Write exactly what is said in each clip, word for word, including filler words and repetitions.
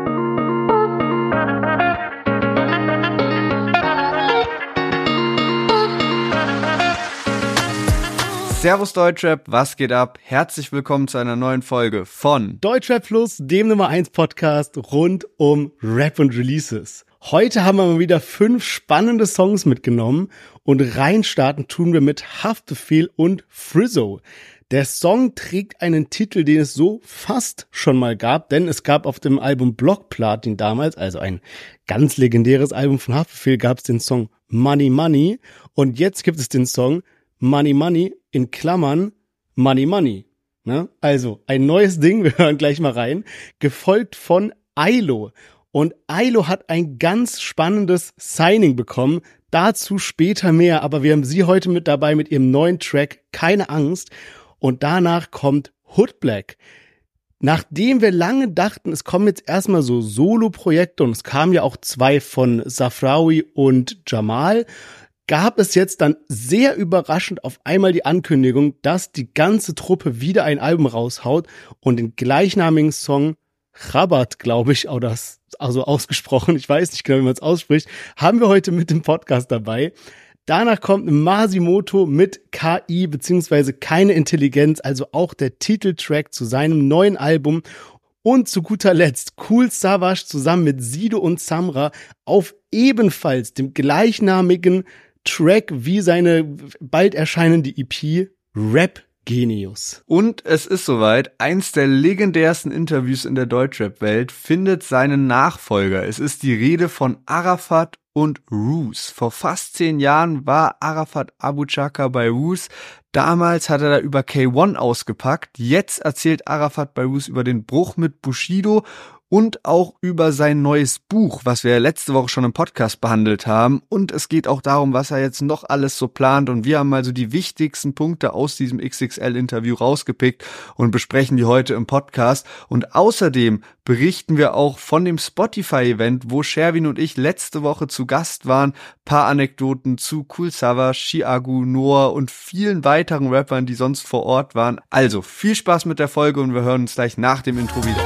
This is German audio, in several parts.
Servus Deutschrap, was geht ab? Herzlich willkommen zu einer neuen Folge von Deutschrap Plus, dem Nummer eins Podcast rund um Rap und Releases. Heute haben wir mal wieder fünf spannende Songs mitgenommen und reinstarten tun wir mit Haftbefehl und Frizzo. Der Song trägt einen Titel, den es so fast schon mal gab, denn es gab auf dem Album Block Platin damals, also ein ganz legendäres Album von Haftbefehl, gab es den Song Money Money und jetzt gibt es den Song Money Money in Klammern Money Money. Ne? Also ein neues Ding, wir hören gleich mal rein, gefolgt von Ailo. Und Ailo hat ein ganz spannendes Signing bekommen, dazu später mehr, aber wir haben sie heute mit dabei mit ihrem neuen Track Keine Angst und danach kommt Hood Black. Nachdem wir lange dachten, es kommen jetzt erstmal so Solo-Projekte und es kamen ja auch zwei von Safrawi und Jamal, gab es jetzt dann sehr überraschend auf einmal die Ankündigung, dass die ganze Truppe wieder ein Album raushaut und den gleichnamigen Song Rabat, glaube ich, oder das, also ausgesprochen, ich weiß nicht genau, wie man es ausspricht, haben wir heute mit dem Podcast dabei. Danach kommt Masimoto mit K I beziehungsweise Keine Intelligenz, also auch der Titeltrack zu seinem neuen Album. Und zu guter Letzt Kool Savas zusammen mit Sido und Samra auf ebenfalls dem gleichnamigen Track wie seine bald erscheinende E P Rap Genius. Und es ist soweit, eins der legendärsten Interviews in der Deutschrap-Welt findet seinen Nachfolger. Es ist die Rede von Arafat und Roos. Vor fast zehn Jahren war Arafat Abu Chaka bei Roos. Damals hat er da über K eins ausgepackt. Jetzt erzählt Arafat bei Roos über den Bruch mit Bushido und auch über sein neues Buch, was wir letzte Woche schon im Podcast behandelt haben. Und es geht auch darum, was er jetzt noch alles so plant. Und wir haben mal so die wichtigsten Punkte aus diesem X X L-Interview rausgepickt und besprechen die heute im Podcast. Und außerdem berichten wir auch von dem Spotify-Event, wo Sherwin und ich letzte Woche zu Gast waren. Paar Anekdoten zu Kool Savas, Chiagu, Noah und vielen weiteren Rappern, die sonst vor Ort waren. Also viel Spaß mit der Folge und wir hören uns gleich nach dem Intro wieder.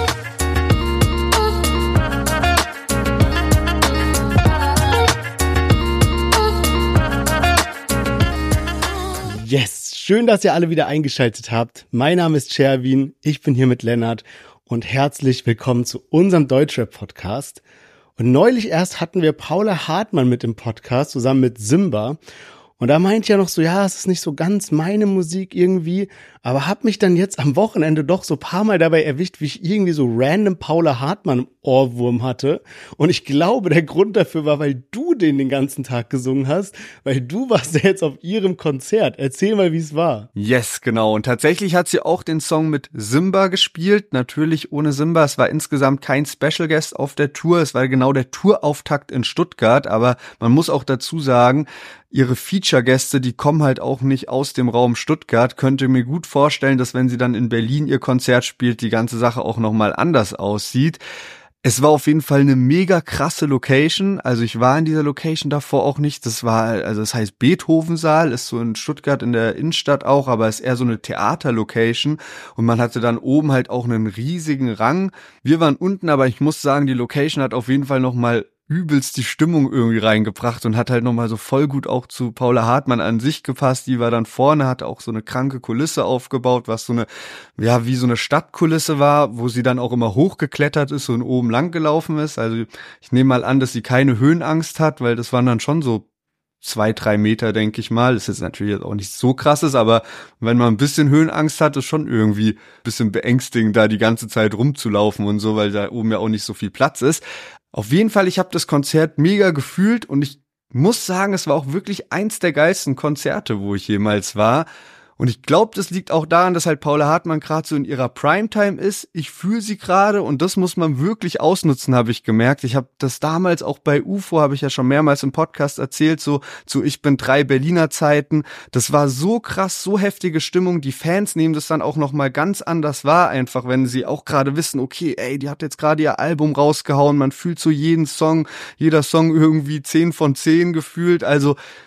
Yes, schön, dass ihr alle wieder eingeschaltet habt. Mein Name ist Sherwin, ich bin hier mit Lennart und herzlich willkommen zu unserem Deutschrap-Podcast. Und neulich erst hatten wir Paula Hartmann mit im Podcast zusammen mit Simba. Und da meint ja noch so, ja, es ist nicht so ganz meine Musik irgendwie, aber hab mich dann jetzt am Wochenende doch so ein paar Mal dabei erwischt, wie ich irgendwie so random Paula Hartmann Ohrwurm hatte. Und ich glaube, der Grund dafür war, weil du den den ganzen Tag gesungen hast, weil du warst ja jetzt auf ihrem Konzert. Erzähl mal, wie es war. Yes, genau. Und tatsächlich hat sie auch den Song mit Simba gespielt. Natürlich ohne Simba. Es war insgesamt kein Special Guest auf der Tour. Es war genau der Tourauftakt in Stuttgart. Aber man muss auch dazu sagen, ihre Feature-Gäste, die kommen halt auch nicht aus dem Raum Stuttgart. Könnte mir gut vorstellen, dass wenn sie dann in Berlin ihr Konzert spielt, die ganze Sache auch nochmal anders aussieht. Es war auf jeden Fall eine mega krasse Location. Also ich war in dieser Location davor auch nicht. Das war, also das heißt Beethovensaal, ist so in Stuttgart in der Innenstadt auch, aber ist eher so eine Theaterlocation. Und man hatte dann oben halt auch einen riesigen Rang. Wir waren unten, aber ich muss sagen, die Location hat auf jeden Fall nochmal übelst die Stimmung irgendwie reingebracht und hat halt nochmal so voll gut auch zu Paula Hartmann an sich gepasst. Die war dann vorne, hatte auch so eine kranke Kulisse aufgebaut, was so eine, ja, wie so eine Stadtkulisse war, wo sie dann auch immer hochgeklettert ist und oben lang gelaufen ist. Also ich nehme mal an, dass sie keine Höhenangst hat, weil das waren dann schon so zwei, drei Meter, denke ich mal. Das ist jetzt natürlich auch nicht so krasses, aber wenn man ein bisschen Höhenangst hat, ist schon irgendwie ein bisschen beängstigend, da die ganze Zeit rumzulaufen und so, weil da oben ja auch nicht so viel Platz ist. Auf jeden Fall, ich habe das Konzert mega gefühlt und ich muss sagen, es war auch wirklich eins der geilsten Konzerte, wo ich jemals war. Und ich glaube, das liegt auch daran, dass halt Paula Hartmann gerade so in ihrer Primetime ist. Ich fühle sie gerade und das muss man wirklich ausnutzen, habe ich gemerkt. Ich habe das damals auch bei U F O, habe ich ja schon mehrmals im Podcast erzählt, so zu Ich bin drei Berliner Zeiten. Das war so krass, so heftige Stimmung. Die Fans nehmen das dann auch nochmal ganz anders wahr, einfach wenn sie auch gerade wissen, okay, ey, die hat jetzt gerade ihr Album rausgehauen. Man fühlt so jeden Song, jeder Song irgendwie zehn von zehn gefühlt. Also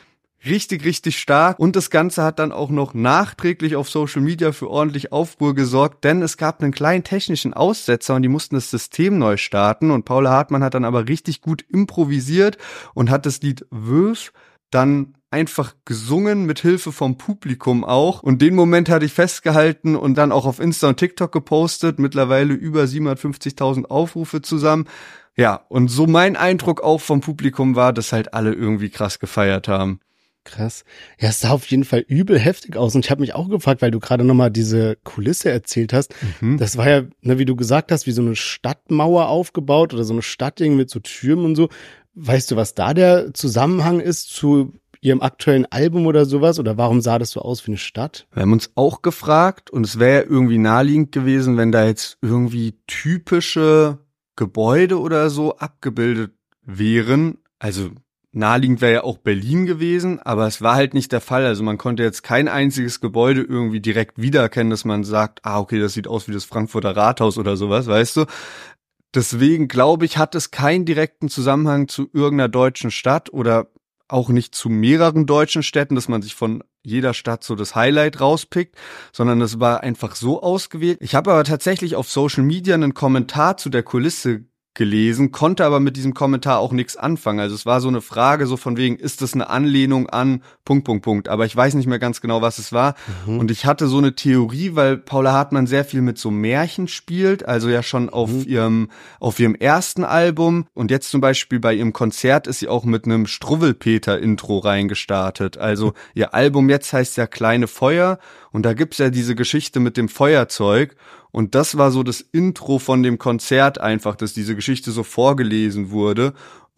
richtig, richtig stark. Und das Ganze hat dann auch noch nachträglich auf Social Media für ordentlich Aufruhr gesorgt, denn es gab einen kleinen technischen Aussetzer und die mussten das System neu starten. Und Paula Hartmann hat dann aber richtig gut improvisiert und hat das Lied Wöf dann einfach gesungen, mit Hilfe vom Publikum auch. Und den Moment hatte ich festgehalten und dann auch auf Insta und TikTok gepostet. Mittlerweile über siebenhundertfünfzigtausend Aufrufe zusammen. Ja, und so mein Eindruck auch vom Publikum war, dass halt alle irgendwie krass gefeiert haben. Krass. Ja, es sah auf jeden Fall übel heftig aus. Und ich habe mich auch gefragt, weil du gerade nochmal diese Kulisse erzählt hast. Mhm. Das war ja, ne, wie du gesagt hast, wie so eine Stadtmauer aufgebaut oder so eine Stadtding mit so Türmen und so. Weißt du, was da der Zusammenhang ist zu ihrem aktuellen Album oder sowas? Oder warum sah das so aus wie eine Stadt? Wir haben uns auch gefragt und es wäre ja irgendwie naheliegend gewesen, wenn da jetzt irgendwie typische Gebäude oder so abgebildet wären. Also naheliegend wäre ja auch Berlin gewesen, aber es war halt nicht der Fall. Also man konnte jetzt kein einziges Gebäude irgendwie direkt wiedererkennen, dass man sagt, ah okay, das sieht aus wie das Frankfurter Rathaus oder sowas, weißt du? Deswegen glaube ich, hat es keinen direkten Zusammenhang zu irgendeiner deutschen Stadt oder auch nicht zu mehreren deutschen Städten, dass man sich von jeder Stadt so das Highlight rauspickt, sondern es war einfach so ausgewählt. Ich habe aber tatsächlich auf Social Media einen Kommentar zu der Kulisse gelesen, konnte aber mit diesem Kommentar auch nichts anfangen. Also es war so eine Frage so von wegen, ist das eine Anlehnung an Punkt, Punkt, Punkt. Aber ich weiß nicht mehr ganz genau, was es war. Mhm. Und ich hatte so eine Theorie, weil Paula Hartmann sehr viel mit so Märchen spielt, also ja schon auf mhm. ihrem auf ihrem ersten Album. Und jetzt zum Beispiel bei ihrem Konzert ist sie auch mit einem Struwwelpeter-Intro reingestartet. Also ihr Album jetzt heißt ja Kleine Feuer und da gibt's ja diese Geschichte mit dem Feuerzeug. Und das war so das Intro von dem Konzert einfach, dass diese Geschichte so vorgelesen wurde.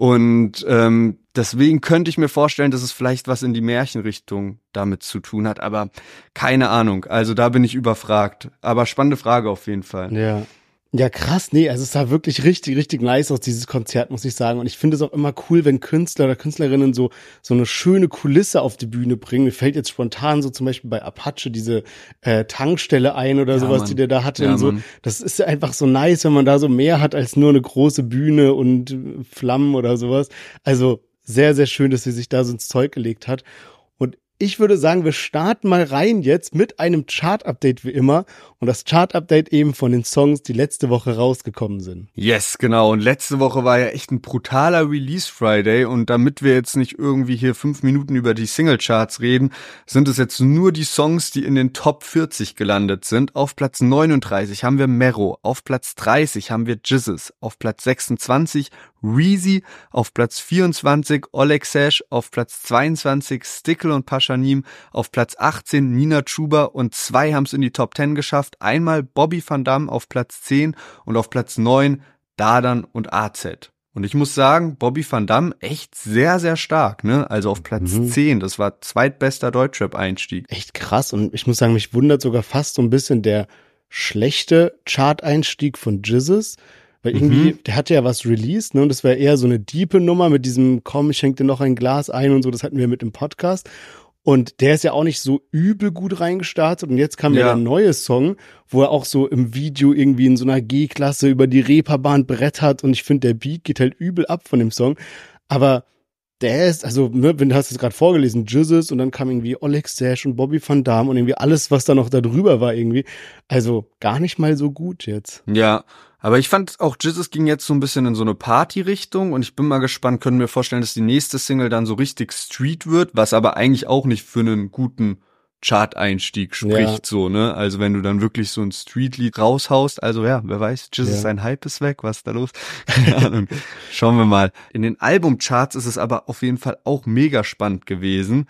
Und ähm, deswegen könnte ich mir vorstellen, dass es vielleicht was in die Märchenrichtung damit zu tun hat. Aber keine Ahnung. Also da bin ich überfragt. Aber spannende Frage auf jeden Fall. Ja. Ja, krass, nee, also es sah wirklich richtig, richtig nice aus, dieses Konzert, muss ich sagen. Und ich finde es auch immer cool, wenn Künstler oder Künstlerinnen so so eine schöne Kulisse auf die Bühne bringen. Mir fällt jetzt spontan so zum Beispiel bei Apache diese äh, Tankstelle ein oder ja, sowas, Mann. Die der da hatte ja, und so. Mann. Das ist ja einfach so nice, wenn man da so mehr hat als nur eine große Bühne und Flammen oder sowas. Also sehr, sehr schön, dass sie sich da so ins Zeug gelegt hat. Und ich würde sagen, wir starten mal rein jetzt mit einem Chart-Update wie immer. Und das Chart-Update eben von den Songs, die letzte Woche rausgekommen sind. Yes, genau. Und letzte Woche war ja echt ein brutaler Release-Friday. Und damit wir jetzt nicht irgendwie hier fünf Minuten über die Single-Charts reden, sind es jetzt nur die Songs, die in den Top vierzig gelandet sind. Auf Platz neununddreißig haben wir Mero. Auf Platz dreißig haben wir Jizzes. Auf Platz sechsundzwanzig Reezy. Auf Platz vierundzwanzig Oleg Sesh. Auf Platz zweiundzwanzig Stickle und Pashanim. Auf Platz achtzehn Nina Chuba. Und zwei haben es in die Top zehn geschafft. Einmal Bobby Van Dam auf Platz zehn und auf Platz neun Dadan und A Z. Und ich muss sagen, Bobby Van Dam echt sehr, sehr stark, ne? Also auf Platz mhm. zehn, das war zweitbester Deutschrap-Einstieg. Echt krass und ich muss sagen, mich wundert sogar fast so ein bisschen der schlechte Chart-Einstieg von Jizzes, weil irgendwie, mhm. der hatte ja was released, ne? Und das war eher so eine diepe Nummer mit diesem komm, ich schenk dir noch ein Glas ein und so, das hatten wir mit im Podcast. Und der ist ja auch nicht so übel gut reingestartet. Und jetzt kam ja der neue Song, wo er auch so im Video irgendwie in so einer G-Klasse über die Reeperbahn brettert. Und ich finde, der Beat geht halt übel ab von dem Song. Aber der ist, also, ne, wenn du hast es gerade vorgelesen, Jizzes und dann kam irgendwie Oleg Sesh und Bobby Van Dam und irgendwie alles, was da noch da drüber war irgendwie. Also gar nicht mal so gut jetzt. Ja, aber ich fand auch, Jizzes ging jetzt so ein bisschen in so eine Party-Richtung und ich bin mal gespannt, können mir vorstellen, dass die nächste Single dann so richtig Street wird, was aber eigentlich auch nicht für einen guten Chart-Einstieg spricht, ja. so, ne? Also wenn du dann wirklich so ein Street-Lied raushaust, also ja, wer weiß, Jizzes, ja. sein Hype ist weg, was ist da los? Keine Ahnung. Schauen wir mal. In den Albumcharts ist es aber auf jeden Fall auch mega spannend gewesen.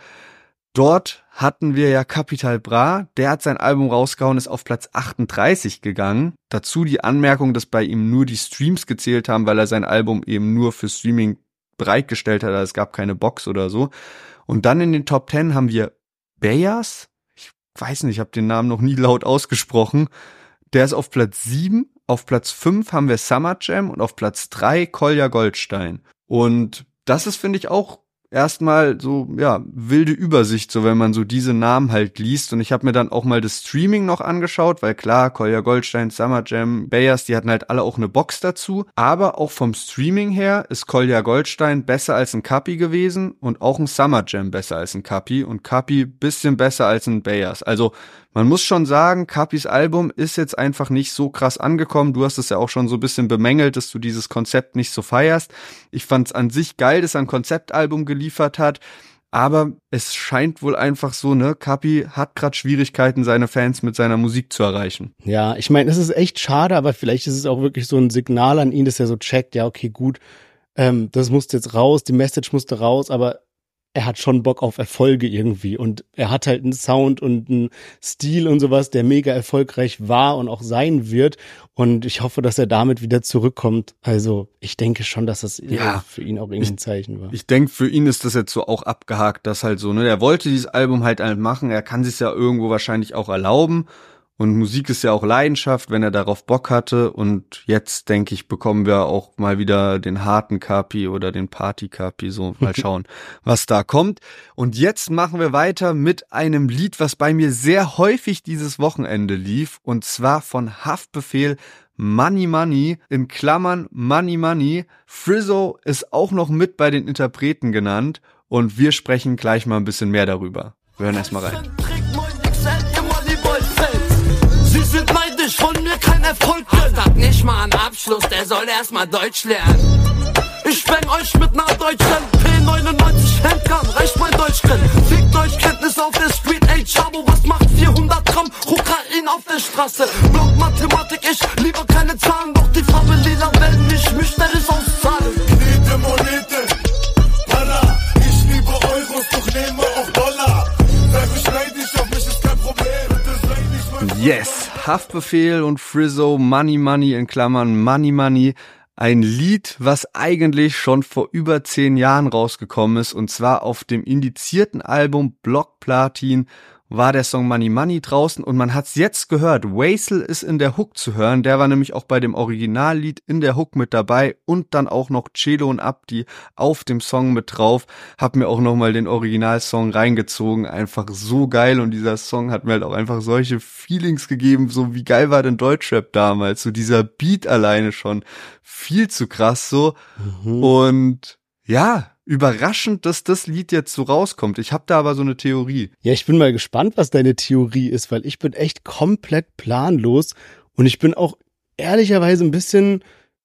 Dort hatten wir ja Capital Bra, der hat sein Album rausgehauen, ist auf Platz achtunddreißig gegangen. Dazu die Anmerkung, dass bei ihm nur die Streams gezählt haben, weil er sein Album eben nur für Streaming bereitgestellt hat, also es gab keine Box oder so. Und dann in den Top zehn haben wir Beyaz, ich weiß nicht, ich habe den Namen noch nie laut ausgesprochen, der ist auf Platz sieben, auf Platz fünf haben wir Summer Jam und auf Platz drei Kolja Goldstein. Und das ist, finde ich, auch erstmal so, ja, wilde Übersicht, so wenn man so diese Namen halt liest. Und ich habe mir dann auch mal das Streaming noch angeschaut, weil klar, Kolja Goldstein, Summer Jam, Bayers, die hatten halt alle auch eine Box dazu. Aber auch vom Streaming her ist Kolja Goldstein besser als ein Kapi gewesen und auch ein Summer Jam besser als ein Kapi und Kapi bisschen besser als ein Bayers. Also man muss schon sagen, Kapis Album ist jetzt einfach nicht so krass angekommen. Du hast es ja auch schon so ein bisschen bemängelt, dass du dieses Konzept nicht so feierst. Ich fand es an sich geil, dass er ein Konzeptalbum geliefert hat. Aber es scheint wohl einfach so, ne, Kapi hat gerade Schwierigkeiten, seine Fans mit seiner Musik zu erreichen. Ja, ich meine, es ist echt schade, aber vielleicht ist es auch wirklich so ein Signal an ihn, dass er so checkt, ja, okay, gut, ähm, das musste jetzt raus, die Message musste raus, aber er hat schon Bock auf Erfolge irgendwie und er hat halt einen Sound und einen Stil und sowas, der mega erfolgreich war und auch sein wird und ich hoffe, dass er damit wieder zurückkommt. Also ich denke schon, dass das ja, für ihn auch irgendwie ein Zeichen war. Ich, ich denke, für ihn ist das jetzt so auch abgehakt, dass halt so, ne, er wollte dieses Album halt halt machen, er kann sich ja irgendwo wahrscheinlich auch erlauben. Und Musik ist ja auch Leidenschaft, wenn er darauf Bock hatte. Und jetzt, denke ich, bekommen wir auch mal wieder den harten Kapi oder den Party-Kapi. So, mal schauen, was da kommt. Und jetzt machen wir weiter mit einem Lied, was bei mir sehr häufig dieses Wochenende lief. Und zwar von Haftbefehl, Money Money, in Klammern Money Money. Frizzo ist auch noch mit bei den Interpreten genannt. Und wir sprechen gleich mal ein bisschen mehr darüber. Wir hören erstmal rein. Sie sind neidisch, von mir kein Erfolg. Hat nicht mal einen Abschluss, der soll erstmal Deutsch lernen. Ich bang euch mit ner deutschen P neunundneunzig Handgun, reicht mein Deutschkenn. Fick Deutschkenntnis auf der Street, ey Chabo, was macht vierhundert Gramm Kokain auf der Straße? Block Mathematik, ich liebe keine Zahlen, doch die Farbe lila, wenn ich mich schnell ist aus Zahlen. Knete, Monete, Dollar, ich liebe Euros, doch nehme auch Dollar. Sei mich neidisch, auf mich ist kein Problem. Yes, Haftbefehl und Frizzo, Money Money in Klammern Money Money. Ein Lied, was eigentlich schon vor über zehn Jahren rausgekommen ist, und zwar auf dem indizierten Album Block Platin war der Song Money Money draußen und man hat's jetzt gehört. Waisel ist in der Hook zu hören, der war nämlich auch bei dem Originallied in der Hook mit dabei und dann auch noch Celo und Abdi auf dem Song mit drauf. Hab mir auch nochmal den Originalsong reingezogen, einfach so geil und dieser Song hat mir halt auch einfach solche Feelings gegeben, so wie geil war denn Deutschrap damals, so dieser Beat alleine schon viel zu krass so mhm. Und ja, überraschend, dass das Lied jetzt so rauskommt. Ich habe da aber so eine Theorie. Ja, ich bin mal gespannt, was deine Theorie ist, weil ich bin echt komplett planlos und ich bin auch ehrlicherweise ein bisschen,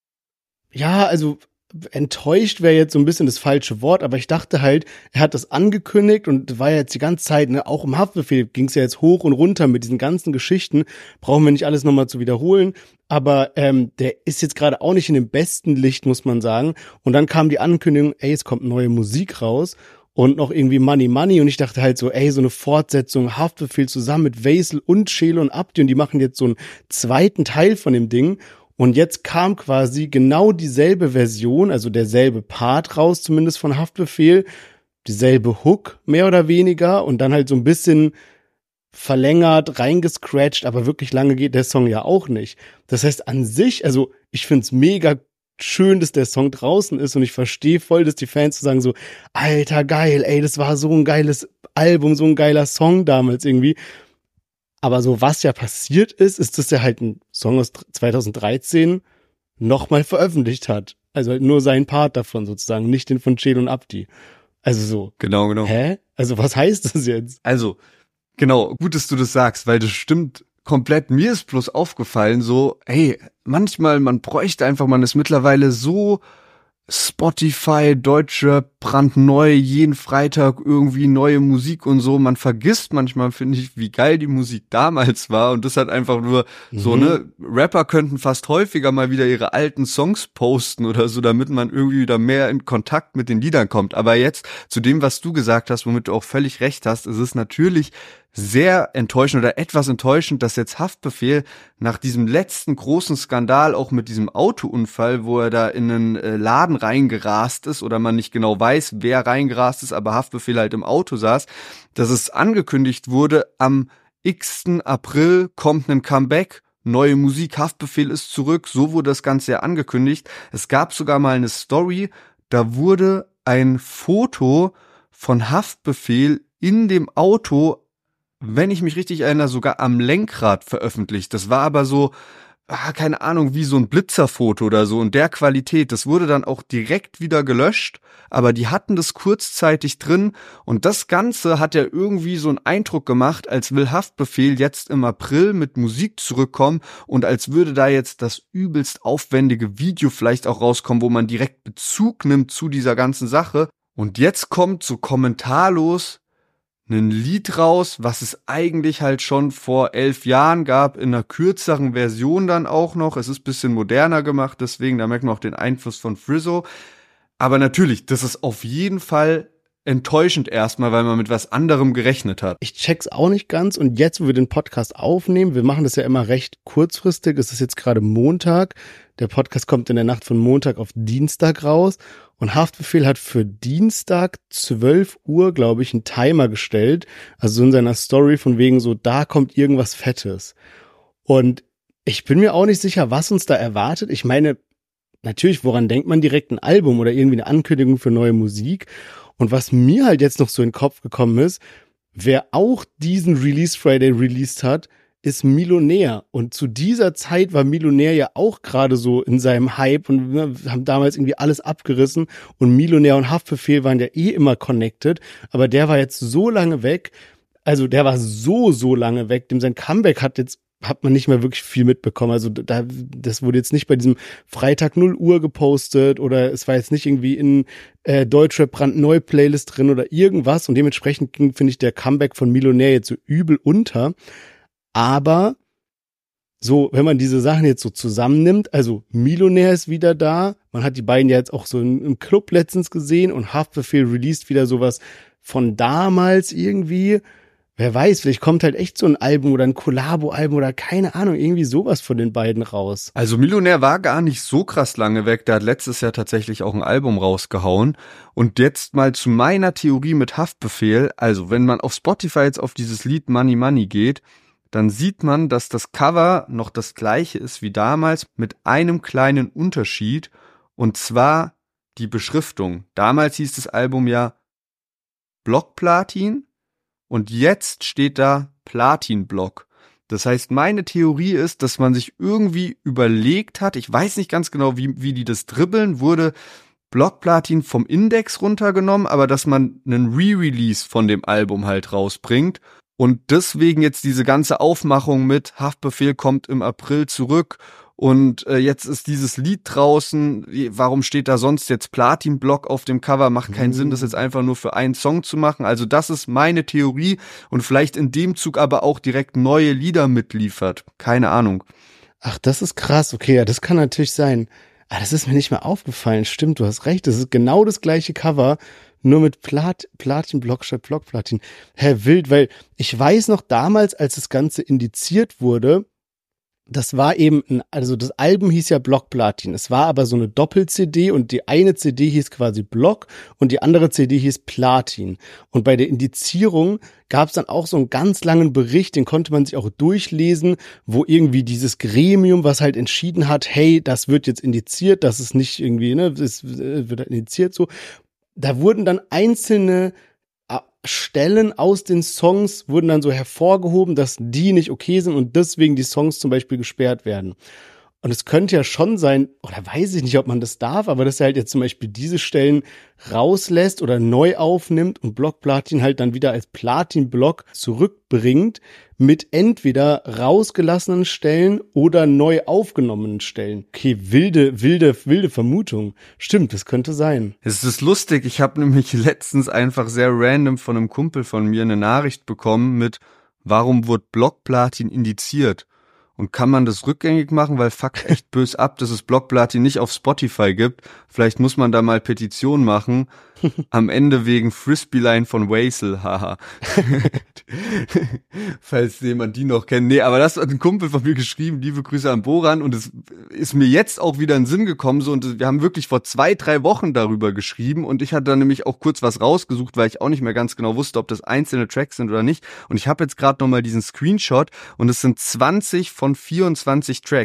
ja, also enttäuscht wäre jetzt so ein bisschen das falsche Wort, aber ich dachte halt, er hat das angekündigt und war ja jetzt die ganze Zeit, ne, auch im Haftbefehl ging es ja jetzt hoch und runter mit diesen ganzen Geschichten, brauchen wir nicht alles nochmal zu wiederholen, aber ähm, der ist jetzt gerade auch nicht in dem besten Licht, muss man sagen, und dann kam die Ankündigung, ey, es kommt neue Musik raus und noch irgendwie Money Money und ich dachte halt so, ey, so eine Fortsetzung, Haftbefehl zusammen mit Waisel und Celo und Abdi und die machen jetzt so einen zweiten Teil von dem Ding. Und jetzt kam quasi genau dieselbe Version, also derselbe Part raus, zumindest von Haftbefehl, dieselbe Hook, mehr oder weniger, und dann halt so ein bisschen verlängert, reingescratcht, aber wirklich lange geht der Song ja auch nicht. Das heißt an sich, also ich find's mega schön, dass der Song draußen ist und ich verstehe voll, dass die Fans so sagen so, alter, geil, ey, das war so ein geiles Album, so ein geiler Song damals irgendwie. Aber so, was ja passiert ist, ist, dass er halt einen Song aus zweitausenddreizehn nochmal veröffentlicht hat. Also halt nur seinen Part davon sozusagen, nicht den von Celo und Abdi. Also so. Genau, genau. Hä? Also was heißt das jetzt? Also, genau, gut, dass du das sagst, weil das stimmt komplett. Mir ist bloß aufgefallen so, hey, manchmal, man bräuchte einfach, man ist mittlerweile so Spotify, Deutschrap, brandneu, jeden Freitag irgendwie neue Musik und so. Man vergisst manchmal, finde ich, wie geil die Musik damals war. Und das hat einfach nur mhm. so, ne, Rapper könnten fast häufiger mal wieder ihre alten Songs posten oder so, damit man irgendwie wieder mehr in Kontakt mit den Liedern kommt. Aber jetzt zu dem, was du gesagt hast, womit du auch völlig recht hast, ist es natürlich sehr enttäuschend oder etwas enttäuschend, dass jetzt Haftbefehl nach diesem letzten großen Skandal, auch mit diesem Autounfall, wo er da in einen äh, Laden reingerast ist oder man nicht genau weiß, wer reingerast ist, aber Haftbefehl halt im Auto saß, dass es angekündigt wurde, am x April kommt ein Comeback, neue Musik, Haftbefehl ist zurück, so wurde das Ganze ja angekündigt. Es gab sogar mal eine Story, da wurde ein Foto von Haftbefehl in dem Auto, wenn ich mich richtig erinnere, sogar am Lenkrad veröffentlicht. Das war aber so, ah, keine Ahnung, wie so ein Blitzerfoto oder so in der Qualität. Das wurde dann auch direkt wieder gelöscht, aber die hatten das kurzzeitig drin und das Ganze hat ja irgendwie so einen Eindruck gemacht, als will Haftbefehl jetzt im April mit Musik zurückkommen und als würde da jetzt das übelst aufwendige Video vielleicht auch rauskommen, wo man direkt Bezug nimmt zu dieser ganzen Sache. Und jetzt kommt so kommentarlos ein Lied raus, was es eigentlich halt schon vor elf Jahren gab, in einer kürzeren Version dann auch noch. Es ist ein bisschen moderner gemacht, deswegen, da merkt man auch den Einfluss von Frizzo. Aber natürlich, das ist auf jeden Fall enttäuschend erstmal, weil man mit was anderem gerechnet hat. Ich check's auch nicht ganz und jetzt, wo wir den Podcast aufnehmen, wir machen das ja immer recht kurzfristig, es ist jetzt gerade Montag, der Podcast kommt in der Nacht von Montag auf Dienstag raus und Haftbefehl hat für Dienstag zwölf Uhr, glaube ich, einen Timer gestellt, also so in seiner Story von wegen so, da kommt irgendwas Fettes. Und ich bin mir auch nicht sicher, was uns da erwartet. Ich meine, natürlich, woran denkt man direkt? Ein Album oder irgendwie eine Ankündigung für neue Musik? Und was mir halt jetzt noch so in den Kopf gekommen ist, wer auch diesen Release Friday released hat, ist Millionär. Und zu dieser Zeit war Millionär ja auch gerade so in seinem Hype und wir haben damals irgendwie alles abgerissen und Millionär und Haftbefehl waren ja eh immer connected, aber der war jetzt so lange weg, also der war so, so lange weg, dem sein Comeback hat jetzt hat man nicht mehr wirklich viel mitbekommen. Also da, das wurde jetzt nicht bei diesem Freitag null Uhr gepostet oder es war jetzt nicht irgendwie in äh, Deutschrap brandneu Playlist drin oder irgendwas und dementsprechend ging, finde ich, der Comeback von Millionär jetzt so übel unter. Aber so, wenn man diese Sachen jetzt so zusammennimmt, also Millionär ist wieder da, man hat die beiden ja jetzt auch so im, im Club letztens gesehen und Haftbefehl released wieder sowas von damals irgendwie. Wer weiß, vielleicht kommt halt echt so ein Album oder ein Collabo-Album oder keine Ahnung, irgendwie sowas von den beiden raus. Also Millionär war gar nicht so krass lange weg, der hat letztes Jahr tatsächlich auch ein Album rausgehauen. Und jetzt mal zu meiner Theorie mit Haftbefehl, also wenn man auf Spotify jetzt auf dieses Lied Money Money geht, dann sieht man, dass das Cover noch das gleiche ist wie damals mit einem kleinen Unterschied und zwar die Beschriftung. Damals hieß das Album ja Blockplatin. Und jetzt steht da Platin-Block. Das heißt, meine Theorie ist, dass man sich irgendwie überlegt hat, ich weiß nicht ganz genau, wie, wie die das dribbeln, wurde Blockplatin vom Index runtergenommen, aber dass man einen Re-Release von dem Album halt rausbringt. Und deswegen jetzt diese ganze Aufmachung mit Haftbefehl kommt im April zurück und äh, jetzt ist dieses Lied draußen, warum steht da sonst jetzt Platin-Block auf dem Cover, macht keinen mhm. Sinn, das jetzt einfach nur für einen Song zu machen, also das ist meine Theorie und vielleicht in dem Zug aber auch direkt neue Lieder mitliefert, keine Ahnung. Ach, das ist krass, okay, ja, das kann natürlich sein, aber das ist mir nicht mehr aufgefallen, stimmt, du hast recht, das ist genau das gleiche Cover, nur mit Plat- Platin-Block statt Blockplatin. Hä, wild, weil ich weiß noch damals, als das Ganze indiziert wurde, das war eben, ein, also das Album hieß ja Blockplatin. Es war aber so eine Doppel-C D und die eine C D hieß quasi Block und die andere C D hieß Platin. Und bei der Indizierung gab es dann auch so einen ganz langen Bericht, den konnte man sich auch durchlesen, wo irgendwie dieses Gremium, was halt entschieden hat, hey, das wird jetzt indiziert, das ist nicht irgendwie, ne, das wird indiziert so. Da wurden dann einzelne Stellen aus den Songs wurden dann so hervorgehoben, dass die nicht okay sind und deswegen die Songs zum Beispiel gesperrt werden. Und es könnte ja schon sein, oder weiß ich nicht, ob man das darf, aber dass er halt jetzt zum Beispiel diese Stellen rauslässt oder neu aufnimmt und Blockplatin halt dann wieder als Platin-Block zurückbringt mit entweder rausgelassenen Stellen oder neu aufgenommenen Stellen. Okay, wilde, wilde, wilde Vermutung. Stimmt, das könnte sein. Es ist lustig, ich habe nämlich letztens einfach sehr random von einem Kumpel von mir eine Nachricht bekommen mit, warum wurde Blockplatin indiziert? Und kann man das rückgängig machen, weil fuck echt bös ab, dass es Blockplatin nicht auf Spotify gibt. Vielleicht muss man da mal Petition machen. Am Ende wegen Frisbee-Line von Waisel, haha. Falls jemand die noch kennt. Nee, aber das hat ein Kumpel von mir geschrieben, liebe Grüße an Boran. Und es ist mir jetzt auch wieder in den Sinn gekommen. So, und wir haben wirklich vor zwei, drei Wochen darüber geschrieben. Und ich hatte dann nämlich auch kurz was rausgesucht, weil ich auch nicht mehr ganz genau wusste, ob das einzelne Tracks sind oder nicht. Und ich habe jetzt gerade nochmal diesen Screenshot und es sind zwanzig von vierundzwanzig Tracks.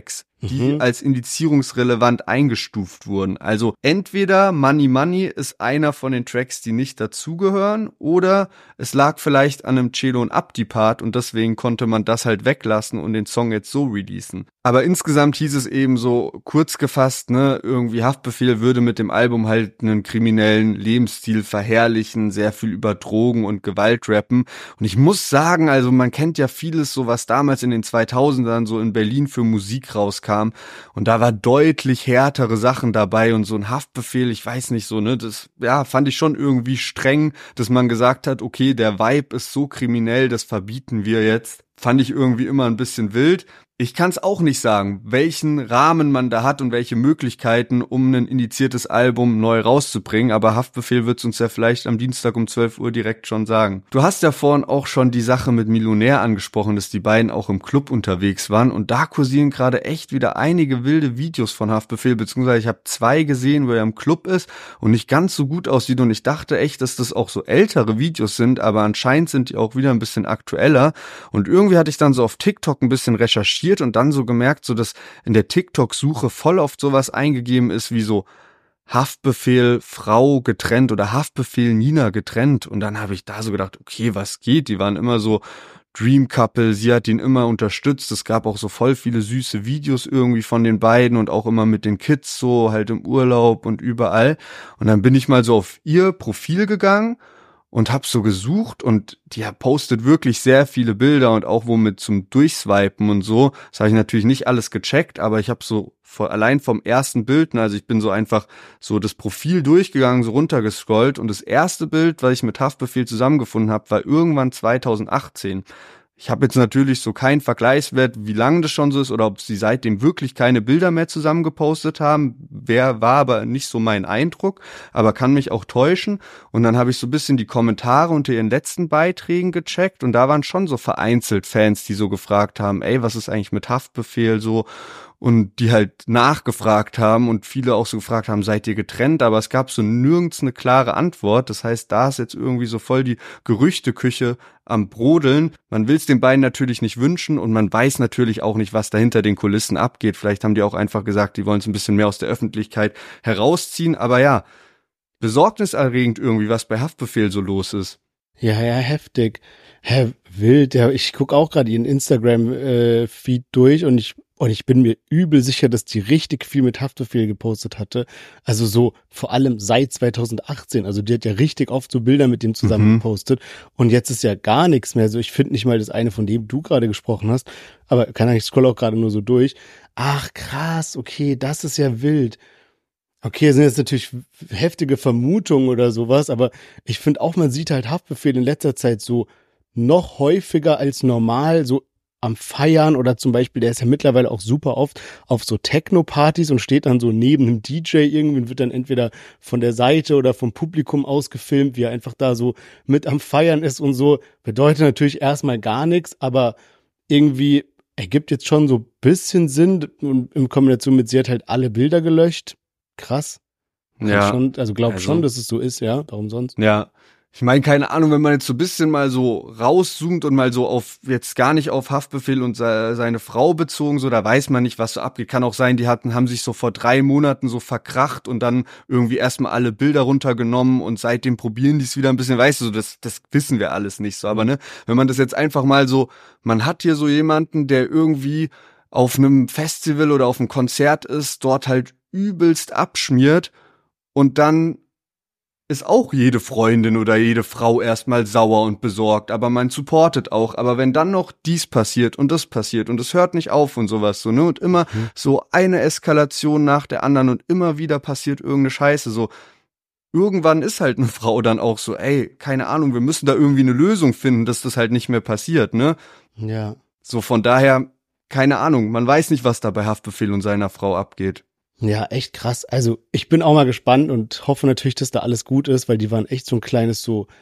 die Mhm. als indizierungsrelevant eingestuft wurden. Also entweder Money Money ist einer von den Tracks, die nicht dazugehören, oder es lag vielleicht an einem Celo und Abdi-Part und deswegen konnte man das halt weglassen und den Song jetzt so releasen. Aber insgesamt hieß es eben so kurz gefasst, ne, irgendwie Haftbefehl würde mit dem Album halt einen kriminellen Lebensstil verherrlichen, sehr viel über Drogen und Gewalt rappen. Und ich muss sagen, also man kennt ja vieles so, was damals in den zweitausendern so in Berlin für Musik rauskam. Und da war deutlich härtere Sachen dabei und so ein Haftbefehl, ich weiß nicht so, ne, das, ja, fand ich schon irgendwie streng, dass man gesagt hat, okay, der Vibe ist so kriminell, das verbieten wir jetzt. Fand ich irgendwie immer ein bisschen wild. Ich kann es auch nicht sagen, welchen Rahmen man da hat und welche Möglichkeiten, um ein indiziertes Album neu rauszubringen, aber Haftbefehl wird's uns ja vielleicht am Dienstag um zwölf Uhr direkt schon sagen. Du hast ja vorhin auch schon die Sache mit Millionär angesprochen, dass die beiden auch im Club unterwegs waren und da kursieren gerade echt wieder einige wilde Videos von Haftbefehl, beziehungsweise ich habe zwei gesehen, wo er im Club ist und nicht ganz so gut aussieht und ich dachte echt, dass das auch so ältere Videos sind, aber anscheinend sind die auch wieder ein bisschen aktueller und irgendwie hatte ich dann so auf TikTok ein bisschen recherchiert und dann so gemerkt, so dass in der TikTok-Suche voll oft sowas eingegeben ist wie so Haftbefehl Frau getrennt oder Haftbefehl Nina getrennt und dann habe ich da so gedacht, okay, was geht? Die waren immer so Dream Couple, sie hat ihn immer unterstützt, es gab auch so voll viele süße Videos irgendwie von den beiden und auch immer mit den Kids so halt im Urlaub und überall und dann bin ich mal so auf ihr Profil gegangen und hab so gesucht und die postet wirklich sehr viele Bilder und auch womit zum Durchswipen und so. Das habe ich natürlich nicht alles gecheckt, aber ich habe so vor, allein vom ersten Bild, also ich bin so einfach so das Profil durchgegangen, so runtergescrollt und das erste Bild, was ich mit Haftbefehl zusammengefunden habe, war irgendwann zweitausendachtzehn. Ich habe jetzt natürlich so keinen Vergleichswert, wie lange das schon so ist oder ob sie seitdem wirklich keine Bilder mehr zusammen gepostet haben. Wer war aber nicht so mein Eindruck, aber kann mich auch täuschen. Und dann habe ich so ein bisschen die Kommentare unter ihren letzten Beiträgen gecheckt und da waren schon so vereinzelt Fans, die so gefragt haben, ey, was ist eigentlich mit Haftbefehl so? Und die halt nachgefragt haben und viele auch so gefragt haben, seid ihr getrennt? Aber es gab so nirgends eine klare Antwort. Das heißt, da ist jetzt irgendwie so voll die Gerüchteküche am Brodeln. Man will es den beiden natürlich nicht wünschen und man weiß natürlich auch nicht, was da hinter den Kulissen abgeht. Vielleicht haben die auch einfach gesagt, die wollen es ein bisschen mehr aus der Öffentlichkeit herausziehen. Aber ja, besorgniserregend irgendwie, was bei Haftbefehl so los ist. Ja, ja, heftig. Hä, wild. Ja, ich guck auch gerade ihren Instagram-Feed äh, durch und ich Und ich bin mir übel sicher, dass die richtig viel mit Haftbefehl gepostet hatte. Also so vor allem seit zweitausendachtzehn. Also die hat ja richtig oft so Bilder mit dem zusammen Mhm. gepostet. Und jetzt ist ja gar nichts mehr so. Ich finde nicht mal das eine, von dem du gerade gesprochen hast. Aber keine Ahnung, ich scroll auch gerade nur so durch. Ach krass, okay, das ist ja wild. Okay, das sind jetzt natürlich heftige Vermutungen oder sowas. Aber ich finde auch, man sieht halt Haftbefehl in letzter Zeit so noch häufiger als normal so am Feiern oder zum Beispiel, der ist ja mittlerweile auch super oft auf so Techno-Partys und steht dann so neben einem D J irgendwie und wird dann entweder von der Seite oder vom Publikum ausgefilmt, wie er einfach da so mit am Feiern ist und so. Bedeutet natürlich erstmal gar nichts, aber irgendwie ergibt jetzt schon so ein bisschen Sinn und in Kombination mit, sie hat halt alle Bilder gelöscht. Krass. Kann Ja, schon, also glaub also- schon, dass es so ist, ja, darum sonst. Ja, ich meine, keine Ahnung, wenn man jetzt so ein bisschen mal so rauszoomt und mal so auf, jetzt gar nicht auf Haftbefehl und se- seine Frau bezogen, so, da weiß man nicht, was so abgeht. Kann auch sein, die hatten, haben sich so vor drei Monaten so verkracht und dann irgendwie erstmal alle Bilder runtergenommen und seitdem probieren die es wieder ein bisschen, weißt du, so, das, das wissen wir alles nicht so. Aber ne, wenn man das jetzt einfach mal so, man hat hier so jemanden, der irgendwie auf einem Festival oder auf einem Konzert ist, dort halt übelst abschmiert und dann ist auch jede Freundin oder jede Frau erstmal sauer und besorgt, aber man supportet auch. Aber wenn dann noch dies passiert und das passiert und es hört nicht auf und sowas so, ne? Und immer Mhm. so eine Eskalation nach der anderen und immer wieder passiert irgendeine Scheiße, so. Irgendwann ist halt eine Frau dann auch so, ey, keine Ahnung, wir müssen da irgendwie eine Lösung finden, dass das halt nicht mehr passiert, ne? Ja. So, von daher, keine Ahnung, man weiß nicht, was da bei Haftbefehl und seiner Frau abgeht. Ja, echt krass. Also ich bin auch mal gespannt und hoffe natürlich, dass da alles gut ist, weil die waren echt so ein kleines so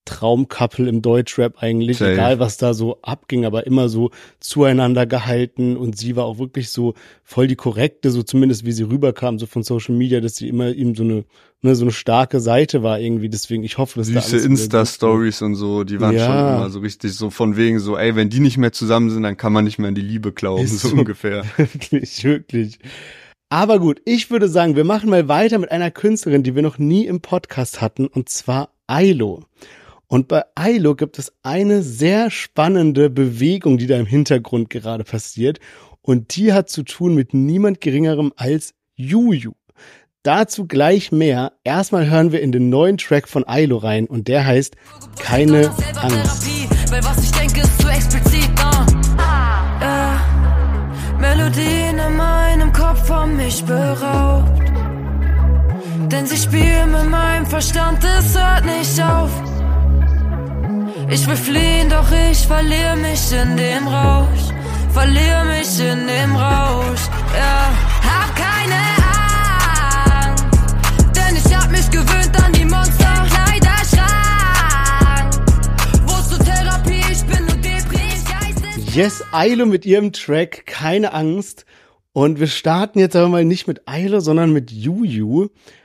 Traumcouple im Deutschrap eigentlich, Safe. Egal was da so abging, aber immer so zueinander gehalten und sie war auch wirklich so voll die korrekte, so zumindest wie sie rüberkam, so von Social Media, dass sie immer ihm so eine, ne, so eine starke Seite war irgendwie, deswegen ich hoffe, dass da Süße alles Insta-Stories und so, die waren Ja. schon immer so richtig so von wegen so, ey, wenn die nicht mehr zusammen sind, dann kann man nicht mehr an die Liebe glauben, Ist so, so. ungefähr. Wirklich, wirklich. Aber gut, ich würde sagen, wir machen mal weiter mit einer Künstlerin, die wir noch nie im Podcast hatten, und zwar Ailo. Und bei Ailo gibt es eine sehr spannende Bewegung, die da im Hintergrund gerade passiert. Und die hat zu tun mit niemand Geringerem als Juju. Dazu gleich mehr. Erstmal hören wir in den neuen Track von Ailo rein und der heißt Keine Angst. Weil was ich denke ist zu explizit, uh. äh, Melodien in meinem Kopf haben mich beraubt. Denn sie spielen mit meinem Verstand, es hört nicht auf. Ich will fliehen, doch ich verliere mich in dem Rausch. Verliere mich in dem Rausch, ja. Hab keine Angst, denn ich hab mich gewöhnt an die Monster im Kleiderschrank. Wo zur Therapie, ich bin nur Depri. Yes, Ailo mit ihrem Track Keine Angst. Und wir starten jetzt aber mal nicht mit Ailo, sondern mit Juju.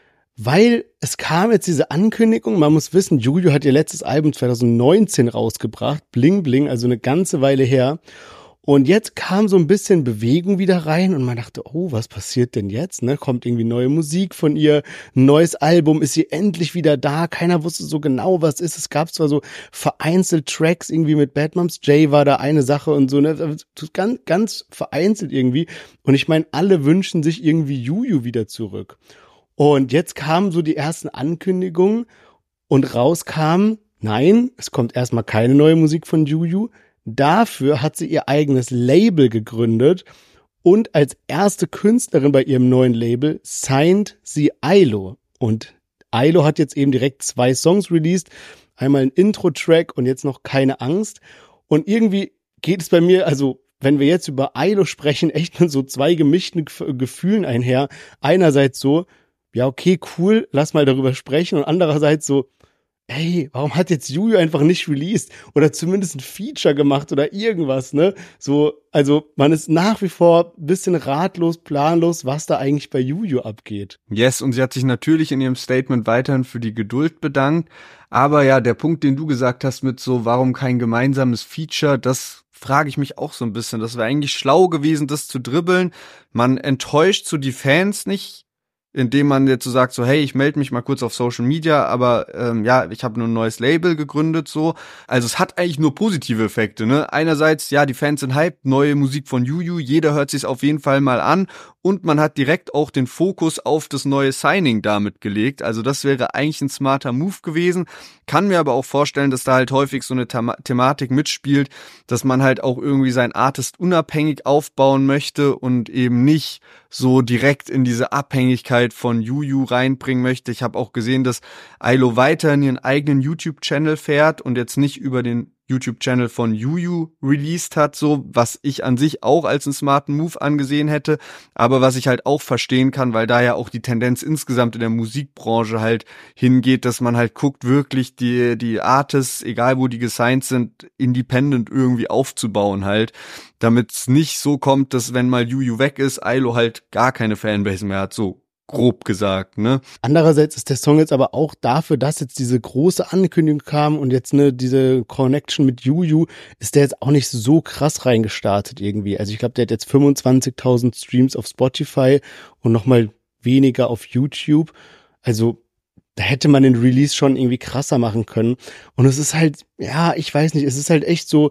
Weil es kam jetzt diese Ankündigung, man muss wissen, Juju hat ihr letztes Album zwanzig neunzehn rausgebracht, Bling Bling, also eine ganze Weile her. Und jetzt kam so ein bisschen Bewegung wieder rein und man dachte, oh, was passiert denn jetzt? Ne? Kommt irgendwie neue Musik von ihr, ein neues Album, ist sie endlich wieder da? Keiner wusste so genau, was ist. Es gab zwar so vereinzelt Tracks irgendwie mit Bad Moms J war da eine Sache und so, ne? Ganz, ganz vereinzelt irgendwie. Und ich meine, alle wünschen sich irgendwie Juju wieder zurück. Und jetzt kamen so die ersten Ankündigungen und rauskam, nein, es kommt erstmal keine neue Musik von Juju. Dafür hat sie ihr eigenes Label gegründet und als erste Künstlerin bei ihrem neuen Label signed sie Ailo. Und Ailo hat jetzt eben direkt zwei Songs released, einmal ein Intro-Track und jetzt noch Keine Angst. Und irgendwie geht es bei mir, also wenn wir jetzt über Ailo sprechen, echt mit so zwei gemischten Gefühlen einher. Einerseits so, ja, okay, cool, lass mal darüber sprechen. Und andererseits so, hey, warum hat jetzt Juju einfach nicht released? Oder zumindest ein Feature gemacht oder irgendwas, ne? So, also man ist nach wie vor ein bisschen ratlos, planlos, was da eigentlich bei Juju abgeht. Yes, und sie hat sich natürlich in ihrem Statement weiterhin für die Geduld bedankt. Aber ja, der Punkt, den du gesagt hast mit so, warum kein gemeinsames Feature, das frage ich mich auch so ein bisschen. Das wäre eigentlich schlau gewesen, das zu dribbeln. Man enttäuscht so die Fans nicht, indem man jetzt so sagt, so hey, ich melde mich mal kurz auf Social Media, aber ähm, ja, ich habe nur ein neues Label gegründet, so. Also es hat eigentlich nur positive Effekte, ne? Einerseits, ja, die Fans sind hyped, neue Musik von Juju, jeder hört sich's auf jeden Fall mal an und man hat direkt auch den Fokus auf das neue Signing damit gelegt. Also das wäre eigentlich ein smarter Move gewesen. Kann mir aber auch vorstellen, dass da halt häufig so eine Thema- Thematik mitspielt, dass man halt auch irgendwie sein Artist unabhängig aufbauen möchte und eben nicht so direkt in diese Abhängigkeit von Juju reinbringen möchte. Ich habe auch gesehen, dass Ailo weiterhin ihren eigenen YouTube-Channel fährt und jetzt nicht über den YouTube-Channel von Juju released hat, so, was ich an sich auch als einen smarten Move angesehen hätte, aber was ich halt auch verstehen kann, weil da ja auch die Tendenz insgesamt in der Musikbranche halt hingeht, dass man halt guckt, wirklich die, die Artists, egal wo die gesigned sind, independent irgendwie aufzubauen halt, damit es nicht so kommt, dass wenn mal Juju weg ist, Ailo halt gar keine Fanbase mehr hat, so grob gesagt, ne? Andererseits ist der Song jetzt aber auch dafür, dass jetzt diese große Ankündigung kam und jetzt ne diese Connection mit Juju, ist der jetzt auch nicht so krass reingestartet irgendwie. Also ich glaube, der hat jetzt fünfundzwanzigtausend Streams auf Spotify und nochmal weniger auf YouTube. Also da hätte man den Release schon irgendwie krasser machen können. Und es ist halt, ja, ich weiß nicht, es ist halt echt so,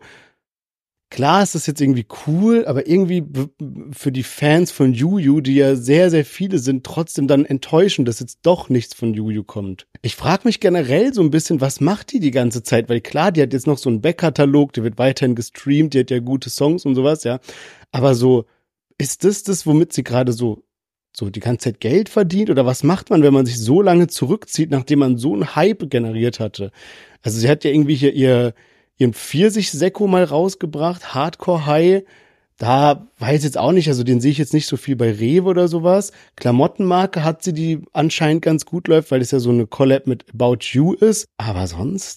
klar ist das jetzt irgendwie cool, aber irgendwie für die Fans von Juju, die ja sehr, sehr viele sind, trotzdem dann enttäuschend, dass jetzt doch nichts von Juju kommt. Ich frage mich generell so ein bisschen, was macht die die ganze Zeit? Weil klar, die hat jetzt noch so einen Backkatalog, der wird weiterhin gestreamt, die hat ja gute Songs und sowas, ja. Aber so, ist das das, womit sie gerade so so die ganze Zeit Geld verdient? Oder was macht man, wenn man sich so lange zurückzieht, nachdem man so einen Hype generiert hatte? Also sie hat ja irgendwie hier ihr ihren Pfirsich-Sekko mal rausgebracht, Hardcore High. Da weiß ich jetzt auch nicht, also den sehe ich jetzt nicht so viel bei Rewe oder sowas. Klamottenmarke hat sie, die anscheinend ganz gut läuft, weil es ja so eine Collab mit About You ist. Aber sonst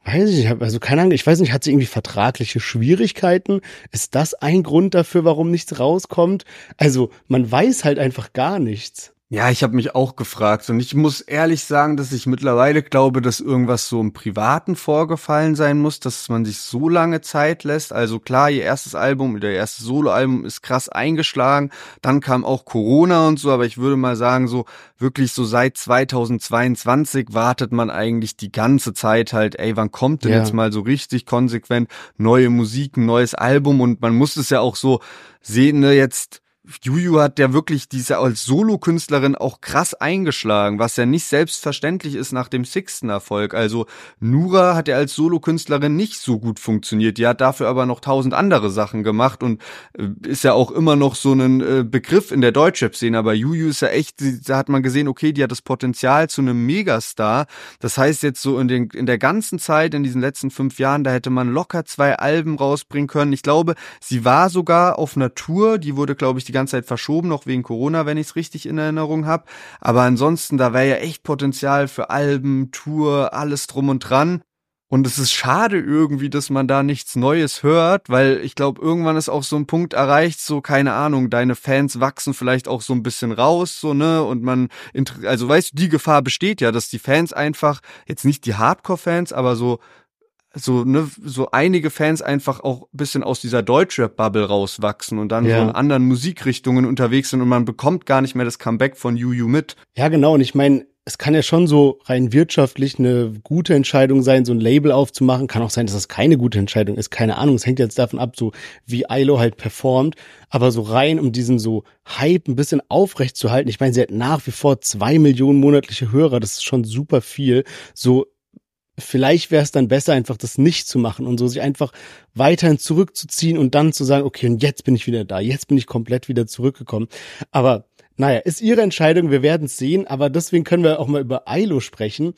Weiß ich nicht, also keine Ahnung, ich weiß nicht, hat sie irgendwie vertragliche Schwierigkeiten? Ist das ein Grund dafür, warum nichts rauskommt? Also man weiß halt einfach gar nichts. Ja, ich habe mich auch gefragt und ich muss ehrlich sagen, dass ich mittlerweile glaube, dass irgendwas so im Privaten vorgefallen sein muss, dass man sich so lange Zeit lässt. Also klar, ihr erstes Album oder ihr erstes Soloalbum ist krass eingeschlagen, dann kam auch Corona und so, aber ich würde mal sagen, so wirklich so seit zweitausendzweiundzwanzig wartet man eigentlich die ganze Zeit halt, ey, wann kommt denn Ja. jetzt mal so richtig konsequent neue Musik, ein neues Album und man muss es ja auch so sehen, ne, jetzt Juju hat ja wirklich diese als Solokünstlerin auch krass eingeschlagen, was ja nicht selbstverständlich ist nach dem Sixten-Erfolg. Also Nura hat ja als Solokünstlerin nicht so gut funktioniert. Die hat dafür aber noch tausend andere Sachen gemacht und äh, ist ja auch immer noch so ein äh, Begriff in der Deutschrap-Szene. Aber Juju ist ja echt, die, da hat man gesehen, okay, die hat das Potenzial zu einem Megastar. Das heißt jetzt so in, den, in der ganzen Zeit, in diesen letzten fünf Jahren, da hätte man locker zwei Alben rausbringen können. Ich glaube, sie war sogar auf einer Tour, die wurde, glaube ich, die ganze Zeit verschoben, noch wegen Corona, wenn ich es richtig in Erinnerung habe. Aber ansonsten, da wäre ja echt Potenzial für Alben, Tour, alles drum und dran. Und es ist schade irgendwie, dass man da nichts Neues hört, weil ich glaube, irgendwann ist auch so ein Punkt erreicht, so, keine Ahnung, deine Fans wachsen vielleicht auch so ein bisschen raus, so, ne, und man, also weißt du, die Gefahr besteht ja, dass die Fans einfach, jetzt nicht die Hardcore-Fans, aber so, so, ne, so einige Fans einfach auch ein bisschen aus dieser Deutschrap-Bubble rauswachsen und dann Ja. so in anderen Musikrichtungen unterwegs sind und man bekommt gar nicht mehr das Comeback von Juju mit. Ja, genau. Und ich meine, es kann ja schon so rein wirtschaftlich eine gute Entscheidung sein, so ein Label aufzumachen. Kann auch sein, dass das keine gute Entscheidung ist. Keine Ahnung. Es hängt jetzt davon ab, so wie Ailo halt performt. Aber so rein, um diesen so Hype ein bisschen aufrecht zu halten. Ich meine, sie hat nach wie vor zwei Millionen monatliche Hörer. Das ist schon super viel. So, vielleicht wäre es dann besser, einfach das nicht zu machen und so sich einfach weiterhin zurückzuziehen und dann zu sagen, okay, und jetzt bin ich wieder da, jetzt bin ich komplett wieder zurückgekommen. Aber naja, ist ihre Entscheidung, wir werden es sehen, aber deswegen können wir auch mal über Ailo sprechen.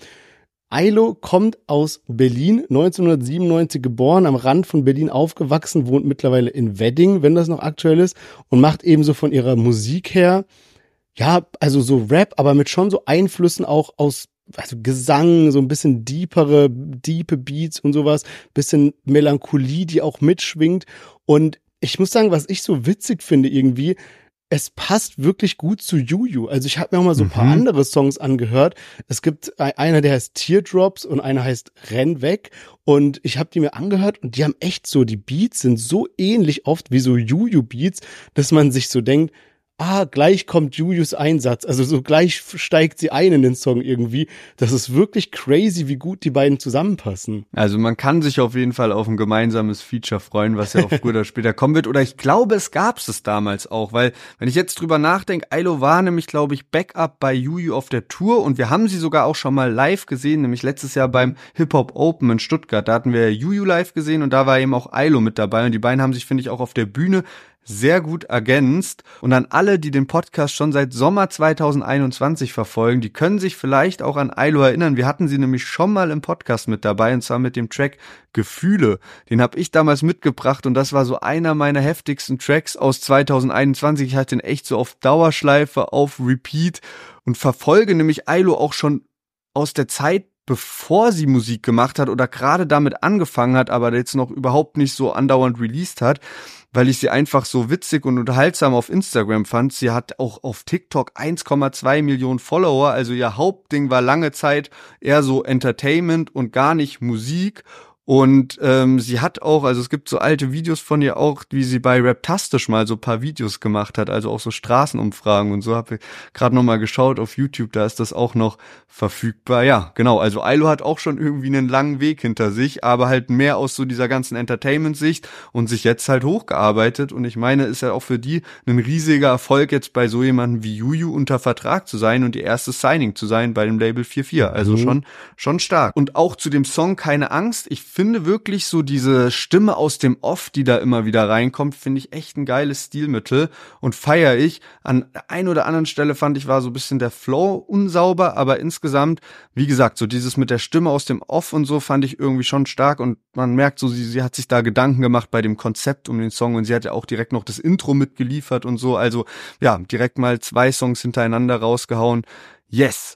Ailo kommt aus Berlin, neunzehnhundertsiebenundneunzig geboren, am Rand von Berlin aufgewachsen, wohnt mittlerweile in Wedding, wenn das noch aktuell ist, und macht ebenso von ihrer Musik her, ja, also so Rap, aber mit schon so Einflüssen auch aus also Gesang, so ein bisschen deepere, diepe Beats und sowas, bisschen Melancholie, die auch mitschwingt. Und ich muss sagen, was ich so witzig finde irgendwie, es passt wirklich gut zu Juju. Also ich habe mir auch mal so ein paar Mhm. andere Songs angehört. Es gibt einer, der heißt Teardrops und einer heißt Renn weg. Und ich habe die mir angehört und die haben echt so, die Beats sind so ähnlich oft wie so Juju-Beats, dass man sich so denkt, ah, gleich kommt Jujus Einsatz, also so gleich steigt sie ein in den Song irgendwie. Das ist wirklich crazy, wie gut die beiden zusammenpassen. Also man kann sich auf jeden Fall auf ein gemeinsames Feature freuen, was ja auch früher oder später kommen wird. Oder ich glaube, es gab es damals auch, weil wenn ich jetzt drüber nachdenke, Ailo war nämlich, glaube ich, Backup bei Juju auf der Tour und wir haben sie sogar auch schon mal live gesehen, nämlich letztes Jahr beim Hip-Hop Open in Stuttgart. Da hatten wir Juju live gesehen und da war eben auch Ailo mit dabei und die beiden haben sich, finde ich, auch auf der Bühne sehr gut ergänzt. Und an alle, die den Podcast schon seit Sommer zweitausendeinundzwanzig verfolgen, die können sich vielleicht auch an Ailo erinnern. Wir hatten sie nämlich schon mal im Podcast mit dabei, und zwar mit dem Track Gefühle. Den habe ich damals mitgebracht und das war so einer meiner heftigsten Tracks aus zweitausendeinundzwanzig. Ich hatte den echt so auf Dauerschleife, auf Repeat und verfolge nämlich Ailo auch schon aus der Zeit, bevor sie Musik gemacht hat oder gerade damit angefangen hat, aber jetzt noch überhaupt nicht so andauernd released hat, weil ich sie einfach so witzig und unterhaltsam auf Instagram fand. Sie hat auch auf TikTok eins Komma zwei Millionen Follower, also ihr Hauptding war lange Zeit eher so Entertainment und gar nicht Musik. Und ähm, sie hat auch, also es gibt so alte Videos von ihr auch, wie sie bei Raptastisch mal so ein paar Videos gemacht hat, also auch so Straßenumfragen und so. Habe ich gerade nochmal geschaut auf YouTube, da ist das auch noch verfügbar. Ja, genau, also Ailo hat auch schon irgendwie einen langen Weg hinter sich, aber halt mehr aus so dieser ganzen Entertainment-Sicht und sich jetzt halt hochgearbeitet. Und ich meine, ist ja auch für die ein riesiger Erfolg, jetzt bei so jemandem wie Juju unter Vertrag zu sein und ihr erstes Signing zu sein bei dem Label vier vier. Also mhm. schon schon stark. Und auch zu dem Song Keine Angst, ich finde wirklich so diese Stimme aus dem Off, die da immer wieder reinkommt, finde ich echt ein geiles Stilmittel und feiere ich. An der einen oder anderen Stelle fand ich, war so ein bisschen der Flow unsauber, aber insgesamt, wie gesagt, so dieses mit der Stimme aus dem Off und so fand ich irgendwie schon stark und man merkt so, sie, sie hat sich da Gedanken gemacht bei dem Konzept um den Song und sie hat ja auch direkt noch das Intro mitgeliefert und so, also ja, direkt mal zwei Songs hintereinander rausgehauen. Yes!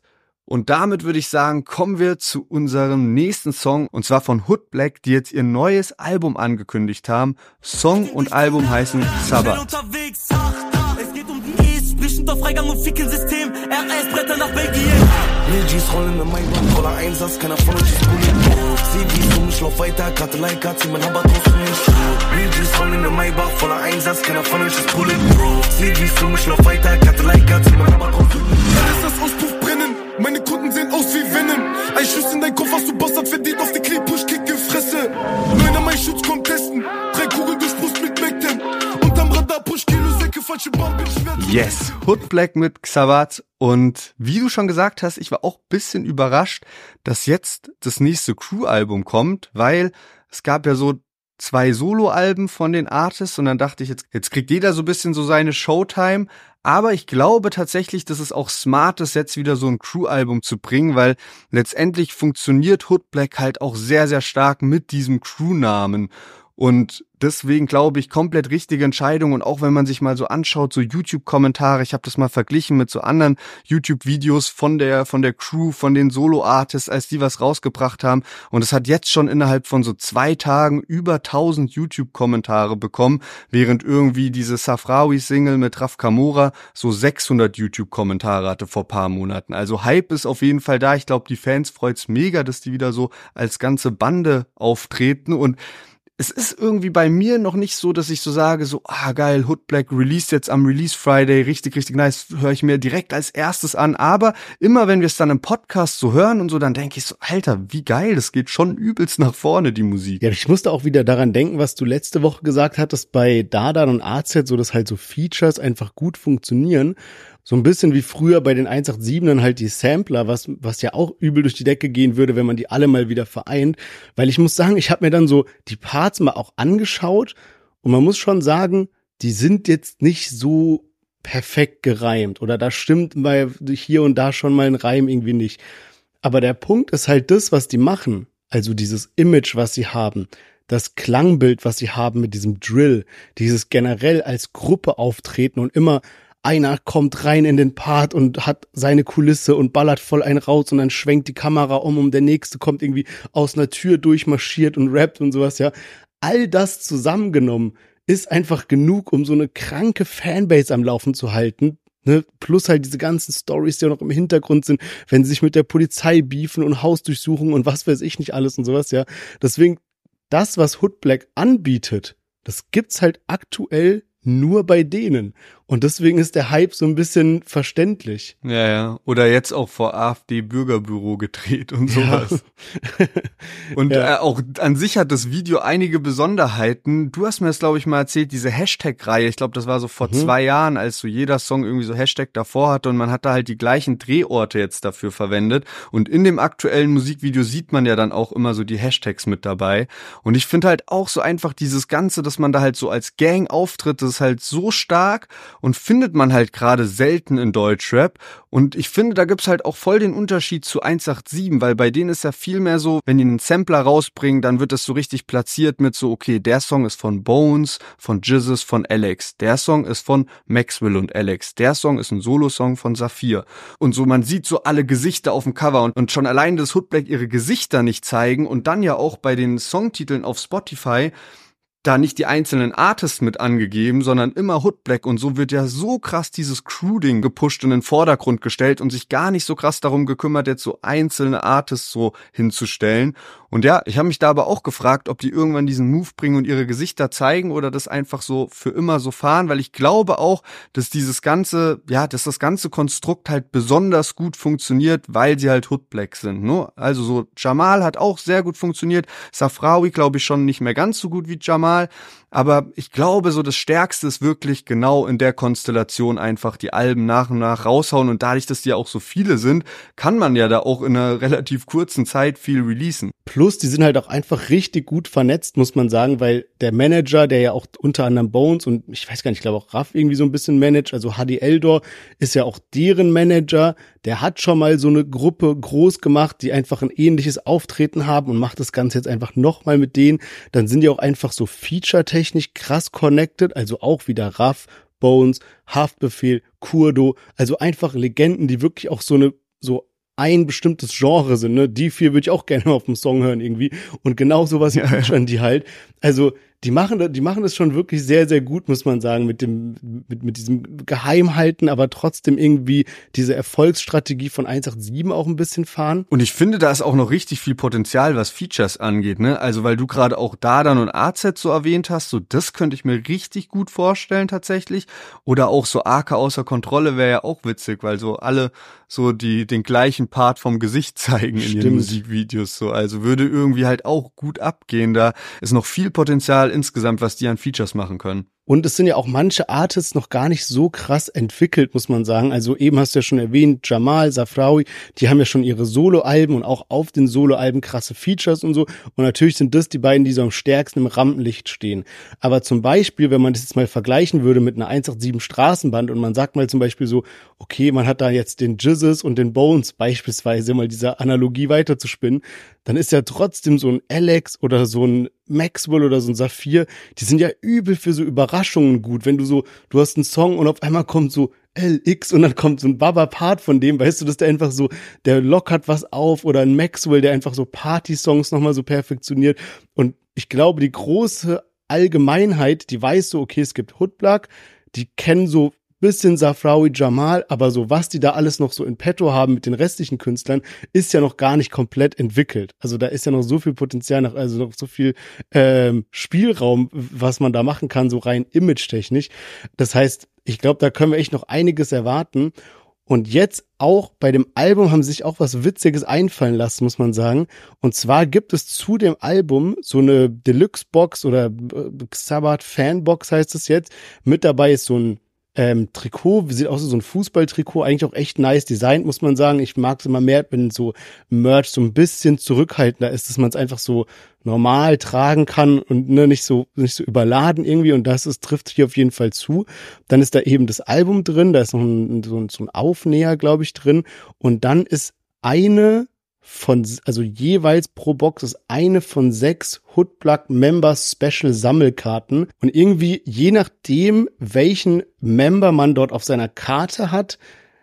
Und damit würde ich sagen, kommen wir zu unserem nächsten Song, und zwar von Hood Black, die jetzt ihr neues Album angekündigt haben. Song und Album heißen Xabat. Es geht um die E's, sprichend auf Freigang und Ficken-System. R S-Bretter nach Belgien. Lil G's rollen in mein Band, voller Einsatz, keiner von uns ist bulletproof. Sieh wie um, ich lauf weiter, gerade like, hat sie mein Haber draußen in Schuh. Lil G's rollen in mein Bach, voller Einsatz, keiner von uns ist bulletproof. Sieh wie um, ich lauf weiter, gerade like, hat sie mein Haber draußen in Schuh. Lass das Auspuff brennen, meine Kunden sehen aus wie Venom. Ein Schuss in dein Kopf, hast du Bastard verdient, auf die Knie, Push, Kick in Fresse. Neuner, mein Schutz kommt testen, drei Kugeln durch Brust mit Mac-Ten. Unterm Radar, Push, Kilo, Säcke, falsche Bahn, bin schwer. Yes, Hood Black mit Xabat. Und wie du schon gesagt hast, ich war auch ein bisschen überrascht, dass jetzt das nächste Crew-Album kommt, weil es gab ja so zwei Solo-Alben von den Artists und dann dachte ich, jetzt, jetzt kriegt jeder so ein bisschen so seine Showtime. Aber ich glaube tatsächlich, dass es auch smart ist, jetzt wieder so ein Crew-Album zu bringen, weil letztendlich funktioniert Hood Black halt auch sehr, sehr stark mit diesem Crew-Namen. Und deswegen glaube ich, komplett richtige Entscheidung. Und auch wenn man sich mal so anschaut, so YouTube-Kommentare, ich habe das mal verglichen mit so anderen YouTube-Videos von der von der Crew, von den Solo-Artists, als die was rausgebracht haben. Und es hat jetzt schon innerhalb von so zwei Tagen über tausend YouTube-Kommentare bekommen, während irgendwie diese Safrawi-Single mit Raf Kamora so sechshundert YouTube-Kommentare hatte vor paar Monaten. Also Hype ist auf jeden Fall da. Ich glaube, die Fans freut's mega, dass die wieder so als ganze Bande auftreten. Und es ist irgendwie bei mir noch nicht so, dass ich so sage, so, ah geil, Hood Black released jetzt am Release Friday, richtig, richtig nice, höre ich mir direkt als erstes an. Aber immer wenn wir es dann im Podcast so hören und so, dann denke ich so, Alter, wie geil, das geht schon übelst nach vorne, die Musik. Ja, ich musste auch wieder daran denken, was du letzte Woche gesagt hattest bei Dardan und A Z, so dass halt so Features einfach gut funktionieren. So ein bisschen wie früher bei den eins acht sieben halt die Sampler, was was ja auch übel durch die Decke gehen würde, wenn man die alle mal wieder vereint. Weil ich muss sagen, ich habe mir dann so die Parts mal auch angeschaut und man muss schon sagen, die sind jetzt nicht so perfekt gereimt oder da stimmt mal hier und da schon mal ein Reim irgendwie nicht. Aber der Punkt ist halt das, was die machen, also dieses Image, was sie haben, das Klangbild, was sie haben mit diesem Drill, dieses generell als Gruppe auftreten und immer einer kommt rein in den Part und hat seine Kulisse und ballert voll einen raus und dann schwenkt die Kamera um und der nächste kommt irgendwie aus einer Tür durchmarschiert und rappt und sowas, ja. All das zusammengenommen ist einfach genug, um so eine kranke Fanbase am Laufen zu halten, ne? Plus halt diese ganzen Stories, die auch noch im Hintergrund sind, wenn sie sich mit der Polizei beefen und Hausdurchsuchungen und was weiß ich nicht alles und sowas, ja. Deswegen, das, was Hood Black anbietet, das gibt's halt aktuell nur bei denen. Und deswegen ist der Hype so ein bisschen verständlich. Ja, ja. Oder jetzt auch vor AfD-Bürgerbüro gedreht und sowas. Ja. Und ja. äh, auch an sich hat das Video einige Besonderheiten. Du hast mir das, glaube ich, mal erzählt, diese Hashtag-Reihe. Ich glaube, das war so vor mhm. zwei Jahren, als so jeder Song irgendwie so Hashtag davor hatte und man hat da halt die gleichen Drehorte jetzt dafür verwendet. Und in dem aktuellen Musikvideo sieht man ja dann auch immer so die Hashtags mit dabei. Und ich finde halt auch so einfach dieses Ganze, dass man da halt so als Gang auftritt, das ist halt so stark und findet man halt gerade selten in Deutschrap. Und ich finde, da gibt's halt auch voll den Unterschied zu eins acht sieben, weil bei denen ist ja viel mehr so, wenn die einen Sampler rausbringen, dann wird das so richtig platziert mit so, okay, der Song ist von Bones, von Jizzes, von Alex. Der Song ist von Maxwell und Alex. Der Song ist ein Solo-Song von Saphir. Und so, man sieht so alle Gesichter auf dem Cover und, und schon allein, dass Hood Black ihre Gesichter nicht zeigen und dann ja auch bei den Songtiteln auf Spotify da nicht die einzelnen Artists mit angegeben, sondern immer Hood Black und so wird ja so krass dieses Crew-Ding gepusht und in den Vordergrund gestellt und sich gar nicht so krass darum gekümmert, jetzt so einzelne Artists so hinzustellen. Und ja, ich habe mich da aber auch gefragt, ob die irgendwann diesen Move bringen und ihre Gesichter zeigen oder das einfach so für immer so fahren, weil ich glaube auch, dass dieses ganze, ja, dass das ganze Konstrukt halt besonders gut funktioniert, weil sie halt Hood Black sind, ne? Also so Jamal hat auch sehr gut funktioniert, Safrawi glaube ich schon nicht mehr ganz so gut wie Jamal, aber ich glaube so das Stärkste ist wirklich genau in der Konstellation einfach die Alben nach und nach raushauen und dadurch, dass die ja auch so viele sind, kann man ja da auch in einer relativ kurzen Zeit viel releasen. Plus, die sind halt auch einfach richtig gut vernetzt, muss man sagen, weil der Manager, der ja auch unter anderem Bones und ich weiß gar nicht, ich glaube auch Raff irgendwie so ein bisschen managt, also Hadi Eldor ist ja auch deren Manager, der hat schon mal so eine Gruppe groß gemacht, die einfach ein ähnliches Auftreten haben und macht das Ganze jetzt einfach nochmal mit denen, dann sind die auch einfach so feature-technisch krass connected, also auch wieder Raff, Bones, Haftbefehl, Kurdo, also einfach Legenden, die wirklich auch so eine so ein bestimmtes Genre sind, ne? Die vier würde ich auch gerne mal auf dem Song hören irgendwie. Und genau sowas Ja, featuren die halt. Also die machen, die machen das schon wirklich sehr, sehr gut, muss man sagen, mit dem, mit, mit diesem Geheimhalten, aber trotzdem irgendwie diese Erfolgsstrategie von eins acht sieben auch ein bisschen fahren. Und ich finde, da ist auch noch richtig viel Potenzial, was Features angeht, ne? Also, weil du gerade auch Dardan und A Z so erwähnt hast, so das könnte ich mir richtig gut vorstellen tatsächlich. Oder auch so Arke außer Kontrolle wäre ja auch witzig, weil so alle so die den gleichen Part vom Gesicht zeigen in Stimmt. ihren Musikvideos so. Also würde irgendwie halt auch gut abgehen. Da ist noch viel Potenzial insgesamt, was die an Features machen können. Und es sind ja auch manche Artists noch gar nicht so krass entwickelt, muss man sagen. Also eben hast du ja schon erwähnt, Jamal, Safraoui, die haben ja schon ihre Soloalben und auch auf den Soloalben krasse Features und so. Und natürlich sind das die beiden, die so am stärksten im Rampenlicht stehen. Aber zum Beispiel, wenn man das jetzt mal vergleichen würde mit einer eins acht sieben Straßenband und man sagt mal zum Beispiel so, okay, man hat da jetzt den Jizzes und den Bones beispielsweise, mal dieser Analogie weiterzuspinnen, dann ist ja trotzdem so ein Alex oder so ein Maxwell oder so ein Saphir, die sind ja übel für so Überraschungen gut. Wenn du so, du hast einen Song und auf einmal kommt so L X und dann kommt so ein Baba-Part von dem, weißt du, dass der einfach so, der lockert was auf, oder ein Maxwell, der einfach so Party-Songs nochmal so perfektioniert. Und ich glaube, die große Allgemeinheit, die weiß so, okay, es gibt Hoodblock, die kennen so bisschen Safraoui, Jamal, aber so was die da alles noch so in petto haben mit den restlichen Künstlern, ist ja noch gar nicht komplett entwickelt. Also da ist ja noch so viel Potenzial, noch, also noch so viel ähm, Spielraum, was man da machen kann, so rein image-technisch. Das heißt, ich glaube, da können wir echt noch einiges erwarten. Und jetzt auch bei dem Album haben sie sich auch was Witziges einfallen lassen, muss man sagen. Und zwar gibt es zu dem Album so eine Deluxe-Box oder Xabat-Fanbox heißt es jetzt. Mit dabei ist so ein Ähm, Trikot, sieht aus wie so ein Fußballtrikot, eigentlich auch echt nice designt, muss man sagen. Ich mag es immer mehr, wenn so Merch so ein bisschen zurückhaltender ist, dass man es einfach so normal tragen kann und ne, nicht so nicht so überladen irgendwie, und das ist, trifft hier auf jeden Fall zu. Dann ist da eben das Album drin, da ist noch ein, so, ein, so ein Aufnäher, glaube ich, drin, und dann ist eine von, also jeweils pro Box ist eine von sechs Hoodblock Members Special Sammelkarten, und irgendwie je nachdem, welchen Member man dort auf seiner Karte hat,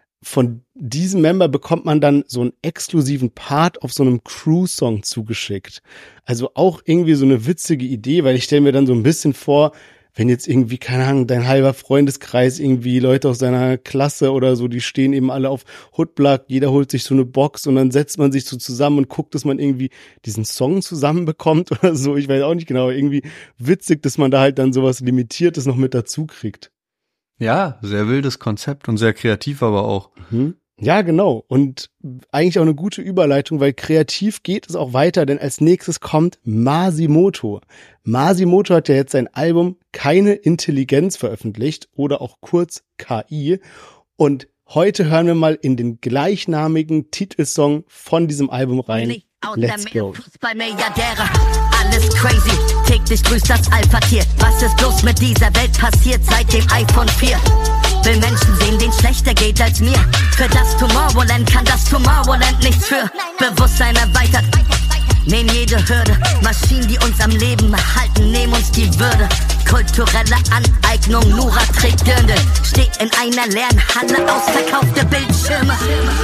von diesem Member bekommt man dann so einen exklusiven Part auf so einem Crew-Song zugeschickt. Also auch irgendwie so eine witzige Idee, weil ich stelle mir dann so ein bisschen vor, wenn jetzt irgendwie, keine Ahnung, dein halber Freundeskreis, irgendwie Leute aus deiner Klasse oder so, die stehen eben alle auf Hoodblock, jeder holt sich so eine Box und dann setzt man sich so zusammen und guckt, dass man irgendwie diesen Song zusammenbekommt oder so. Ich weiß auch nicht genau, irgendwie witzig, dass man da halt dann sowas Limitiertes noch mit dazu kriegt. Ja, sehr wildes Konzept und sehr kreativ aber auch. Mhm. Ja, genau. Und eigentlich auch eine gute Überleitung, weil kreativ geht es auch weiter, denn als nächstes kommt Masimoto. Masimoto hat ja jetzt sein Album Keine Intelligenz veröffentlicht oder auch kurz K I. Und heute hören wir mal in den gleichnamigen Titelsong von diesem Album rein. Let's go. Fußballmilliardäre, alles crazy. Täglich grüßt das Alpha-Tier. Was ist bloß mit dieser Welt passiert seit dem iPhone vier? Will Menschen sehen, denen schlechter geht als mir. Für das Tomorrowland kann das Tomorrowland nichts für. Bewusstsein erweitert, nehmen jede Hürde. Maschinen, die uns am Leben halten, nehmen uns die Würde. Kulturelle Aneignung, Nura trägt Dirndl. Steht in einer leeren Halle, ausverkaufte Bildschirme.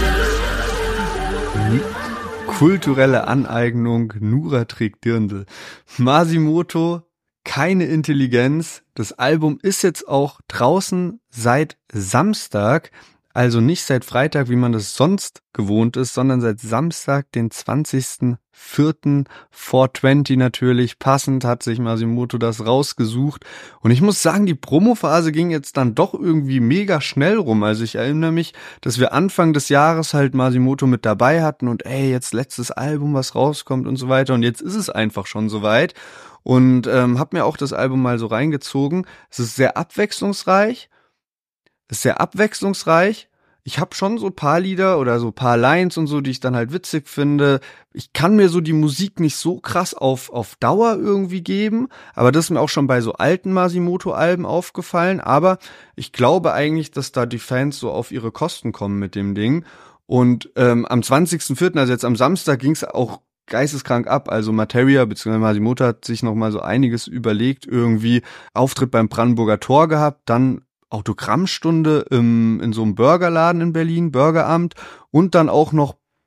Kulturelle Aneignung, Nura trägt Dirndl. Masimoto, Keine Intelligenz. Das Album ist jetzt auch draußen seit Samstag, also nicht seit Freitag, wie man das sonst gewohnt ist, sondern seit Samstag, den zwanzigsten vierten vier zwanzig natürlich. Passend hat sich Masimoto das rausgesucht. Und ich muss sagen, die Promophase ging jetzt dann doch irgendwie mega schnell rum. Also ich erinnere mich, dass wir Anfang des Jahres halt Masimoto mit dabei hatten und ey, jetzt letztes Album, was rauskommt und so weiter. Und jetzt ist es einfach schon soweit. Und ähm, habe mir auch das Album mal so reingezogen. Es ist sehr abwechslungsreich. Es ist sehr abwechslungsreich. Ich habe schon so paar Lieder oder so paar Lines und so, die ich dann halt witzig finde. Ich kann mir so die Musik nicht so krass auf auf Dauer irgendwie geben, aber das ist mir auch schon bei so alten Masimoto-Alben aufgefallen. Aber ich glaube eigentlich, dass da die Fans so auf ihre Kosten kommen mit dem Ding. Und ähm, am zwanzigsten vierten, also jetzt am Samstag, ging es auch geisteskrank ab. Also Materia bzw. Masimoto hat sich noch mal so einiges überlegt, irgendwie Auftritt beim Brandenburger Tor gehabt, dann Autogrammstunde im, in so einem Burgerladen in Berlin, Burgeramt, und dann auch noch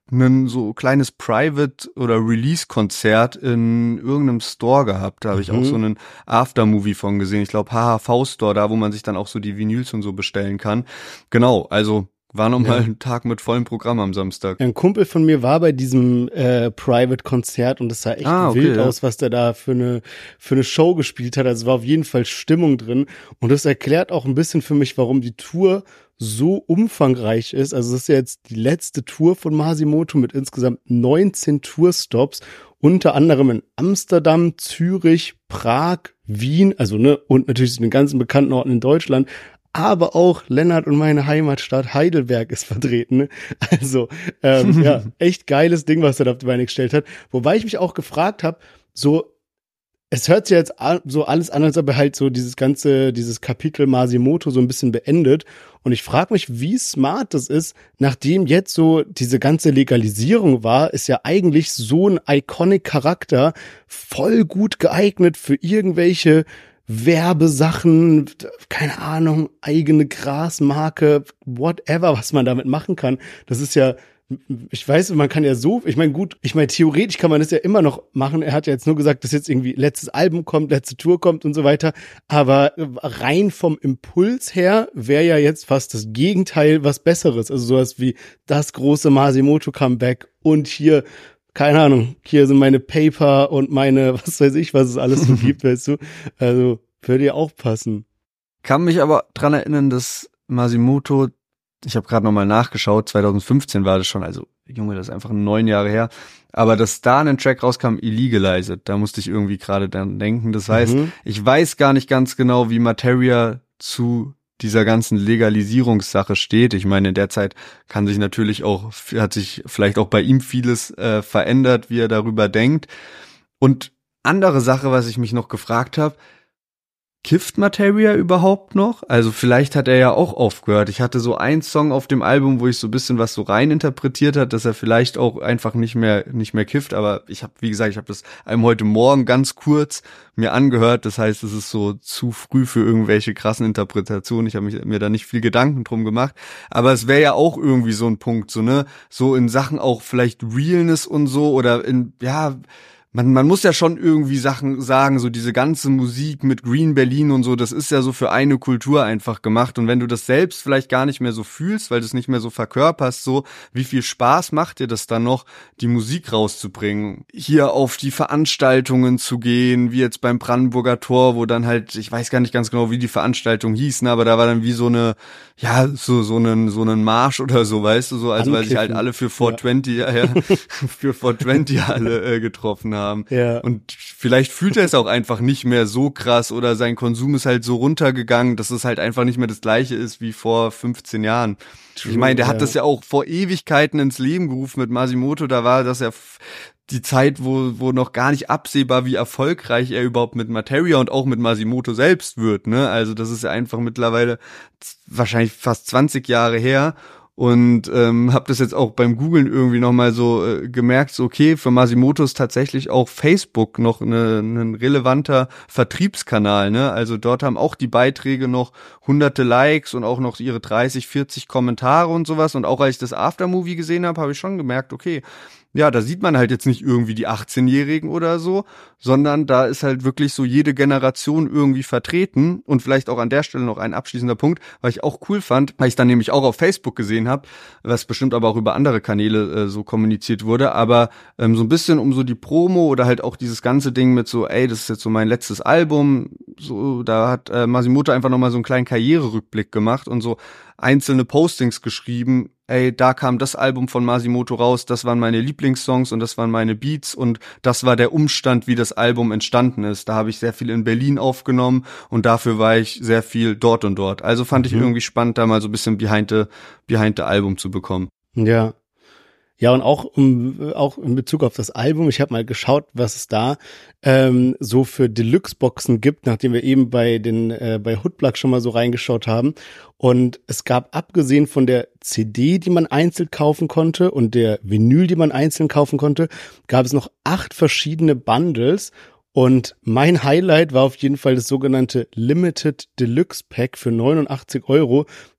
ein so kleines Private- oder Release-Konzert in irgendeinem Store gehabt. Da habe ich mhm. auch so einen Aftermovie von gesehen. Ich glaube H H V-Store, da wo man sich dann auch so die Vinyls und so bestellen kann. Genau, also war nochmal ja. ein Tag mit vollem Programm am Samstag. Ein Kumpel von mir war bei diesem äh, Private-Konzert und es sah echt ah, okay, wild ja. aus, was der da für eine für eine Show gespielt hat. Also war auf jeden Fall Stimmung drin. Und das erklärt auch ein bisschen für mich, warum die Tour so umfangreich ist. Also das ist ja jetzt die letzte Tour von Masimoto mit insgesamt neunzehn Tourstops, unter anderem in Amsterdam, Zürich, Prag, Wien, also ne, und natürlich den ganzen bekannten Orten in Deutschland. Aber auch Lennart und meine Heimatstadt Heidelberg ist vertreten. Ne? Also ähm, ja, echt geiles Ding, was er da auf die Beine gestellt hat. Wobei ich mich auch gefragt habe, so, es hört sich jetzt so alles an, als ob er halt so dieses ganze, dieses Kapitel Masimoto so ein bisschen beendet. Und ich frage mich, wie smart das ist, nachdem jetzt so diese ganze Legalisierung war, ist ja eigentlich so ein Iconic-Charakter voll gut geeignet für irgendwelche Werbesachen, keine Ahnung, eigene Grasmarke, whatever, was man damit machen kann. Das ist ja, ich weiß, man kann ja so, ich meine, gut, ich meine, theoretisch kann man das ja immer noch machen. Er hat ja jetzt nur gesagt, dass jetzt irgendwie letztes Album kommt, letzte Tour kommt und so weiter. Aber rein vom Impuls her wäre ja jetzt fast das Gegenteil was Besseres. Also sowas wie das große Masimoto-Comeback und hier, keine Ahnung, hier sind meine Paper und meine, was weiß ich, was es alles so gibt, weißt du. Also, würde ja auch passen. Kann mich aber dran erinnern, dass Masimoto, ich habe gerade nochmal nachgeschaut, zwanzig fünfzehn war das schon, also Junge, das ist einfach neun Jahre her, aber dass da ein Track rauskam, Illegalized, da musste ich irgendwie gerade dann denken. Das heißt, mhm. ich weiß gar nicht ganz genau, wie Materia zu dieser ganzen Legalisierungssache steht. Ich meine, in der Zeit kann sich natürlich auch, hat sich vielleicht auch bei ihm vieles äh, verändert, wie er darüber denkt. Und andere Sache, was ich mich noch gefragt habe, kifft Materia überhaupt noch? Also vielleicht hat er ja auch aufgehört. Ich hatte so einen Song auf dem Album, wo ich so ein bisschen was so rein interpretiert hat, dass er vielleicht auch einfach nicht mehr nicht mehr kifft. Aber ich habe, wie gesagt, ich habe das einem heute Morgen ganz kurz mir angehört. Das heißt, es ist so zu früh für irgendwelche krassen Interpretationen. Ich habe mich mir da nicht viel Gedanken drum gemacht. Aber es wäre ja auch irgendwie so ein Punkt, so ne, so in Sachen auch vielleicht Realness und so oder in ja. Man, man muss ja schon irgendwie Sachen sagen, so diese ganze Musik mit Green Berlin und so, das ist ja so für eine Kultur einfach gemacht. Und wenn du das selbst vielleicht gar nicht mehr so fühlst, weil du es nicht mehr so verkörperst, so, wie viel Spaß macht dir das dann noch, die Musik rauszubringen? Hier auf die Veranstaltungen zu gehen, wie jetzt beim Brandenburger Tor, wo dann halt, ich weiß gar nicht ganz genau, wie die Veranstaltung hieß, ne, aber da war dann wie so eine, ja, so, so einen, so einen Marsch oder so, weißt du, so, also weil sich halt alle für vier zwanzig, ja, ja für vier zwanzig alle äh, getroffen haben. Haben. Ja. Und vielleicht fühlt er es auch einfach nicht mehr so krass oder sein Konsum ist halt so runtergegangen, dass es halt einfach nicht mehr das Gleiche ist wie vor fünfzehn Jahren. True, ich meine, der ja. hat das ja auch vor Ewigkeiten ins Leben gerufen mit Masimoto, da war das ja die Zeit, wo wo noch gar nicht absehbar, wie erfolgreich er überhaupt mit Materia und auch mit Masimoto selbst wird, ne? Also das ist ja einfach mittlerweile wahrscheinlich fast zwanzig Jahre her. Und ähm, habe das jetzt auch beim Googlen irgendwie nochmal so äh, gemerkt, so okay, für Masimoto ist tatsächlich auch Facebook noch eine, ein relevanter Vertriebskanal, ne? Also dort haben auch die Beiträge noch hunderte Likes und auch noch ihre dreißig, vierzig Kommentare und sowas. Und auch als ich das Aftermovie gesehen habe, habe ich schon gemerkt, okay, ja, da sieht man halt jetzt nicht irgendwie die achtzehnjährigen oder so, sondern da ist halt wirklich so jede Generation irgendwie vertreten. Und vielleicht auch an der Stelle noch ein abschließender Punkt, weil ich auch cool fand, weil ich dann nämlich auch auf Facebook gesehen habe, was bestimmt aber auch über andere Kanäle äh, so kommuniziert wurde, aber ähm, so ein bisschen um so die Promo oder halt auch dieses ganze Ding mit so, ey, das ist jetzt so mein letztes Album, so, da hat äh, Masimoto einfach nochmal so einen kleinen Karriererückblick gemacht und so einzelne Postings geschrieben, ey, da kam das Album von Masimoto raus, das waren meine Lieblingssongs und das waren meine Beats und das war der Umstand, wie das Album entstanden ist. Da habe ich sehr viel in Berlin aufgenommen und dafür war ich sehr viel dort und dort. Also fand mhm. ich irgendwie spannend, da mal so ein bisschen behind the, behind the Album zu bekommen. Ja. Ja, und auch um, auch in Bezug auf das Album, ich habe mal geschaut, was es da ähm, so für Deluxe-Boxen gibt, nachdem wir eben bei den äh, bei Hoodplug schon mal so reingeschaut haben. Und es gab, abgesehen von der C D, die man einzeln kaufen konnte und der Vinyl, die man einzeln kaufen konnte, gab es noch acht verschiedene Bundles. Und mein Highlight war auf jeden Fall das sogenannte Limited Deluxe Pack für neunundachtzig Euro.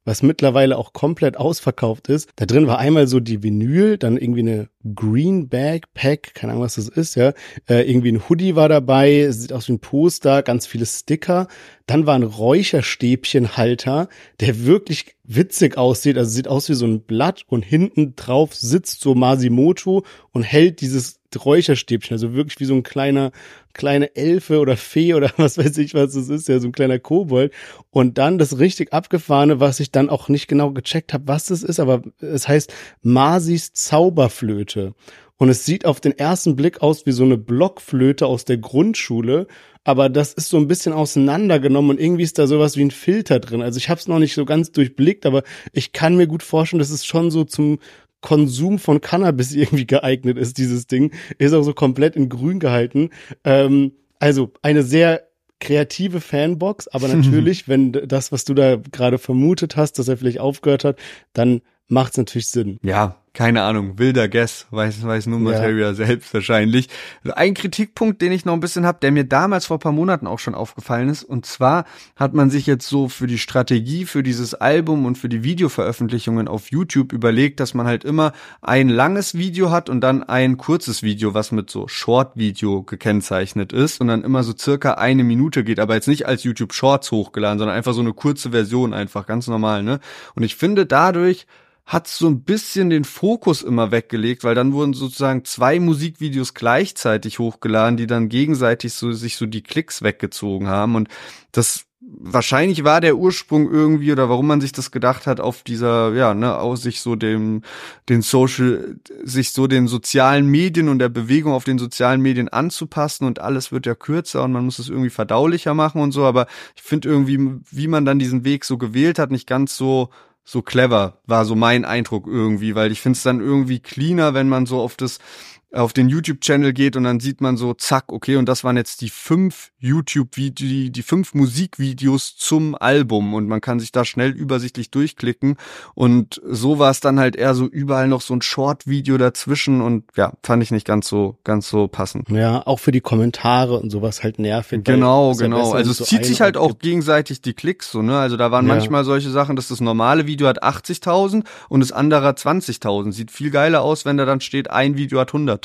was mittlerweile auch komplett ausverkauft ist. Da drin war einmal so die Vinyl, dann irgendwie eine Green Bag Pack, keine Ahnung, was das ist, ja. Äh, irgendwie ein Hoodie war dabei, sieht aus wie ein Poster, ganz viele Sticker. Dann war ein Räucherstäbchenhalter, der wirklich witzig aussieht, also sieht aus wie so ein Blatt und hinten drauf sitzt so Masimoto und hält dieses Räucherstäbchen, also wirklich wie so ein kleiner, kleine Elfe oder Fee oder was weiß ich, was das ist, ja, so ein kleiner Kobold. Und dann das richtig Abgefahrene, was ich dann auch nicht genau gecheckt habe, was das ist, aber es heißt Masis Zauberflöte. Und es sieht auf den ersten Blick aus wie so eine Blockflöte aus der Grundschule, aber das ist so ein bisschen auseinandergenommen und irgendwie ist da sowas wie ein Filter drin. Also ich habe es noch nicht so ganz durchblickt, aber ich kann mir gut vorstellen, dass es schon so zum Konsum von Cannabis irgendwie geeignet ist, dieses Ding. Ist auch so komplett in grün gehalten. Ähm, also eine sehr kreative Fanbox, aber natürlich, wenn das, was du da gerade vermutet hast, dass er vielleicht aufgehört hat, dann macht es natürlich Sinn. Ja, keine Ahnung, wilder Guess, weiß, weiß nur Materia ja. selbst wahrscheinlich. Ein Kritikpunkt, den ich noch ein bisschen habe, der mir damals vor ein paar Monaten auch schon aufgefallen ist, und zwar hat man sich jetzt so für die Strategie, für dieses Album und für die Videoveröffentlichungen auf YouTube überlegt, dass man halt immer ein langes Video hat und dann ein kurzes Video, was mit so Short-Video gekennzeichnet ist und dann immer so circa eine Minute geht, aber jetzt nicht als YouTube Shorts hochgeladen, sondern einfach so eine kurze Version, einfach ganz normal, ne? Und ich finde, dadurch hat so ein bisschen den Fokus immer weggelegt, weil dann wurden sozusagen zwei Musikvideos gleichzeitig hochgeladen, die dann gegenseitig so sich so die Klicks weggezogen haben. Und das wahrscheinlich war der Ursprung irgendwie oder warum man sich das gedacht hat, auf dieser, ja, ne, aus sich so dem, den Social, sich so den sozialen Medien und der Bewegung auf den sozialen Medien anzupassen und alles wird ja kürzer und man muss es irgendwie verdaulicher machen und so. Aber ich finde irgendwie, wie man dann diesen Weg so gewählt hat, nicht ganz so so clever, war so mein Eindruck irgendwie, weil ich finde es dann irgendwie cleaner, wenn man so auf das auf den YouTube-Channel geht und dann sieht man so, zack, okay, und das waren jetzt die fünf YouTube-Videos, die, die fünf Musikvideos zum Album und man kann sich da schnell übersichtlich durchklicken und so war es dann halt eher so überall noch so ein Short-Video dazwischen und ja, fand ich nicht ganz so, ganz so passend. Ja, auch für die Kommentare und sowas halt nervig. Genau, genau, ja, also es so zieht sich halt auch gegenseitig die Klicks so, ne, also da waren ja. manchmal solche Sachen, dass das normale Video hat achtzigtausend und das andere hat zwanzigtausend, sieht viel geiler aus, wenn da dann steht, ein Video hat hunderttausend.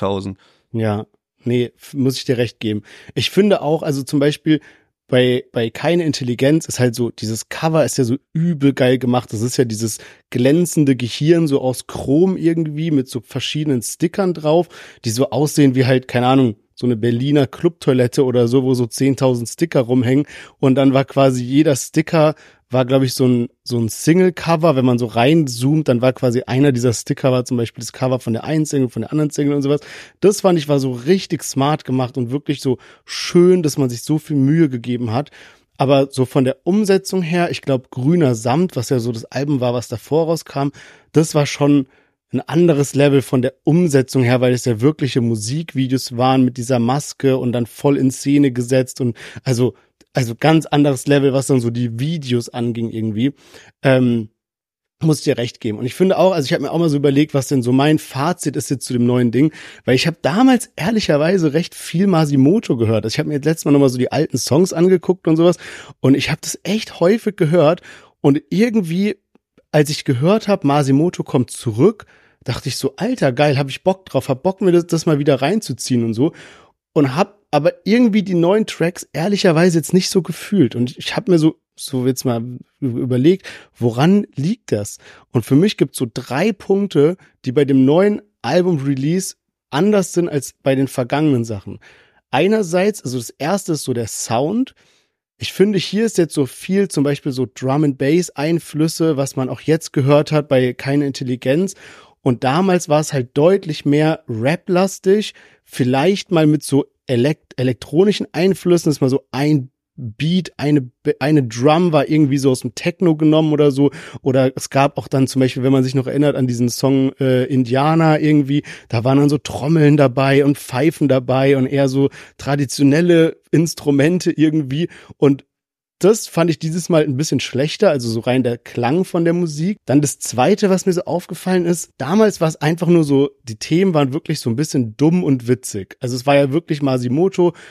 Ja, nee, muss ich dir recht geben. Ich finde auch, also zum Beispiel bei bei Keine Intelligenz ist halt so, dieses Cover ist ja so übel geil gemacht. Das ist ja dieses glänzende Gehirn so aus Chrom irgendwie mit so verschiedenen Stickern drauf, die so aussehen wie halt, keine Ahnung, so eine Berliner Clubtoilette oder so, wo so zehntausend Sticker rumhängen und dann war quasi jeder Sticker war, glaube ich, so ein so ein Single-Cover, wenn man so reinzoomt, dann war quasi einer dieser Sticker, war zum Beispiel das Cover von der einen Single, von der anderen Single und sowas. Das fand ich war so richtig smart gemacht und wirklich so schön, dass man sich so viel Mühe gegeben hat. Aber so von der Umsetzung her, ich glaube, Grüner Samt, was ja so das Album war, was davor rauskam, das war schon ein anderes Level von der Umsetzung her, weil es ja wirkliche Musikvideos waren mit dieser Maske und dann voll in Szene gesetzt und also Also ganz anderes Level, was dann so die Videos anging irgendwie. Ähm, muss ich dir recht geben. Und ich finde auch, also ich habe mir auch mal so überlegt, was denn so mein Fazit ist jetzt zu dem neuen Ding. Weil ich habe damals ehrlicherweise recht viel Masimoto gehört. Also ich habe mir jetzt letztes Mal nochmal so die alten Songs angeguckt und sowas. Und ich habe das echt häufig gehört. Und irgendwie, als ich gehört habe, Masimoto kommt zurück, dachte ich so, Alter, geil, habe ich Bock drauf. Hab Bock, mir das, das mal wieder reinzuziehen und so. Und hab aber irgendwie die neuen Tracks ehrlicherweise jetzt nicht so gefühlt. Und ich habe mir so so jetzt mal überlegt, woran liegt das? Und für mich gibt es so drei Punkte, die bei dem neuen Album-Release anders sind als bei den vergangenen Sachen. Einerseits, also das erste ist so der Sound. Ich finde, hier ist jetzt so viel, zum Beispiel so Drum-and-Bass-Einflüsse, was man auch jetzt gehört hat bei Keine Intelligenz. Und damals war es halt deutlich mehr Rap-lastig, vielleicht mal mit so elekt- elektronischen Einflüssen, dass mal so ein Beat, eine eine Drum war irgendwie so aus dem Techno genommen oder so, oder es gab auch dann zum Beispiel, wenn man sich noch erinnert an diesen Song äh, Indianer irgendwie, da waren dann so Trommeln dabei und Pfeifen dabei und eher so traditionelle Instrumente irgendwie, und das fand ich dieses Mal ein bisschen schlechter, also so rein der Klang von der Musik. Dann das Zweite, was mir so aufgefallen ist, damals war es einfach nur so, die Themen waren wirklich so ein bisschen dumm und witzig. Also es war ja wirklich Masimoto,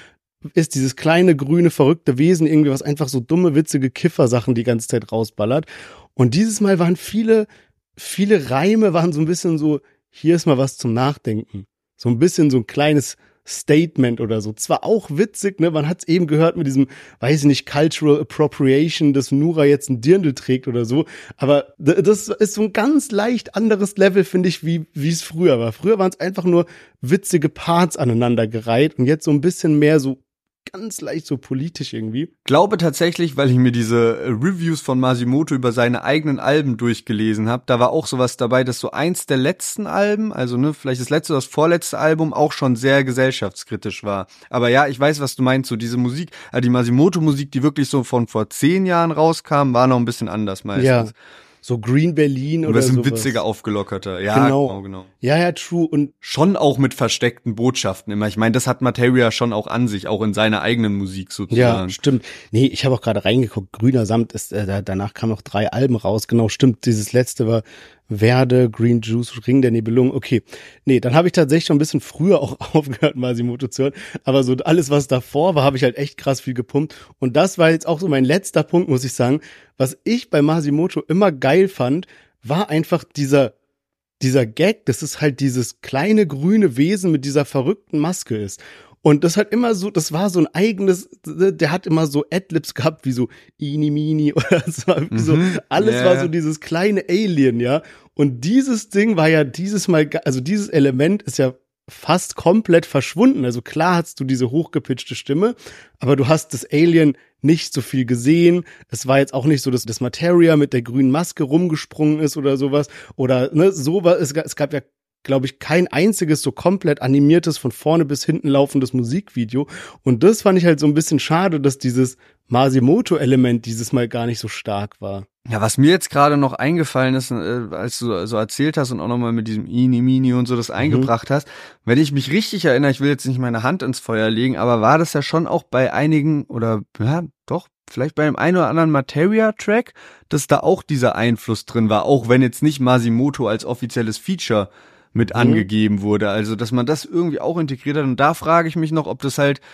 ist dieses kleine, grüne, verrückte Wesen irgendwie, was einfach so dumme, witzige Kiffersachen die ganze Zeit rausballert. Und dieses Mal waren viele, viele Reime waren so ein bisschen so, hier ist mal was zum Nachdenken. So ein bisschen so ein kleines Statement oder so. Zwar auch witzig, ne, man hat es eben gehört mit diesem, weiß ich nicht, Cultural Appropriation, dass Nura jetzt ein Dirndl trägt oder so, aber d- das ist so ein ganz leicht anderes Level, finde ich, wie wie es früher war. Früher waren es einfach nur witzige Parts aneinandergereiht und jetzt so ein bisschen mehr so ganz leicht so politisch irgendwie. Glaube tatsächlich, weil ich mir diese äh, Reviews von Masimoto über seine eigenen Alben durchgelesen habe, da war auch sowas dabei, dass so eins der letzten Alben, also ne, vielleicht das letzte oder das vorletzte Album auch schon sehr gesellschaftskritisch war. Aber ja, ich weiß, was du meinst, so diese Musik, äh, die Masimoto-Musik, die wirklich so von vor zehn Jahren rauskam, war noch ein bisschen anders meistens. Ja. So Green Berlin oder so. Ein bisschen witziger, aufgelockerter. Ja, genau. genau, genau. Ja, ja, true. Und schon auch mit versteckten Botschaften immer. Ich meine, das hat Materia schon auch an sich, auch in seiner eigenen Musik sozusagen. Ja, stimmt. Nee, ich habe auch gerade reingeguckt. Grüner Samt ist, äh, da, danach kamen noch drei Alben raus. Genau, stimmt. Dieses letzte war Verde, Green Juice, Ring der Nibelungen. Okay. Nee, dann habe ich tatsächlich schon ein bisschen früher auch aufgehört, Masimoto zu hören. Aber so alles, was davor war, habe ich halt echt krass viel gepumpt. Und das war jetzt auch so mein letzter Punkt, muss ich sagen. Was ich bei Masimoto immer geil fand, war einfach dieser dieser Gag, dass es halt dieses kleine grüne Wesen mit dieser verrückten Maske ist. Und das hat immer so, das war so ein eigenes, der hat immer so Adlibs gehabt, wie so Ini Mini oder so, mhm. so alles yeah. war so dieses kleine Alien, ja. Und dieses Ding war ja dieses Mal, also dieses Element ist ja fast komplett verschwunden. Also klar hast du diese hochgepitchte Stimme, aber du hast das Alien nicht so viel gesehen. Es war jetzt auch nicht so, dass das Materia mit der grünen Maske rumgesprungen ist oder sowas. Oder ne, so war es, es gab ja, glaube ich, kein einziges so komplett animiertes, von vorne bis hinten laufendes Musikvideo. Und das fand ich halt so ein bisschen schade, dass dieses Masimoto-Element dieses Mal gar nicht so stark war. Ja, was mir jetzt gerade noch eingefallen ist, äh, als du so erzählt hast und auch nochmal mit diesem Ini Mini und so das mhm. eingebracht hast, wenn ich mich richtig erinnere, ich will jetzt nicht meine Hand ins Feuer legen, aber war das ja schon auch bei einigen oder ja, doch, vielleicht bei dem einen oder anderen Materia-Track, dass da auch dieser Einfluss drin war, auch wenn jetzt nicht Masimoto als offizielles Feature mit mhm. angegeben wurde, also dass man das irgendwie auch integriert hat. Und da frage ich mich noch, ob das halt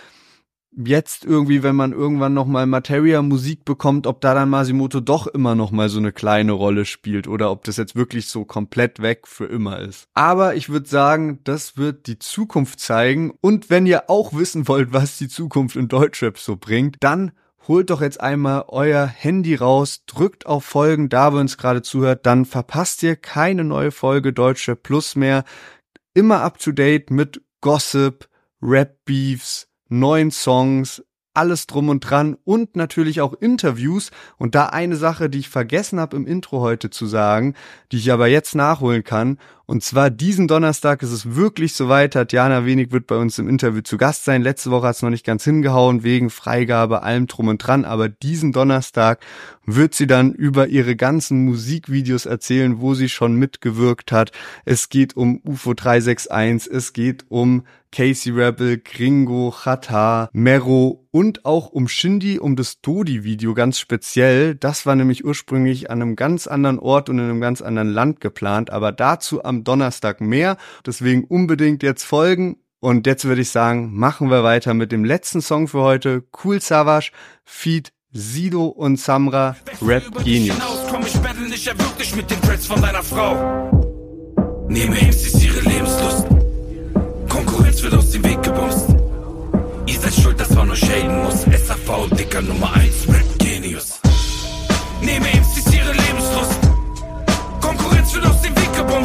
jetzt irgendwie, wenn man irgendwann nochmal Materia-Musik bekommt, ob da dann Masimoto doch immer nochmal so eine kleine Rolle spielt oder ob das jetzt wirklich so komplett weg für immer ist. Aber ich würde sagen, das wird die Zukunft zeigen. Und wenn ihr auch wissen wollt, was die Zukunft in Deutschrap so bringt, dann holt doch jetzt einmal euer Handy raus, drückt auf Folgen, da wo ihr uns gerade zuhört, dann verpasst ihr keine neue Folge Deutschrap Plus mehr. Immer up to date mit Gossip, Rap-Beefs, neuen Songs, alles drum und dran und natürlich auch Interviews. Und da eine Sache, die ich vergessen habe im Intro heute zu sagen, die ich aber jetzt nachholen kann. Und zwar diesen Donnerstag ist es wirklich soweit. Tatjana Wenig wird bei uns im Interview zu Gast sein. Letzte Woche hat es noch nicht ganz hingehauen, wegen Freigabe, allem drum und dran. Aber diesen Donnerstag wird sie dann über ihre ganzen Musikvideos erzählen, wo sie schon mitgewirkt hat. Es geht um U F O drei sechs eins, es geht um Casey Rebel, Gringo, Chata, Mero und auch um Shindy, um das Dodi-Video ganz speziell. Das war nämlich ursprünglich an einem ganz anderen Ort und in einem ganz anderen Land geplant, aber dazu am Donnerstag mehr. Deswegen unbedingt jetzt folgen. Und jetzt würde ich sagen, machen wir weiter mit dem letzten Song für heute. Kool Savas, Feat. Sido und Samra, Rap Genius. Komm, ich battle nicht, er wirklich mit den Dreads von deiner Frau. Nehme M Cs ihre Lebenslust. Konkurrenz wird aus dem Weg gebumst. Ihr seid schuld, dass man nur shaden muss. S A V, Dicker Nummer eins, Rap Genius. Nehme M Cs ihre Lebenslust. Konkurrenz wird aus dem Weg gebumst.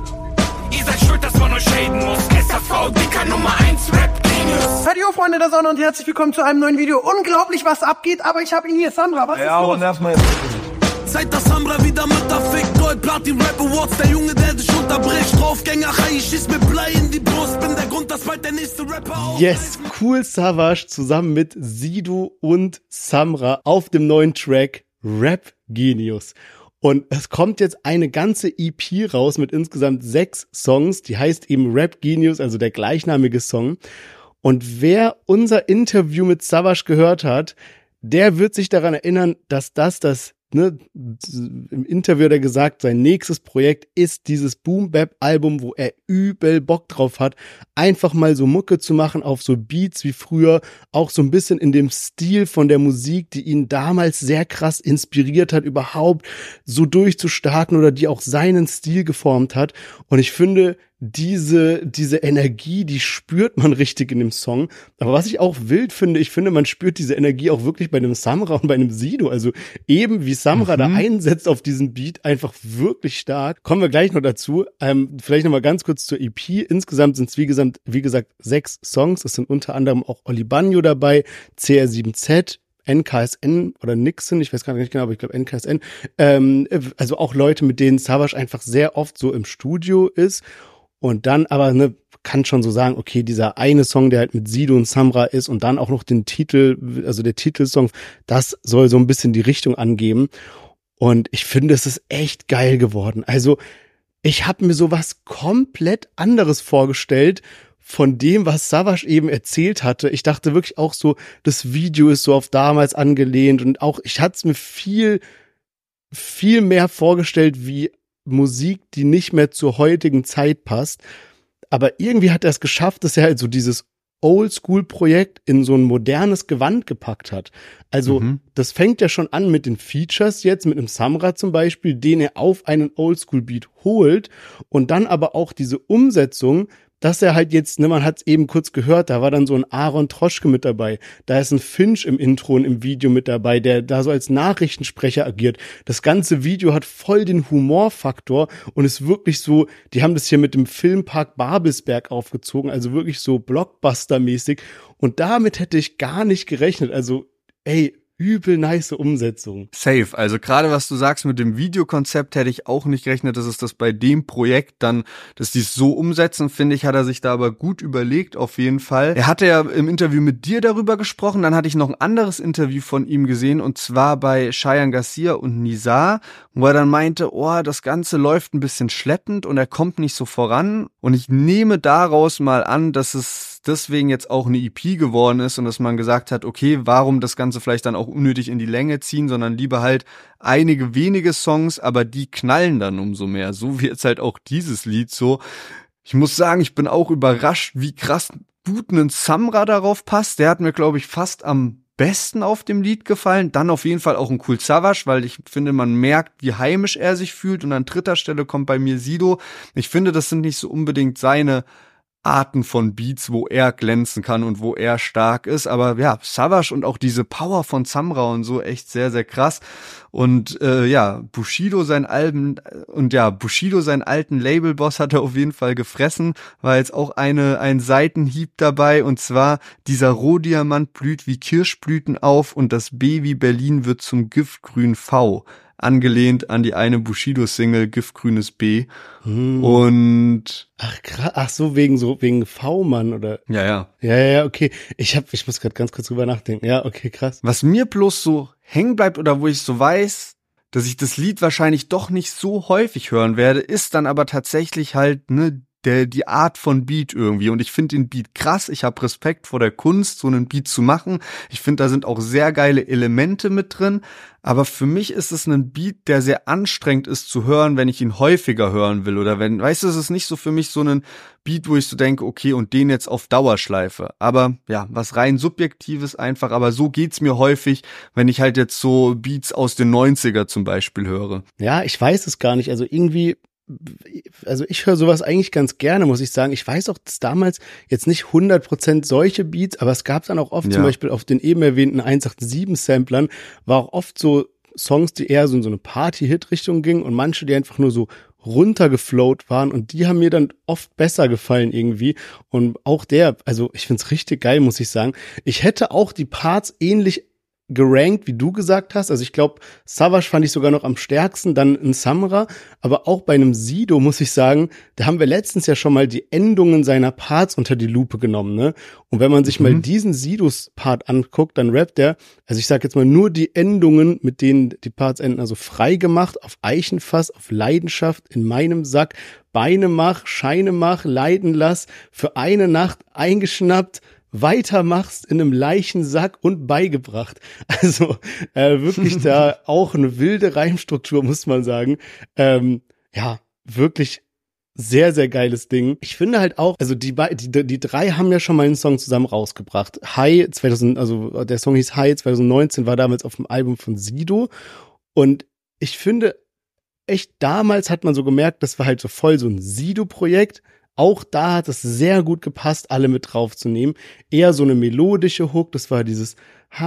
Ihr seid schuld, dass man nur shaden muss. S A V, Dicker Nummer eins, Rap Genius. Hallo Freunde der Sonne und herzlich willkommen zu einem neuen Video. Unglaublich, was abgeht, aber ich habe ihn hier. Samra, was ja, ist los? Und erstmal Seit das Samra wieder Mütter fickt, Gold, Platin, Rap Awards, der Junge, der dich unterbricht. Draufgängerei, ich schieß mit Blei in die Brust, bin der Grund, dass bald der nächste Rapper auf. Yes, Kool Savas zusammen mit Sido und Samra auf dem neuen Track Rap Genius. Und es kommt jetzt eine ganze E P raus mit insgesamt sechs Songs, die heißt eben Rap Genius, also der gleichnamige Song. Und wer unser Interview mit Savas gehört hat, der wird sich daran erinnern, dass das das ne, im Interview hat er gesagt, sein nächstes Projekt ist dieses Boom-Bap-Album, wo er übel Bock drauf hat, einfach mal so Mucke zu machen auf so Beats wie früher, auch so ein bisschen in dem Stil von der Musik, die ihn damals sehr krass inspiriert hat, überhaupt so durchzustarten oder die auch seinen Stil geformt hat. Und ich finde, diese, diese Energie, die spürt man richtig in dem Song. Aber was ich auch wild finde, ich finde, man spürt diese Energie auch wirklich bei einem Samra und bei einem Sido. Also eben wie Samra mhm. da einsetzt auf diesen Beat, einfach wirklich stark. Kommen wir gleich noch dazu. Ähm, vielleicht noch mal ganz kurz zur E P. Insgesamt sind es, wie gesagt, wie gesagt, sechs Songs. Es sind unter anderem auch Oli Banjo dabei, C R sieben Z, N K S N oder Nixon, ich weiß gar nicht genau, aber ich glaube N K S N. Ähm, also auch Leute, mit denen Savage einfach sehr oft so im Studio ist. Und dann aber, ne, kann schon so sagen, okay, dieser eine Song, der halt mit Sido und Samra ist und dann auch noch den Titel, also der Titelsong, das soll so ein bisschen die Richtung angeben. Und ich finde, es ist echt geil geworden. Also ich habe mir sowas komplett anderes vorgestellt von dem, was Savage eben erzählt hatte. Ich dachte wirklich auch so, das Video ist so auf damals angelehnt und auch, ich hatte es mir viel, viel mehr vorgestellt wie Musik, die nicht mehr zur heutigen Zeit passt. Aber irgendwie hat er es geschafft, dass er halt so dieses Oldschool-Projekt in so ein modernes Gewand gepackt hat. Also mhm. das fängt ja schon an mit den Features jetzt, mit einem Samra zum Beispiel, den er auf einen Oldschool-Beat holt und dann aber auch diese Umsetzung, dass er halt jetzt, ne, man hat es eben kurz gehört, da war dann so ein Aaron Troschke mit dabei, da ist ein Finch im Intro und im Video mit dabei, der da so als Nachrichtensprecher agiert. Das ganze Video hat voll den Humorfaktor und ist wirklich so, die haben das hier mit dem Filmpark Babelsberg aufgezogen, also wirklich so Blockbuster-mäßig und damit hätte ich gar nicht gerechnet, also ey, übel nice Umsetzung. Safe. Also gerade was du sagst mit dem Videokonzept, hätte ich auch nicht gerechnet, dass es das bei dem Projekt dann, dass die es so umsetzen, finde ich, hat er sich da aber gut überlegt, auf jeden Fall. Er hatte ja im Interview mit dir darüber gesprochen, dann hatte ich noch ein anderes Interview von ihm gesehen und zwar bei Cheyenne Garcia und Nizar, wo er dann meinte, oh, das Ganze läuft ein bisschen schleppend und er kommt nicht so voran und ich nehme daraus mal an, dass es deswegen jetzt auch eine E P geworden ist und dass man gesagt hat, okay, warum das Ganze vielleicht dann auch unnötig in die Länge ziehen, sondern lieber halt einige wenige Songs, aber die knallen dann umso mehr. So wie jetzt halt auch dieses Lied so. Ich muss sagen, ich bin auch überrascht, wie krass gut ein Samra darauf passt. Der hat mir, glaube ich, fast am besten auf dem Lied gefallen. Dann auf jeden Fall auch ein Kool Savas, weil ich finde, man merkt, wie heimisch er sich fühlt. Und an dritter Stelle kommt bei mir Sido. Ich finde, das sind nicht so unbedingt seine Arten von Beats, wo er glänzen kann und wo er stark ist, aber ja, Savas und auch diese Power von Samra und so echt sehr, sehr krass und äh, ja, Bushido sein Alben und ja, Bushido seinen alten Labelboss hat er auf jeden Fall gefressen, war jetzt auch eine ein Seitenhieb dabei und zwar dieser Rohdiamant blüht wie Kirschblüten auf und das B wie Berlin wird zum giftgrün V. Angelehnt an die eine Bushido-Single Giftgrünes B. Hm. Und ach krass, ach so wegen so wegen V-Mann oder ja ja ja ja okay ich hab ich muss gerade ganz kurz drüber nachdenken ja okay krass. Was mir bloß so hängen bleibt oder wo ich so weiß, dass ich das Lied wahrscheinlich doch nicht so häufig hören werde, ist dann aber tatsächlich halt ne der die Art von Beat irgendwie und ich finde den Beat krass, ich habe Respekt vor der Kunst, so einen Beat zu machen. Ich finde, da sind auch sehr geile Elemente mit drin, aber für mich ist es ein Beat, der sehr anstrengend ist zu hören, wenn ich ihn häufiger hören will oder wenn, weißt du, es ist nicht so für mich so ein Beat, wo ich so denke, okay, und den jetzt auf Dauerschleife. Aber ja, was rein Subjektives einfach, aber so geht's mir häufig, wenn ich halt jetzt so Beats aus den neunziger zum Beispiel höre. Ja, ich weiß es gar nicht, also irgendwie also ich höre sowas eigentlich ganz gerne, muss ich sagen. Ich weiß auch, dass damals jetzt nicht hundert Prozent solche Beats, aber es gab dann auch oft ja. zum Beispiel auf den eben erwähnten eins acht sieben Samplern, war auch oft so Songs, die eher so in so eine Party-Hit-Richtung gingen und manche, die einfach nur so runtergeflowt waren und die haben mir dann oft besser gefallen irgendwie und auch der, also ich find's richtig geil, muss ich sagen. Ich hätte auch die Parts ähnlich gerankt, wie du gesagt hast. Also ich glaube, Savas fand ich sogar noch am stärksten, dann ein Samra, aber auch bei einem Sido muss ich sagen, da haben wir letztens ja schon mal die Endungen seiner Parts unter die Lupe genommen, ne? Und wenn man sich mhm. mal diesen Sidos Part anguckt, dann rappt der, also ich sag jetzt mal nur die Endungen, mit denen die Parts enden, also frei gemacht, auf Eichenfass, auf Leidenschaft, in meinem Sack, Beine mach, Scheine mach, leiden lass, für eine Nacht eingeschnappt, weitermachst in einem Leichensack und beigebracht. Also äh, wirklich da auch eine wilde Reimstruktur, muss man sagen. Ähm, ja, wirklich sehr, sehr geiles Ding. Ich finde halt auch, also die, die, die drei haben ja schon mal einen Song zusammen rausgebracht. High zweitausend, also der Song hieß High zwanzig neunzehn, war damals auf dem Album von Sido. Und ich finde, echt damals hat man so gemerkt, das war halt so voll so ein Sido-Projekt. Auch da hat es sehr gut gepasst, alle mit draufzunehmen. Eher so eine melodische Hook, das war dieses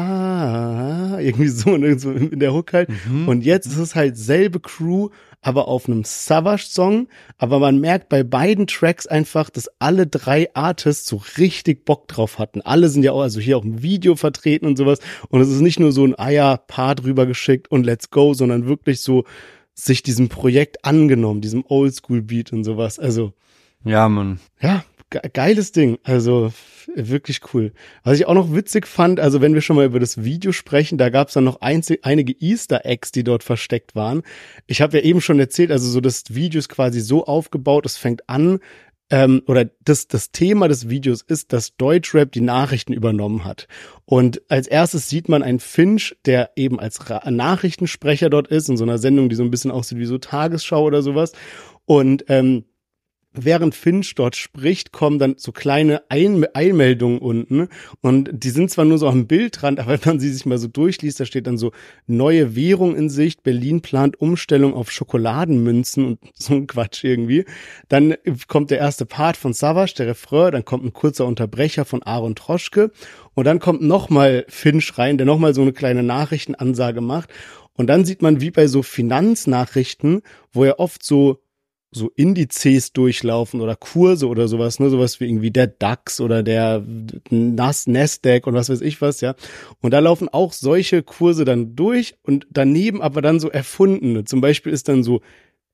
Ha, irgendwie so, ne, so in der Hook halt. Mhm. Und jetzt ist es halt selbe Crew, aber auf einem Savage-Song. Aber man merkt bei beiden Tracks einfach, dass alle drei Artists so richtig Bock drauf hatten. Alle sind ja auch, also hier auch im Video vertreten und sowas. Und es ist nicht nur so ein Eier-Part rübergeschickt und let's go, sondern wirklich so sich diesem Projekt angenommen, diesem Oldschool-Beat und sowas. Also ja, Mann. Ja, ge- geiles Ding. Also wirklich cool. Was ich auch noch witzig fand, also wenn wir schon mal über das Video sprechen, da gab es dann noch einzig, einige Easter Eggs, die dort versteckt waren. Ich habe ja eben schon erzählt, also so das Video ist quasi so aufgebaut, es fängt an, ähm, oder das, das Thema des Videos ist, dass Deutschrap die Nachrichten übernommen hat. Und als erstes sieht man einen Finch, der eben als Ra- Nachrichtensprecher dort ist, in so einer Sendung, die so ein bisschen aussieht wie so Tagesschau oder sowas. Und ähm, während Finch dort spricht, kommen dann so kleine Ein- Einmeldungen unten und die sind zwar nur so am Bildrand, aber wenn man sie sich mal so durchliest, da steht dann so neue Währung in Sicht, Berlin plant Umstellung auf Schokoladenmünzen und so ein Quatsch irgendwie. Dann kommt der erste Part von Savage, der Refrain, dann kommt ein kurzer Unterbrecher von Aaron Troschke und dann kommt nochmal Finch rein, der nochmal so eine kleine Nachrichtenansage macht und dann sieht man wie bei so Finanznachrichten, wo er oft so so Indizes durchlaufen oder Kurse oder sowas, ne, sowas wie irgendwie der DAX oder der Nas Nasdaq und was weiß ich was, ja. Und da laufen auch solche Kurse dann durch und daneben aber dann so erfundene. Zum Beispiel ist dann so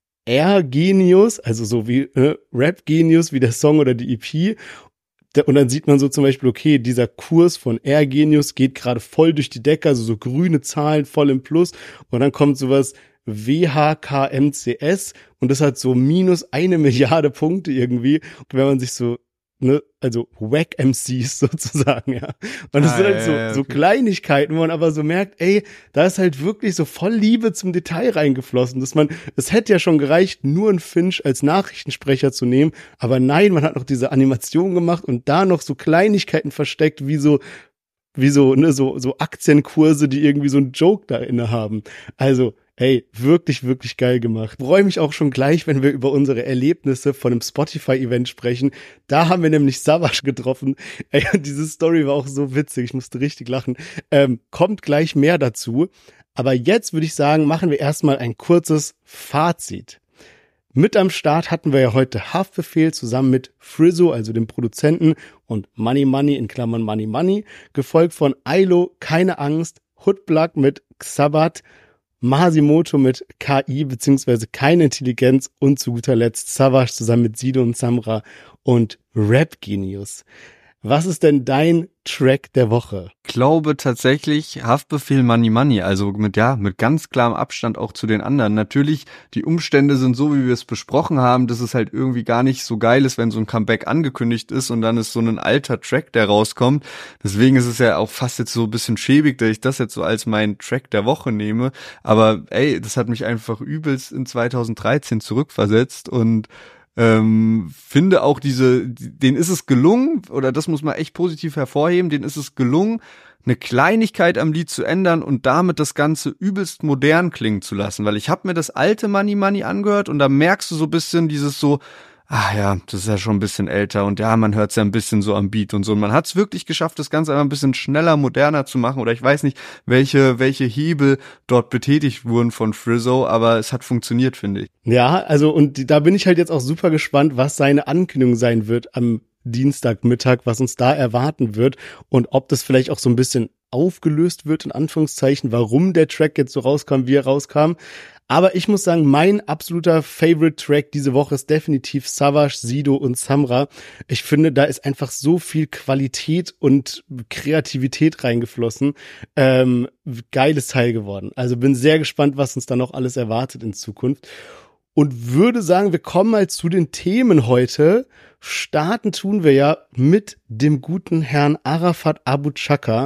R-Genius, also so wie äh, Rap-Genius, wie der Song oder die E P. Und dann sieht man so zum Beispiel, okay, dieser Kurs von R-Genius geht gerade voll durch die Decke, also so grüne Zahlen voll im Plus. Und dann kommt sowas W H K M C S und das hat so minus eine Milliarde Punkte irgendwie. Und wenn man sich so, ne, also Wack M Cs sozusagen, ja. Und das ah, sind halt ja, so, ja, okay. so Kleinigkeiten, wo man aber so merkt, ey, da ist halt wirklich so voll Liebe zum Detail reingeflossen, dass man, es hätte ja schon gereicht, nur einen Finch als Nachrichtensprecher zu nehmen, aber nein, man hat noch diese Animation gemacht und da noch so Kleinigkeiten versteckt, wie so, wie so, ne, so, so Aktienkurse, die irgendwie so einen Joke da inne haben. Also, hey, wirklich, wirklich geil gemacht. Freue mich auch schon gleich, wenn wir über unsere Erlebnisse von einem Spotify-Event sprechen. Da haben wir nämlich Savage getroffen. Ey, diese Story war auch so witzig, ich musste richtig lachen. Ähm, kommt gleich mehr dazu. Aber jetzt würde ich sagen, machen wir erstmal ein kurzes Fazit. Mit am Start hatten wir ja heute Haftbefehl zusammen mit Frizzo, also dem Produzenten, und Money Money in Klammern Money Money, gefolgt von Ailo, Keine Angst, Hoodblock mit Xabat, Masimoto mit K I beziehungsweise Keine Intelligenz und zu guter Letzt Savage zusammen mit Sido und Samra und Rap Genius. Was ist denn dein Track der Woche? Ich glaube tatsächlich Haftbefehl Money Money, also mit ja mit ganz klarem Abstand auch zu den anderen. Natürlich, die Umstände sind so, wie wir es besprochen haben, dass es halt irgendwie gar nicht so geil ist, wenn so ein Comeback angekündigt ist und dann ist so ein alter Track, der rauskommt. Deswegen ist es ja auch fast jetzt so ein bisschen schäbig, dass ich das jetzt so als meinen Track der Woche nehme. Aber ey, das hat mich einfach übelst in zweitausenddreizehn zurückversetzt und Ähm, finde auch diese, denen ist es gelungen, oder das muss man echt positiv hervorheben, denen ist es gelungen, eine Kleinigkeit am Lied zu ändern und damit das Ganze übelst modern klingen zu lassen, weil ich habe mir das alte Money Money angehört und da merkst du so ein bisschen dieses so, ah ja, das ist ja schon ein bisschen älter und ja, man hört es ja ein bisschen so am Beat und so. Und man hat es wirklich geschafft, das Ganze einfach ein bisschen schneller, moderner zu machen. Oder ich weiß nicht, welche welche Hebel dort betätigt wurden von Frizzo, aber es hat funktioniert, finde ich. Ja, also und da bin ich halt jetzt auch super gespannt, was seine Ankündigung sein wird am Dienstagmittag, was uns da erwarten wird und ob das vielleicht auch so ein bisschen aufgelöst wird, in Anführungszeichen, warum der Track jetzt so rauskam, wie er rauskam. Aber ich muss sagen, mein absoluter Favorite-Track diese Woche ist definitiv Savage, Sido und Samra. Ich finde, da ist einfach so viel Qualität und Kreativität reingeflossen. Ähm, geiles Teil geworden. Also bin sehr gespannt, was uns da noch alles erwartet in Zukunft. und würde sagen, wir kommen mal zu den Themen heute. Starten tun wir ja mit dem guten Herrn Arafat Abu Chaka.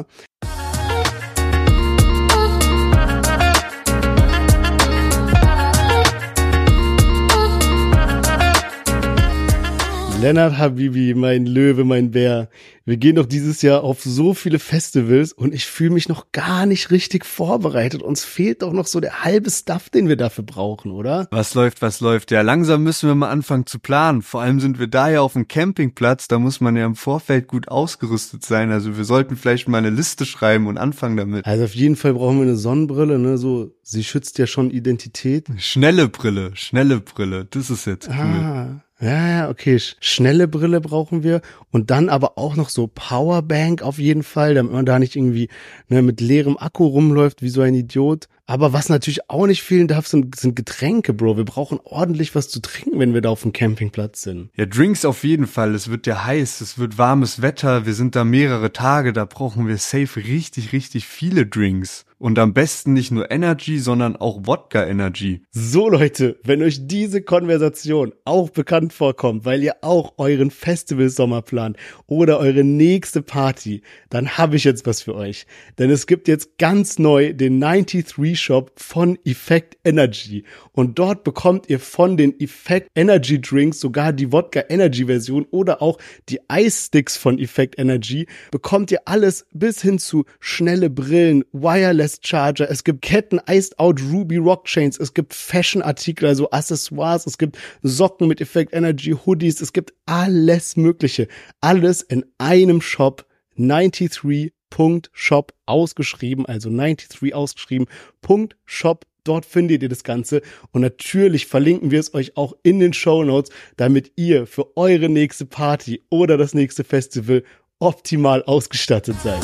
Lennart Habibi, mein Löwe, mein Bär. Wir gehen doch dieses Jahr auf so viele Festivals und ich fühle mich noch gar nicht richtig vorbereitet. Uns fehlt doch noch so der halbe Stuff, den wir dafür brauchen, oder? Was läuft, was läuft? Ja, langsam müssen wir mal anfangen zu planen. Vor allem sind wir da ja auf dem Campingplatz, da muss man ja im Vorfeld gut ausgerüstet sein. Also wir sollten vielleicht mal eine Liste schreiben und anfangen damit. Also auf jeden Fall brauchen wir eine Sonnenbrille, ne? So, sie schützt ja schon Identität. Schnelle Brille, schnelle Brille, das ist jetzt cool. Ah. Ja, ja, okay. Schnelle Brille brauchen wir und dann aber auch noch so Powerbank auf jeden Fall, damit man da nicht irgendwie ne, mit leerem Akku rumläuft wie so ein Idiot. Aber was natürlich auch nicht fehlen darf, sind, sind Getränke, Bro. Wir brauchen ordentlich was zu trinken, wenn wir da auf dem Campingplatz sind. Ja, Drinks auf jeden Fall. Es wird ja heiß, es wird warmes Wetter. Wir sind da mehrere Tage, da brauchen wir safe richtig, richtig viele Drinks. Und am besten nicht nur Energy, sondern auch Wodka Energy. So Leute, wenn euch diese Konversation auch bekannt vorkommt, weil ihr auch euren Festivalsommer plant oder eure nächste Party, dann habe ich jetzt was für euch. Denn es gibt jetzt ganz neu den dreiundneunzig Shop von Effect Energy. Und dort bekommt ihr von den Effect Energy Drinks sogar die Wodka Energy Version oder auch die Ice Sticks von Effect Energy. Bekommt ihr alles bis hin zu schnelle Brillen, Wireless Charger, es gibt Ketten, Iced Out Ruby Rock Chains, es gibt Fashion-Artikel, also Accessoires, es gibt Socken mit Effect Energy, Hoodies, es gibt alles Mögliche. Alles in einem Shop, dreiundneunzig Punkt shop ausgeschrieben, also dreiundneunzig ausgeschrieben, Punkt shop. Dort findet ihr das Ganze und natürlich verlinken wir es euch auch in den Shownotes, damit ihr für eure nächste Party oder das nächste Festival optimal ausgestattet seid.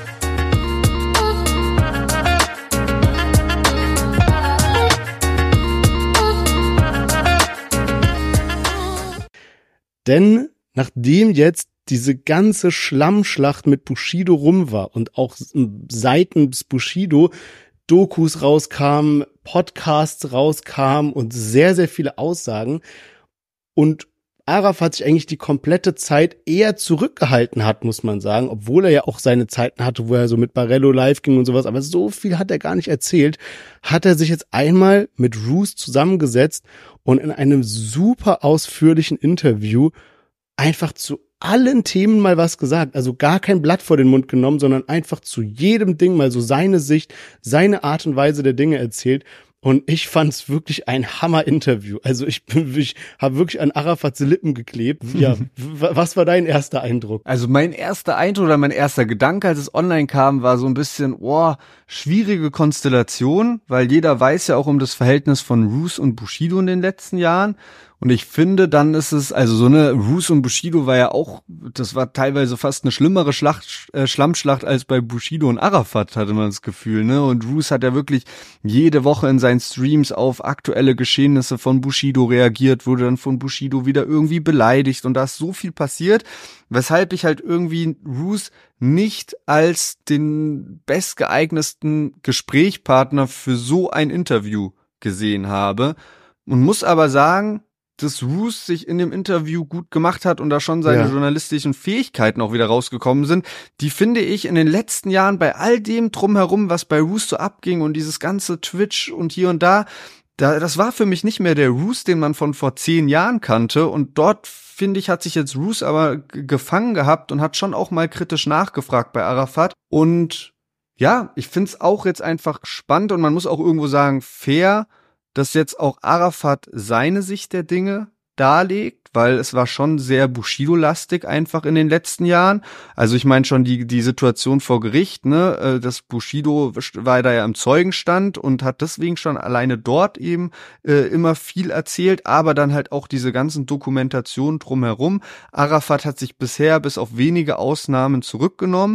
Denn nachdem jetzt diese ganze Schlammschlacht mit Bushido rum war und auch seitens Bushido Dokus rauskamen, Podcasts rauskamen und sehr, sehr viele Aussagen und Arafat sich eigentlich die komplette Zeit eher zurückgehalten hat, muss man sagen, obwohl er ja auch seine Zeiten hatte, wo er so mit Barello live ging und sowas, aber so viel hat er gar nicht erzählt, hat er sich jetzt einmal mit Roos zusammengesetzt und in einem super ausführlichen Interview einfach zu allen Themen mal was gesagt, also gar kein Blatt vor den Mund genommen, sondern einfach zu jedem Ding mal so seine Sicht, seine Art und Weise der Dinge erzählt. Und ich fand's wirklich ein Hammer-Interview. Also ich, ich habe wirklich an Arafats Lippen geklebt. Ja, w- was war dein erster Eindruck? Also mein erster Eindruck oder mein erster Gedanke, als es online kam, war so ein bisschen, oh, schwierige Konstellation, weil jeder weiß ja auch um das Verhältnis von Roos und Bushido in den letzten Jahren. Und ich finde, dann ist es, also so eine Roos und Bushido war ja auch, das war teilweise fast eine schlimmere Schlacht, äh, Schlammschlacht als bei Bushido und Arafat, hatte man das Gefühl, ne? Und Roos hat ja wirklich jede Woche in seinen Streams auf aktuelle Geschehnisse von Bushido reagiert, wurde dann von Bushido wieder irgendwie beleidigt und da ist so viel passiert, weshalb ich halt irgendwie Roos nicht als den bestgeeignetsten Gesprächspartner für so ein Interview gesehen habe und muss aber sagen, dass Roos sich in dem Interview gut gemacht hat und da schon seine ja. journalistischen Fähigkeiten auch wieder rausgekommen sind, die finde ich in den letzten Jahren bei all dem drumherum, was bei Roos so abging und dieses ganze Twitch und hier und da, da, das war für mich nicht mehr der Roos, den man von vor zehn Jahren kannte und dort, finde ich, hat sich jetzt Roos aber g- gefangen gehabt und hat schon auch mal kritisch nachgefragt bei Arafat und ja, ich finde es auch jetzt einfach spannend und man muss auch irgendwo sagen, fair, dass jetzt auch Arafat seine Sicht der Dinge darlegt, weil es war schon sehr Bushido-lastig einfach in den letzten Jahren. Also ich meine schon die die Situation vor Gericht, ne, dass Bushido war da ja im Zeugenstand und hat deswegen schon alleine dort eben äh, immer viel erzählt, aber dann halt auch diese ganzen Dokumentationen drumherum. Arafat hat sich bisher bis auf wenige Ausnahmen zurückgenommen.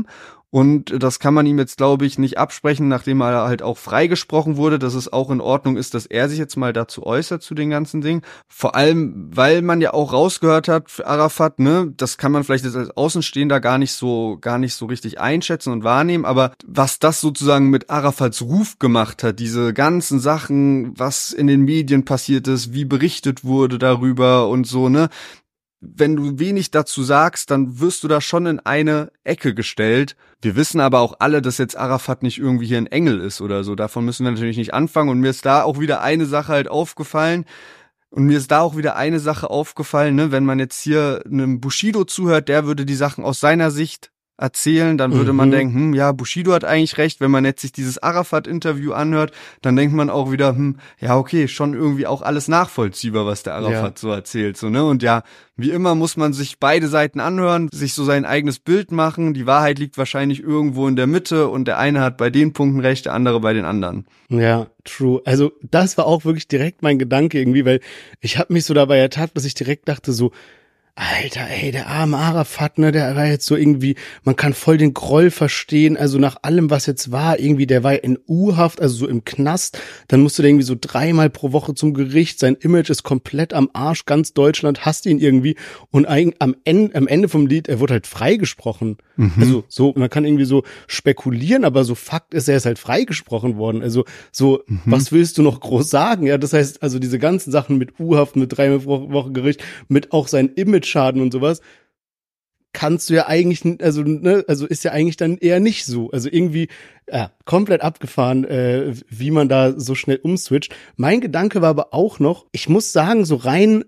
Und das kann man ihm jetzt, glaube ich, nicht absprechen, nachdem er halt auch freigesprochen wurde, dass es auch in Ordnung ist, dass er sich jetzt mal dazu äußert zu den ganzen Dingen. Vor allem, weil man ja auch rausgehört hat, für Arafat, ne, das kann man vielleicht jetzt als Außenstehender gar nicht so, gar nicht so richtig einschätzen und wahrnehmen, aber was das sozusagen mit Arafats Ruf gemacht hat, diese ganzen Sachen, was in den Medien passiert ist, wie berichtet wurde darüber und so, ne, wenn du wenig dazu sagst, dann wirst du da schon in eine Ecke gestellt. Wir wissen aber auch alle, dass jetzt Arafat nicht irgendwie hier ein Engel ist oder so. Davon müssen wir natürlich nicht anfangen. Und mir ist da auch wieder eine Sache halt aufgefallen. Und mir ist da auch wieder eine Sache aufgefallen, ne, wenn man jetzt hier einem Bushido zuhört, der würde die Sachen aus seiner Sicht erzählen, dann würde mhm. man denken, hm, ja, Bushido hat eigentlich recht. Wenn man jetzt sich dieses Arafat-Interview anhört, dann denkt man auch wieder, hm, ja, okay, schon irgendwie auch alles nachvollziehbar, was der Arafat ja. so erzählt, so, ne? Und ja, wie immer muss man sich beide Seiten anhören, sich so sein eigenes Bild machen. Die Wahrheit liegt wahrscheinlich irgendwo in der Mitte und der eine hat bei den Punkten recht, der andere bei den anderen. Ja, true. Also das war auch wirklich direkt mein Gedanke irgendwie, weil ich habe mich so dabei ertappt, dass ich direkt dachte so, Alter, ey, der arme Arafat, ne, der war jetzt so irgendwie, man kann voll den Groll verstehen, also nach allem, was jetzt war, irgendwie, der war in U-Haft, also so im Knast, dann musste der irgendwie so dreimal pro Woche zum Gericht, sein Image ist komplett am Arsch, ganz Deutschland hasst ihn irgendwie und eigentlich am Ende, am Ende vom Lied, er wurde halt freigesprochen. Mhm. Also so, man kann irgendwie so spekulieren, aber so Fakt ist, er ist halt freigesprochen worden, also so, mhm. was willst du noch groß sagen? Ja, das heißt, also diese ganzen Sachen mit U-Haft, mit dreimal pro Woche Gericht, mit auch sein Image Schaden und sowas, kannst du ja eigentlich, also ne, also ist ja eigentlich dann eher nicht so. Also irgendwie ja, komplett abgefahren, äh, wie man da so schnell umswitcht. Mein Gedanke war aber auch noch, ich muss sagen, so rein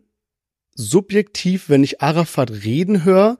subjektiv, wenn ich Arafat reden höre,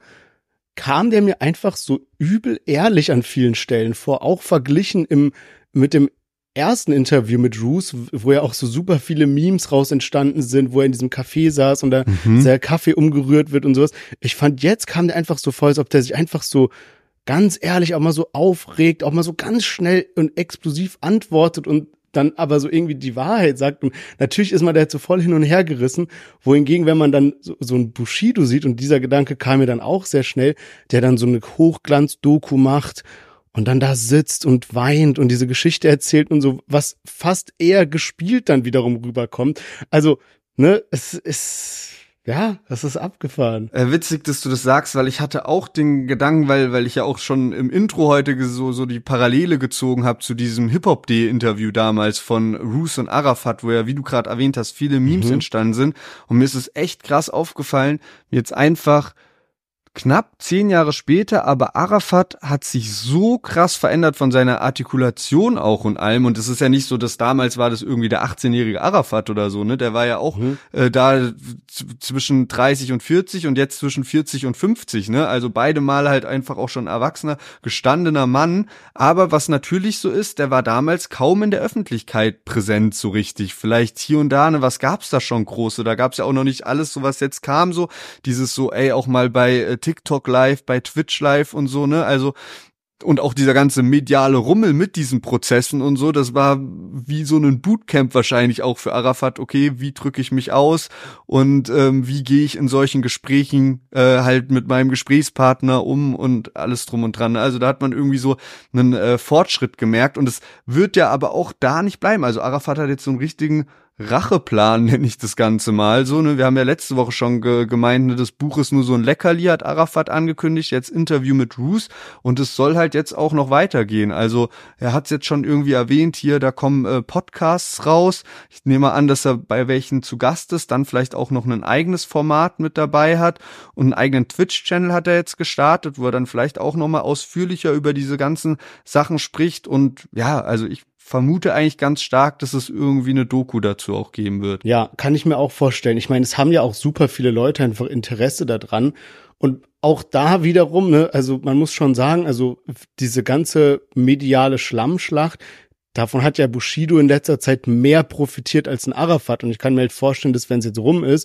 kam der mir einfach so übel ehrlich an vielen Stellen vor, auch verglichen im mit dem ersten Interview mit Roos, wo ja auch so super viele Memes raus entstanden sind, wo er in diesem Café saß und da mhm. der Kaffee umgerührt wird und sowas. Ich fand, jetzt kam der einfach so vor, als ob der sich einfach so ganz ehrlich auch mal so aufregt, auch mal so ganz schnell und explosiv antwortet und dann aber so irgendwie die Wahrheit sagt. Und natürlich ist man da jetzt so voll hin und her gerissen, wohingegen, wenn man dann so, so ein Bushido sieht, und dieser Gedanke kam mir dann auch sehr schnell, der dann so eine Hochglanz-Doku macht und dann da sitzt und weint und diese Geschichte erzählt und so, was fast eher gespielt dann wiederum rüberkommt. Also, ne, es ist, ja, das ist abgefahren. Äh, witzig, dass du das sagst, weil ich hatte auch den Gedanken, weil weil ich ja auch schon im Intro heute so so die Parallele gezogen habe zu diesem Hip-Hop-D-Interview damals von Roos und Arafat, wo ja, wie du gerade erwähnt hast, viele Memes mhm. entstanden sind. Und mir ist es echt krass aufgefallen, jetzt einfach knapp zehn Jahre später, aber Arafat hat sich so krass verändert von seiner Artikulation auch und allem. Und es ist ja nicht so, dass damals war das irgendwie der achtzehnjährige Arafat oder so, ne? Der war ja auch mhm. äh, da z- zwischen dreißig und vierzig und jetzt zwischen vierzig und fünfzig, ne? Also beide Mal halt einfach auch schon erwachsener, gestandener Mann. Aber was natürlich so ist, der war damals kaum in der Öffentlichkeit präsent so richtig. Vielleicht hier und da, ne? Was gab's da schon große? Da gab's ja auch noch nicht alles so, was jetzt kam, so dieses so, ey, auch mal bei äh, TikTok live, bei Twitch live und so, ne, also und auch dieser ganze mediale Rummel mit diesen Prozessen und so, das war wie so ein Bootcamp wahrscheinlich auch für Arafat, okay, wie drücke ich mich aus und ähm, wie gehe ich in solchen Gesprächen äh, halt mit meinem Gesprächspartner um und alles drum und dran, also da hat man irgendwie so einen äh, Fortschritt gemerkt und es wird ja aber auch da nicht bleiben, also Arafat hat jetzt so einen richtigen Racheplan, nenne ich das Ganze mal so, ne? Wir haben ja letzte Woche schon ge- gemeint, ne, das Buch ist nur so ein Leckerli, hat Arafat angekündigt, jetzt Interview mit Roos und es soll halt jetzt auch noch weitergehen. Also er hat es jetzt schon irgendwie erwähnt, hier, da kommen äh, Podcasts raus. Ich nehme mal an, dass er bei welchen zu Gast ist, dann vielleicht auch noch ein eigenes Format mit dabei hat und einen eigenen Twitch-Channel hat er jetzt gestartet, wo er dann vielleicht auch nochmal ausführlicher über diese ganzen Sachen spricht und ja, also ich vermute eigentlich ganz stark, dass es irgendwie eine Doku dazu auch geben wird. Ja, kann ich mir auch vorstellen. Ich meine, es haben ja auch super viele Leute einfach Interesse daran. Und auch da wiederum, ne, also man muss schon sagen, also diese ganze mediale Schlammschlacht, davon hat ja Bushido in letzter Zeit mehr profitiert als ein Arafat. Und ich kann mir halt vorstellen, dass wenn es jetzt rum ist,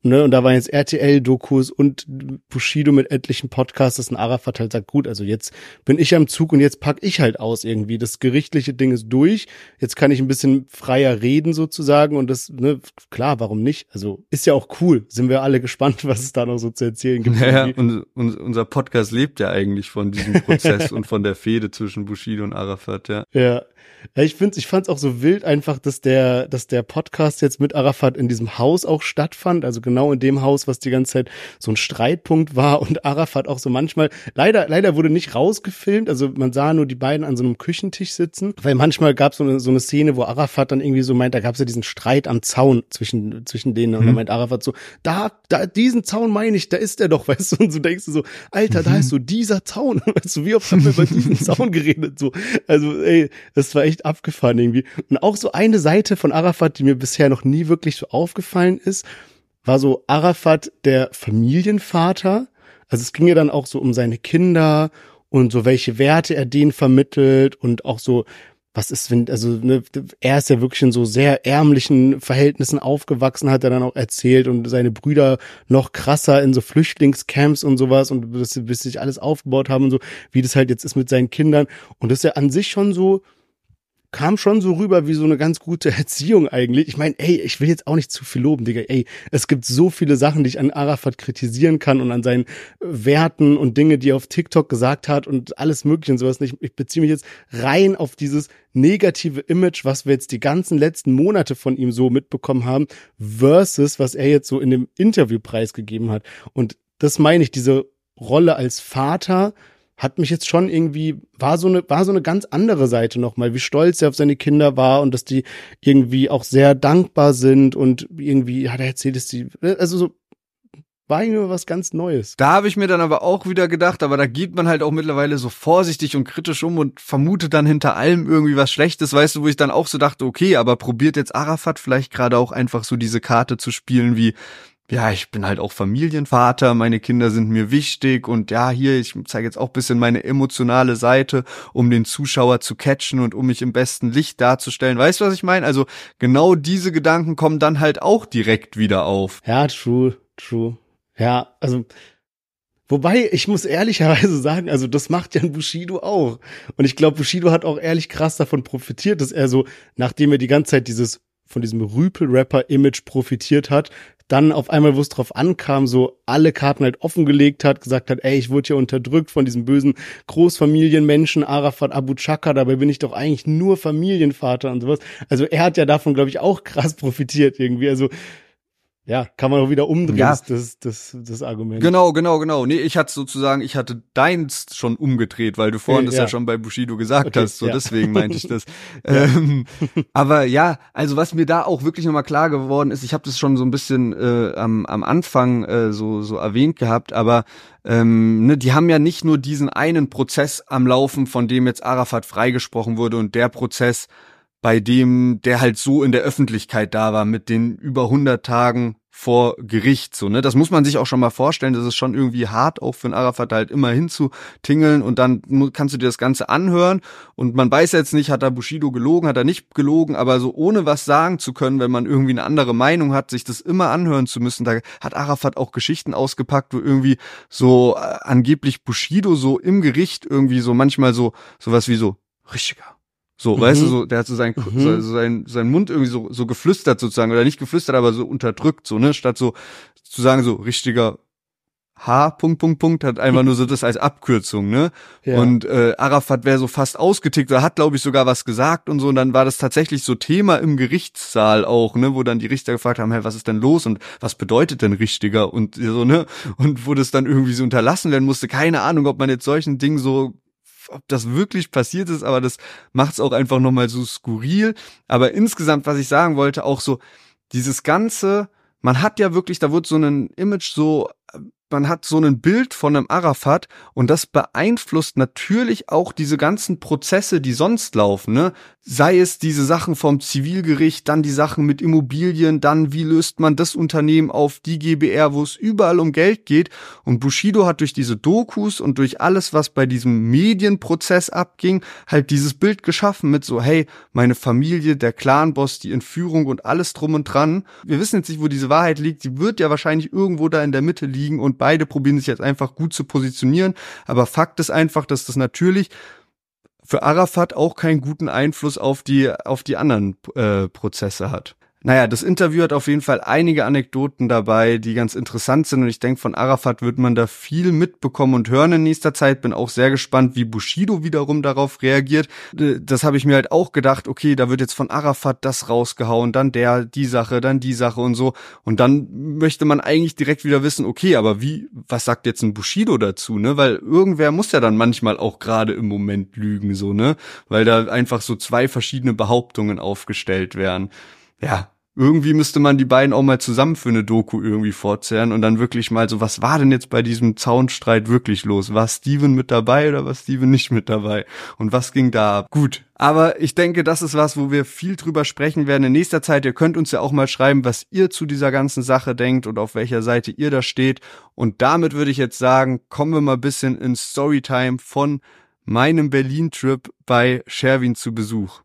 ne, und da waren jetzt R T L-Dokus und Bushido mit etlichen Podcasts, dass ein Arafat halt sagt, gut, also jetzt bin ich am Zug und jetzt pack ich halt aus irgendwie. Das gerichtliche Ding ist durch. Jetzt kann ich ein bisschen freier reden sozusagen und das, ne, klar, warum nicht? Also ist ja auch cool. Sind wir alle gespannt, was es da noch so zu erzählen gibt. Ja, und, und unser Podcast lebt ja eigentlich von diesem Prozess und von der Fehde zwischen Bushido und Arafat, ja. Ja. Ja, ich find's, ich fand's auch so wild einfach, dass der, dass der Podcast jetzt mit Arafat in diesem Haus auch stattfand, also genau in dem Haus, was die ganze Zeit so ein Streitpunkt war und Arafat auch so manchmal, leider, leider wurde nicht rausgefilmt, also man sah nur die beiden an so einem Küchentisch sitzen, weil manchmal gab's so eine, so eine Szene, wo Arafat dann irgendwie so meint, da gab's ja diesen Streit am Zaun zwischen, zwischen denen und mhm. dann meint Arafat so, da, da, diesen Zaun meine ich, da ist er doch, weißt du, und so denkst du so, Alter, da ist so dieser Zaun, weißt du, wie oft haben wir über diesen Zaun geredet, so, also, ey, das war echt abgefahren irgendwie. Und auch so eine Seite von Arafat, die mir bisher noch nie wirklich so aufgefallen ist, war so Arafat der Familienvater. Also es ging ja dann auch so um seine Kinder und so welche Werte er denen vermittelt und auch so, was ist, wenn, also ne, er ist ja wirklich in so sehr ärmlichen Verhältnissen aufgewachsen, hat er dann auch erzählt und seine Brüder noch krasser in so Flüchtlingscamps und sowas und bis sie bis sich alles aufgebaut haben und so, wie das halt jetzt ist mit seinen Kindern. Und das ist ja an sich schon so, kam schon so rüber wie so eine ganz gute Erziehung eigentlich. Ich meine, ey, ich will jetzt auch nicht zu viel loben, Digga. Ey, es gibt so viele Sachen, die ich an Arafat kritisieren kann und an seinen Werten und Dinge, die er auf TikTok gesagt hat und alles mögliche und sowas nicht. Ich beziehe mich jetzt rein auf dieses negative Image, was wir jetzt die ganzen letzten Monate von ihm so mitbekommen haben, versus was er jetzt so in dem Interview preisgegeben hat. Und das meine ich, diese Rolle als Vater hat mich jetzt schon irgendwie, war so eine, war so eine ganz andere Seite nochmal, wie stolz er auf seine Kinder war und dass die irgendwie auch sehr dankbar sind und irgendwie hat er erzählt, dass die, also so, war irgendwie was ganz Neues. Da habe ich mir dann aber auch wieder gedacht, aber da geht man halt auch mittlerweile so vorsichtig und kritisch um und vermutet dann hinter allem irgendwie was Schlechtes, weißt du, wo ich dann auch so dachte, okay, aber probiert jetzt Arafat vielleicht gerade auch einfach so diese Karte zu spielen wie, ja, ich bin halt auch Familienvater, meine Kinder sind mir wichtig und ja, hier, ich zeige jetzt auch ein bisschen meine emotionale Seite, um den Zuschauer zu catchen und um mich im besten Licht darzustellen. Weißt du, was ich meine? Also genau diese Gedanken kommen dann halt auch direkt wieder auf. Ja, true, true. Ja, also wobei, ich muss ehrlicherweise sagen, also das macht ja ein Bushido auch. Und ich glaube, Bushido hat auch ehrlich krass davon profitiert, dass er so, nachdem er die ganze Zeit dieses von diesem Rüpel-Rapper-Image profitiert hat, dann auf einmal, wo es drauf ankam, so alle Karten halt offengelegt hat, gesagt hat, ey, ich wurde hier unterdrückt von diesem bösen Großfamilienmenschen, Arafat Abu Chaka, dabei bin ich doch eigentlich nur Familienvater und sowas. Also er hat ja davon, glaube ich, auch krass profitiert irgendwie. Also ja, kann man auch wieder umdrehen, ja. das, das, das Argument. Genau, genau, genau. Nee, ich hatte sozusagen, ich hatte deins schon umgedreht, weil du vorhin ja, das ja. ja schon bei Bushido gesagt okay, hast, so ja. deswegen meinte ich das. ähm, aber ja, also was mir da auch wirklich nochmal klar geworden ist, ich habe das schon so ein bisschen äh, am, am Anfang äh, so, so erwähnt gehabt, aber ähm, ne, die haben ja nicht nur diesen einen Prozess am Laufen, von dem jetzt Arafat freigesprochen wurde und der Prozess, bei dem der halt so in der Öffentlichkeit da war, mit den über hundert Tagen vor Gericht, so, ne, das muss man sich auch schon mal vorstellen, das ist schon irgendwie hart, auch für einen Arafat halt immer hinzutingeln und dann kannst du dir das Ganze anhören und man weiß jetzt nicht, hat da Bushido gelogen, hat er nicht gelogen, aber so ohne was sagen zu können, wenn man irgendwie eine andere Meinung hat, sich das immer anhören zu müssen, da hat Arafat auch Geschichten ausgepackt, wo irgendwie so äh, angeblich Bushido so im Gericht irgendwie so manchmal so, sowas wie so, richtiger. So, mhm. weißt du, so, der hat so sein, mhm. so, so sein, sein Mund irgendwie so, so geflüstert sozusagen, oder nicht geflüstert, aber so unterdrückt, so, ne, statt so, zu sagen so, richtiger H, Punkt, Punkt, Punkt, hat einfach nur so das als Abkürzung, ne, ja. Und, äh, Arafat wäre so fast ausgetickt, oder hat, glaube ich, sogar was gesagt und so, und dann war das tatsächlich so Thema im Gerichtssaal auch, ne, wo dann die Richter gefragt haben, hey, was ist denn los und was bedeutet denn richtiger und so, ne, und wo das dann irgendwie so unterlassen werden musste, keine Ahnung, ob man jetzt solchen Dingen so, ob das wirklich passiert ist, aber das macht es auch einfach nochmal so skurril. Aber insgesamt, was ich sagen wollte, auch so dieses Ganze, man hat ja wirklich, da wird so ein Image so man hat so ein Bild von einem Arafat und das beeinflusst natürlich auch diese ganzen Prozesse, die sonst laufen, ne? Sei es diese Sachen vom Zivilgericht, dann die Sachen mit Immobilien, dann wie löst man das Unternehmen auf, die GbR, wo es überall um Geld geht. Und Bushido hat durch diese Dokus und durch alles, was bei diesem Medienprozess abging, halt dieses Bild geschaffen mit so, hey, meine Familie, der Clanboss, die Entführung und alles drum und dran. Wir wissen jetzt nicht, wo diese Wahrheit liegt. Die wird ja wahrscheinlich irgendwo da in der Mitte liegen und beide probieren sich jetzt einfach gut zu positionieren. Aber Fakt ist einfach, dass das natürlich für Arafat auch keinen guten Einfluss auf die auf die anderen äh, Prozesse hat. Naja, das Interview hat auf jeden Fall einige Anekdoten dabei, die ganz interessant sind und ich denke, von Arafat wird man da viel mitbekommen und hören in nächster Zeit. Bin auch sehr gespannt, wie Bushido wiederum darauf reagiert. Das habe ich mir halt auch gedacht, okay, da wird jetzt von Arafat das rausgehauen, dann der, die Sache, dann die Sache und so. Und dann möchte man eigentlich direkt wieder wissen, okay, aber wie, was sagt jetzt ein Bushido dazu, ne? Weil irgendwer muss ja dann manchmal auch gerade im Moment lügen, so, ne? Weil da einfach so zwei verschiedene Behauptungen aufgestellt werden. Ja, irgendwie müsste man die beiden auch mal zusammen für eine Doku irgendwie fortzehren und dann wirklich mal so, was war denn jetzt bei diesem Zaunstreit wirklich los? War Steven mit dabei oder war Steven nicht mit dabei? Und was ging da ab? Gut. Aber ich denke, das ist was, wo wir viel drüber sprechen werden in nächster Zeit. Ihr könnt uns ja auch mal schreiben, was ihr zu dieser ganzen Sache denkt und auf welcher Seite ihr da steht. Und damit würde ich jetzt sagen, kommen wir mal ein bisschen in Storytime von meinem Berlin-Trip bei Sherwin zu Besuch.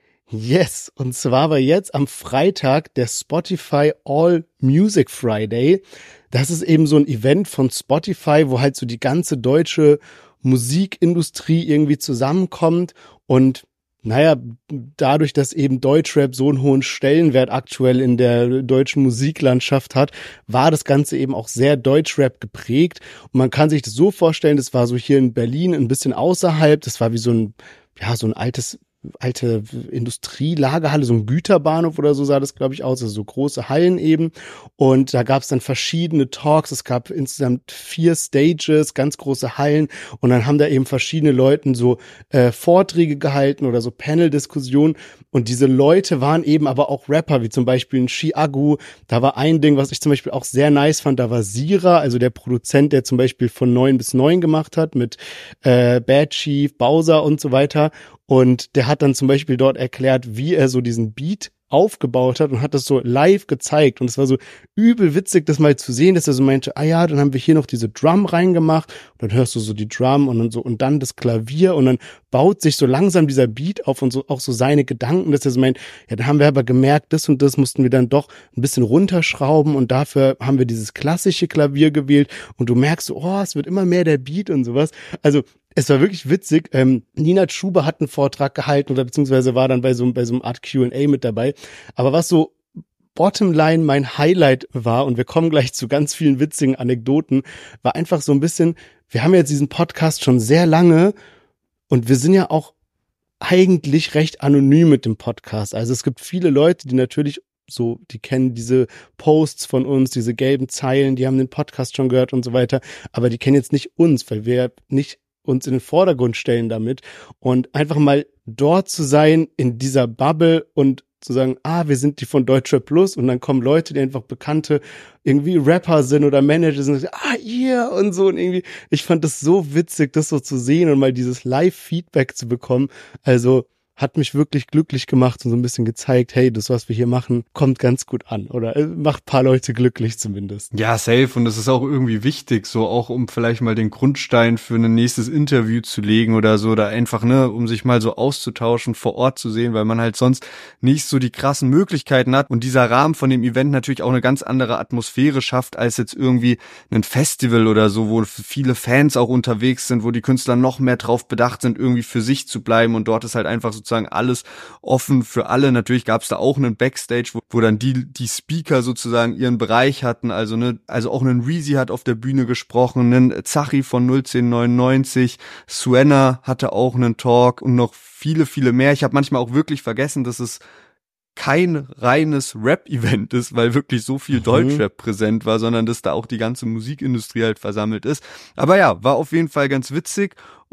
Yes, und zwar war jetzt am Freitag der Spotify All Music Friday. Das ist eben so ein Event von Spotify, wo halt so die ganze deutsche Musikindustrie irgendwie zusammenkommt und naja, dadurch, dass eben Deutschrap so einen hohen Stellenwert aktuell in der deutschen Musiklandschaft hat, war das Ganze eben auch sehr Deutschrap geprägt. Und man kann sich das so vorstellen, das war so hier in Berlin ein bisschen außerhalb, das war wie so ein, ja, so ein altes alte Industrielagerhalle, so ein Güterbahnhof oder so sah das, glaube ich, aus, also so große Hallen eben. Und da gab es dann verschiedene Talks, es gab insgesamt vier Stages, ganz große Hallen und dann haben da eben verschiedene Leute so äh, Vorträge gehalten oder so Panel-Diskussionen und diese Leute waren eben aber auch Rapper, wie zum Beispiel ein Chiagu. Da war ein Ding, was ich zum Beispiel auch sehr nice fand, da war Sira, also der Produzent, der zum Beispiel von neun bis neun gemacht hat mit äh, Bad Chief, Bowser und so weiter. Und der hat dann zum Beispiel dort erklärt, wie er so diesen Beat aufgebaut hat und hat das so live gezeigt. Und es war so übel witzig, das mal zu sehen, dass er so meinte, ah ja, dann haben wir hier noch diese Drum reingemacht. Und dann hörst du so die Drum und dann so und dann das Klavier und dann baut sich so langsam dieser Beat auf und so auch so seine Gedanken, dass er so meint, ja, dann haben wir aber gemerkt, das und das mussten wir dann doch ein bisschen runterschrauben und dafür haben wir dieses klassische Klavier gewählt und du merkst so, oh, es wird immer mehr der Beat und sowas. Also es war wirklich witzig. Ähm, Nina Schuber hat einen Vortrag gehalten oder beziehungsweise war dann bei so, bei so einer Art Q and A mit dabei. Aber was so Bottomline mein Highlight war, und wir kommen gleich zu ganz vielen witzigen Anekdoten, war einfach so ein bisschen, wir haben jetzt diesen Podcast schon sehr lange und wir sind ja auch eigentlich recht anonym mit dem Podcast. Also es gibt viele Leute, die natürlich so, die kennen diese Posts von uns, diese gelben Zeilen, die haben den Podcast schon gehört und so weiter, aber die kennen jetzt nicht uns, weil wir nicht uns in den Vordergrund stellen damit und einfach mal dort zu sein in dieser Bubble und zu sagen, ah, wir sind die von Deutschrap Plus und dann kommen Leute, die einfach bekannte irgendwie Rapper sind oder Manager sind und sagen, ah, ihr und so und irgendwie, ich fand das so witzig, das so zu sehen und mal dieses Live-Feedback zu bekommen, also hat mich wirklich glücklich gemacht und so ein bisschen gezeigt, hey, das, was wir hier machen, kommt ganz gut an oder macht ein paar Leute glücklich zumindest. Ja, safe. Und das ist auch irgendwie wichtig, so auch um vielleicht mal den Grundstein für ein nächstes Interview zu legen oder so, oder einfach, ne, um sich mal so auszutauschen, vor Ort zu sehen, weil man halt sonst nicht so die krassen Möglichkeiten hat und dieser Rahmen von dem Event natürlich auch eine ganz andere Atmosphäre schafft, als jetzt irgendwie ein Festival oder so, wo viele Fans auch unterwegs sind, wo die Künstler noch mehr drauf bedacht sind, irgendwie für sich zu bleiben und dort ist halt einfach so sozusagen alles offen für alle. Natürlich gab es da auch einen Backstage, wo, wo dann die die Speaker sozusagen ihren Bereich hatten. Also ne, also auch ein Reezy hat auf der Bühne gesprochen, ein Zachi von null zehn neunundneunzig, Suena hatte auch einen Talk und noch viele, viele mehr. Ich habe manchmal auch wirklich vergessen, dass es kein reines Rap-Event ist, weil wirklich so viel mhm. Deutschrap präsent war, sondern dass da auch die ganze Musikindustrie halt versammelt ist. Aber ja, war auf jeden Fall ganz witzig.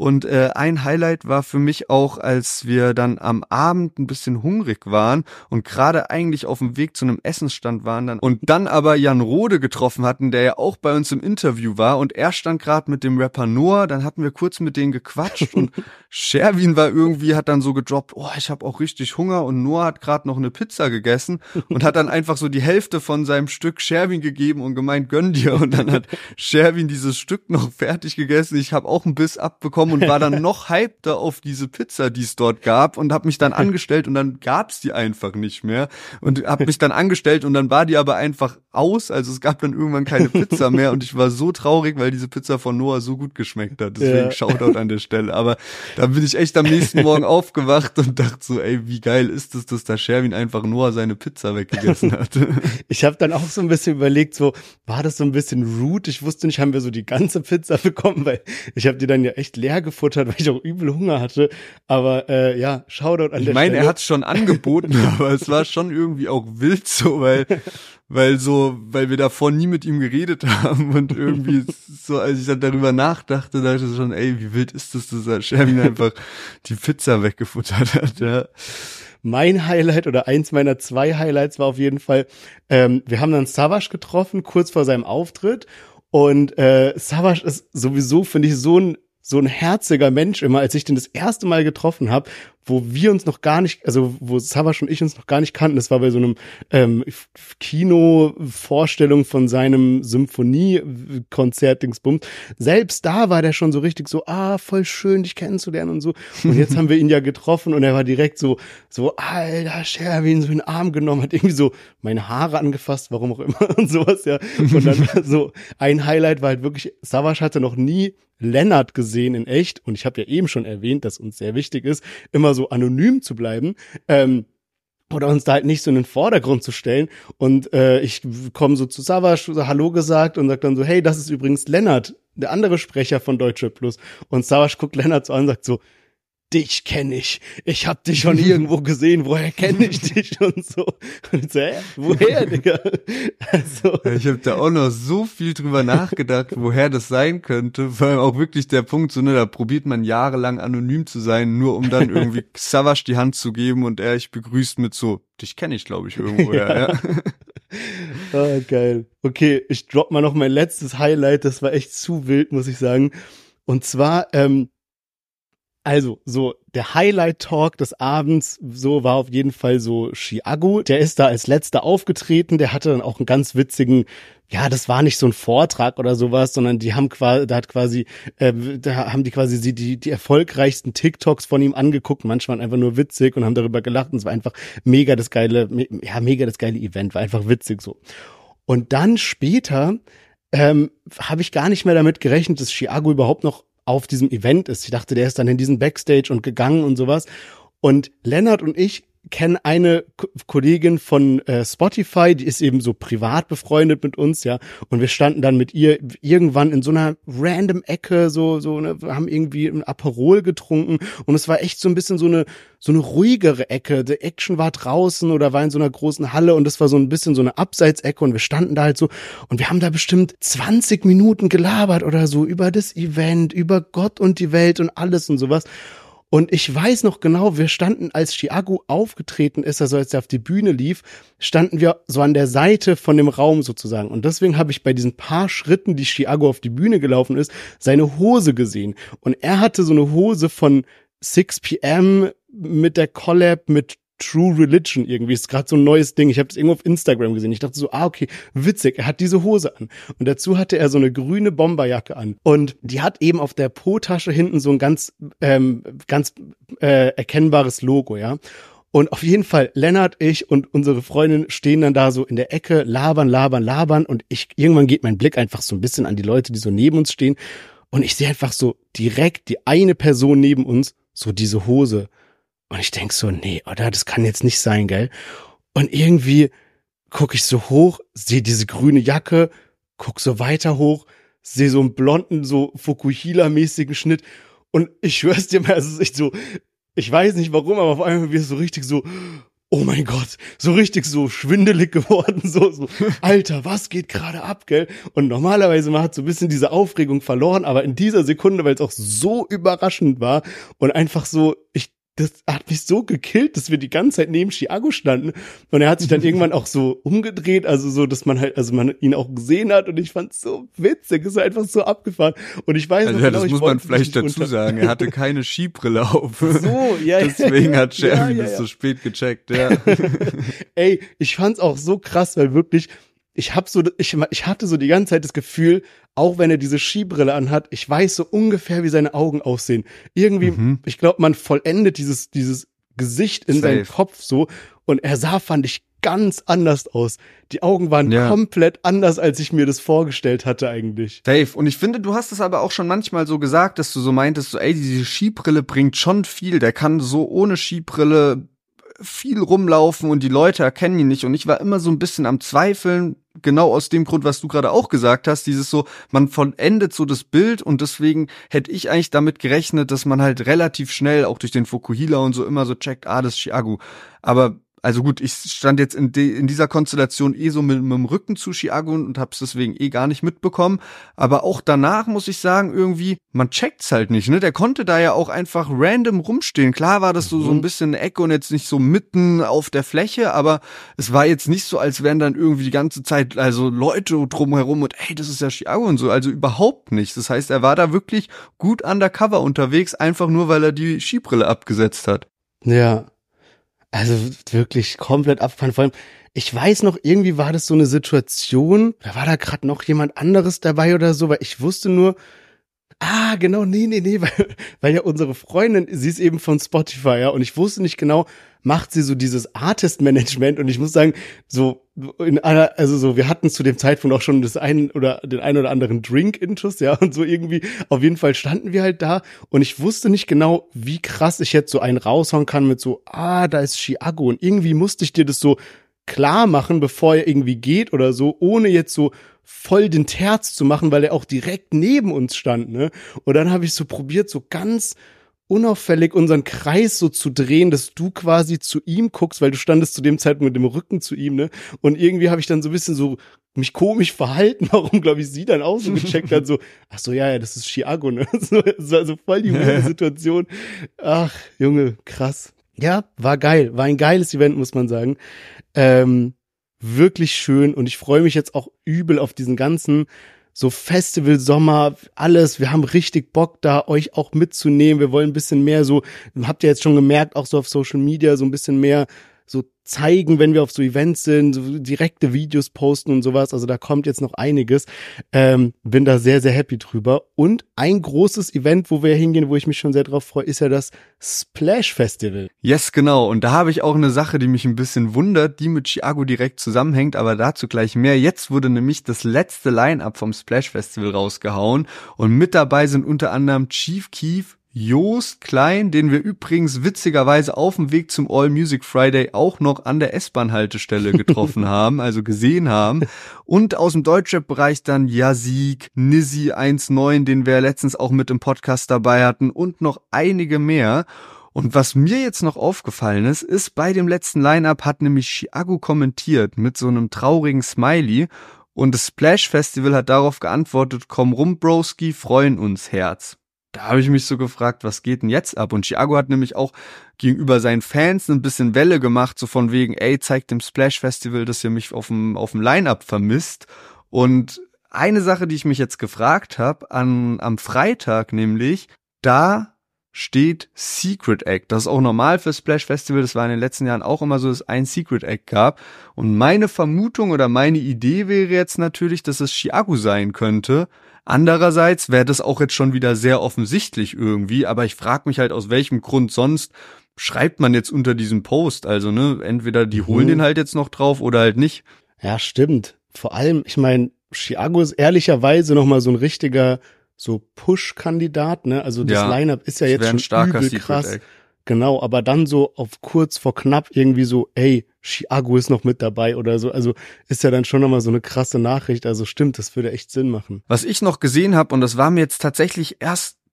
Und äh, ein Highlight war für mich auch, als wir dann am Abend ein bisschen hungrig waren und gerade eigentlich auf dem Weg zu einem Essensstand waren dann und dann aber Jan Rode getroffen hatten, der ja auch bei uns im Interview war und er stand gerade mit dem Rapper Noah, dann hatten wir kurz mit denen gequatscht und Sherwin war irgendwie, hat dann so gedroppt, oh, ich habe auch richtig Hunger und Noah hat gerade noch eine Pizza gegessen und hat dann einfach so die Hälfte von seinem Stück Sherwin gegeben und gemeint, gönn dir. Und dann hat Sherwin dieses Stück noch fertig gegessen. Ich habe auch einen Biss abbekommen und war dann noch hypter auf diese Pizza, die es dort gab und habe mich dann angestellt und dann gab's die einfach nicht mehr und habe mich dann angestellt und dann war die aber einfach aus. Also es gab dann irgendwann keine Pizza mehr und ich war so traurig, weil diese Pizza von Noah so gut geschmeckt hat. Deswegen ja. Shoutout an der Stelle. Aber da bin ich echt am nächsten Morgen aufgewacht und dachte so, ey, wie geil ist es, dass da Sherwin einfach Noah seine Pizza weggegessen hat. Ich habe dann auch so ein bisschen überlegt, so war das so ein bisschen rude? Ich wusste nicht, haben wir so die ganze Pizza bekommen, weil ich habe die dann ja echt leer gefuttert, weil ich auch übel Hunger hatte. Aber äh, ja, Shoutout an ich der mein, Stelle. Ich meine, er hat es schon angeboten, aber es war schon irgendwie auch wild so, weil weil so, weil wir davor nie mit ihm geredet haben und irgendwie so, als ich dann darüber nachdachte, dachte ich schon, ey, wie wild ist das, dass er Sherwin einfach die Pizza weggefuttert hat, ja. Mein Highlight oder eins meiner zwei Highlights war auf jeden Fall, ähm, wir haben dann Savage getroffen, kurz vor seinem Auftritt und äh, Savage ist sowieso, finde ich, so ein so ein herziger Mensch immer, als ich den das erste Mal getroffen habe, wo wir uns noch gar nicht, also wo Savage und ich uns noch gar nicht kannten, das war bei so einem ähm, Kino-Vorstellung von seinem Symphonie-Konzert-Dingsbums. Selbst da war der schon so richtig so, ah, voll schön, dich kennenzulernen und so. Und jetzt haben wir ihn ja getroffen und er war direkt so, so, alter, Sherwin, so in den Arm genommen, hat irgendwie so meine Haare angefasst, warum auch immer und sowas, ja. Und dann war so, ein Highlight war halt wirklich, Savage hatte noch nie Lennart gesehen in echt und ich habe ja eben schon erwähnt, dass uns sehr wichtig ist, immer so anonym zu bleiben ähm, oder uns da halt nicht so in den Vordergrund zu stellen und äh, ich komme so zu Savage, so Hallo gesagt und sag dann so, hey, das ist übrigens Lennart, der andere Sprecher von Deutschrap Plus und Savage guckt Lennart so an und sagt so, dich kenne ich. Ich hab dich schon irgendwo gesehen. Woher kenne ich dich und so? Und ich so, hä? Woher, Digga? Also. Ich habe da auch noch so viel drüber nachgedacht, woher das sein könnte. Vor allem auch wirklich der Punkt, so, ne, da probiert man jahrelang anonym zu sein, nur um dann irgendwie Savage die Hand zu geben und er ich begrüßt mit so, dich kenne ich, glaube ich, irgendwoher, ja. Ah, geil. Okay, ich drop mal noch mein letztes Highlight. Das war echt zu wild, muss ich sagen. Und zwar, ähm, also, so, der Highlight-Talk des Abends, so war auf jeden Fall so Chiago. Der ist da als letzter aufgetreten, der hatte dann auch einen ganz witzigen, ja, das war nicht so ein Vortrag oder sowas, sondern die haben quasi, da hat quasi, äh, da haben die quasi die, die erfolgreichsten TikToks von ihm angeguckt, manchmal einfach nur witzig und haben darüber gelacht und es war einfach mega das geile, ja, mega das geile Event, war einfach witzig so. Und dann später, ähm, habe ich gar nicht mehr damit gerechnet, dass Chiago überhaupt noch auf diesem Event ist. Ich dachte, der ist dann in diesen Backstage und gegangen und sowas. Und Lennart und ich kennen eine K- Kollegin von äh, Spotify, die ist eben so privat befreundet mit uns, ja. Und wir standen dann mit ihr irgendwann in so einer random Ecke, so, so, ne, wir haben irgendwie ein Aperol getrunken und es war echt so ein bisschen so eine, so eine ruhigere Ecke. Die Action war draußen oder war in so einer großen Halle und das war so ein bisschen so eine Abseitsecke und wir standen da halt so und wir haben da bestimmt zwanzig Minuten gelabert oder so über das Event, über Gott und die Welt und alles und sowas. Und ich weiß noch genau, wir standen, als Chiago aufgetreten ist, also als er auf die Bühne lief, standen wir so an der Seite von dem Raum sozusagen. Und deswegen habe ich bei diesen paar Schritten, die Chiago auf die Bühne gelaufen ist, seine Hose gesehen. Und er hatte so eine Hose von six p m mit der Collab mit True Religion irgendwie. Ist gerade so ein neues Ding. Ich habe das irgendwo auf Instagram gesehen. Ich dachte so, ah, okay, witzig, er hat diese Hose an. Und dazu hatte er so eine grüne Bomberjacke an. Und die hat eben auf der Po-Tasche hinten so ein ganz, ähm, ganz äh, erkennbares Logo, ja. Und auf jeden Fall, Lennart, ich und unsere Freundin stehen dann da so in der Ecke, labern, labern, labern. Und ich, irgendwann geht mein Blick einfach so ein bisschen an die Leute, die so neben uns stehen. Und ich sehe einfach so direkt die eine Person neben uns, so diese Hose. Und ich denk so, nee, oder? Das kann jetzt nicht sein, gell? Und irgendwie gucke ich so hoch, sehe diese grüne Jacke, guck so weiter hoch, sehe so einen blonden, so Fukuhila-mäßigen Schnitt. Und ich schwör's dir mal, es ist echt so, ich weiß nicht warum, aber auf einmal wird es so richtig so, oh mein Gott, so richtig so schwindelig geworden, so, so, Alter, was geht gerade ab, gell? Und normalerweise, man hat so ein bisschen diese Aufregung verloren, aber in dieser Sekunde, weil es auch so überraschend war und einfach so, ich, das hat mich so gekillt, dass wir die ganze Zeit neben Thiago standen und er hat sich dann irgendwann auch so umgedreht, also so, dass man halt, also man ihn auch gesehen hat und ich fand's so witzig, es ist einfach so abgefahren und ich weiß also noch ja, genau, das ich muss man wollte vielleicht mich dazu unter- sagen, er hatte keine Skibrille auf. So, ja, Deswegen hat ja, Sherry ja, das ja. so spät gecheckt, ja. Ey, ich fand's auch so krass, weil wirklich, ich hab so, ich, ich hatte so die ganze Zeit das Gefühl, auch wenn er diese Skibrille anhat, ich weiß so ungefähr, wie seine Augen aussehen. Irgendwie, Mhm. ich glaube, man vollendet dieses, dieses Gesicht in Safe. seinen Kopf so und er sah, fand ich, ganz anders aus. Die Augen waren Ja. komplett anders, als ich mir das vorgestellt hatte eigentlich. Dave, und ich finde, du hast es aber auch schon manchmal so gesagt, dass du so meintest, so, ey, diese Skibrille bringt schon viel. Der kann so ohne Skibrille viel rumlaufen und die Leute erkennen ihn nicht. Und ich war immer so ein bisschen am Zweifeln, genau aus dem Grund, was du gerade auch gesagt hast, dieses so, man vollendet so das Bild und deswegen hätte ich eigentlich damit gerechnet, dass man halt relativ schnell, auch durch den Fukuhila und so, immer so checkt, ah, das ist Thiago. Aber also gut, ich stand jetzt in, de, in dieser Konstellation eh so mit, mit dem Rücken zu Thiago und hab's deswegen eh gar nicht mitbekommen. Aber auch danach muss ich sagen, irgendwie, man checkt's halt nicht, ne? Der konnte da ja auch einfach random rumstehen. Klar war das so, so ein bisschen eine Ecke und jetzt nicht so mitten auf der Fläche, aber es war jetzt nicht so, als wären dann irgendwie die ganze Zeit also Leute drumherum und ey, das ist ja Thiago und so. Also überhaupt nicht. Das heißt, er war da wirklich gut undercover unterwegs, einfach nur, weil er die Skibrille abgesetzt hat. Ja. Also wirklich komplett abgefahren. Vor allem, ich weiß noch, irgendwie war das so eine Situation, da war da gerade noch jemand anderes dabei oder so, weil ich wusste nur, ah, genau, nee, nee, nee, weil, weil ja unsere Freundin, sie ist eben von Spotify, ja, und ich wusste nicht genau, macht sie so dieses Artist-Management und ich muss sagen, so in einer, also so, wir hatten zu dem Zeitpunkt auch schon das einen oder den einen oder anderen Drink-Intus, ja, und so irgendwie, auf jeden Fall standen wir halt da und ich wusste nicht genau, wie krass ich jetzt so einen raushauen kann mit so, ah, da ist Thiago und irgendwie musste ich dir das so klar machen, bevor er irgendwie geht oder so, ohne jetzt so voll den Terz zu machen, weil er auch direkt neben uns stand, ne? Und dann habe ich so probiert, so ganz unauffällig unseren Kreis so zu drehen, dass du quasi zu ihm guckst, weil du standest zu dem Zeitpunkt mit dem Rücken zu ihm, ne? Und irgendwie habe ich dann so ein bisschen so mich komisch verhalten, warum, glaube ich, sie dann auch so gecheckt hat, so, ach so, ja, ja, das ist Thiago, ne? So, das war so voll die weirde Situation. Ach, Junge, krass. Ja, war geil, war ein geiles Event, muss man sagen. Ähm, wirklich schön und ich freue mich jetzt auch übel auf diesen ganzen so Festival, Sommer, alles. Wir haben richtig Bock da, euch auch mitzunehmen. Wir wollen ein bisschen mehr so, habt ihr jetzt schon gemerkt, auch so auf Social Media, so ein bisschen mehr so zeigen, wenn wir auf so Events sind, so direkte Videos posten und sowas. Also da kommt jetzt noch einiges. Ähm, bin da sehr, sehr happy drüber. Und ein großes Event, wo wir hingehen, wo ich mich schon sehr drauf freue, ist ja das Splash Festival. Yes, genau. Und da habe ich auch eine Sache, die mich ein bisschen wundert, die mit Thiago direkt zusammenhängt, aber dazu gleich mehr. Jetzt wurde nämlich das letzte Line-Up vom Splash Festival rausgehauen und mit dabei sind unter anderem Chief Keef, Joost Klein, den wir übrigens witzigerweise auf dem Weg zum All Music Friday auch noch an der S-Bahn-Haltestelle getroffen haben, also gesehen haben. Und aus dem Deutschrap-Bereich dann Yazig, Nizzy eins neun, den wir letztens auch mit im Podcast dabei hatten und noch einige mehr. Und was mir jetzt noch aufgefallen ist, ist bei dem letzten Line-Up hat nämlich Thiago kommentiert mit so einem traurigen Smiley und das Splash Festival hat darauf geantwortet, komm rum, Broski, freuen uns, Herz. Da habe ich mich so gefragt, was geht denn jetzt ab? Und Thiago hat nämlich auch gegenüber seinen Fans ein bisschen Welle gemacht, so von wegen, ey, zeigt dem Splash Festival, dass ihr mich auf dem auf dem Line-Up vermisst. Und eine Sache, die ich mich jetzt gefragt habe, an am Freitag nämlich, da steht Secret Act. Das ist auch normal für Splash Festival, das war in den letzten Jahren auch immer so, dass es ein Secret Act gab. Und meine Vermutung oder meine Idee wäre jetzt natürlich, dass es Thiago sein könnte. Andererseits wäre das auch jetzt schon wieder sehr offensichtlich irgendwie, aber ich frage mich halt, aus welchem Grund sonst schreibt man jetzt unter diesem Post, also ne, entweder die holen Mhm. den halt jetzt noch drauf oder halt nicht. Ja, stimmt. Vor allem, ich meine, Thiago ist ehrlicherweise nochmal so ein richtiger so Push-Kandidat, ne? Also das Ja, Line-Up ist ja das jetzt wär ein schon starker übel Secret krass. Act. Genau, aber dann so auf kurz vor knapp irgendwie so, ey, Thiago ist noch mit dabei oder so. Also ist ja dann schon nochmal so eine krasse Nachricht. Also stimmt, das würde echt Sinn machen. Was ich noch gesehen habe, und das war mir jetzt tatsächlich erst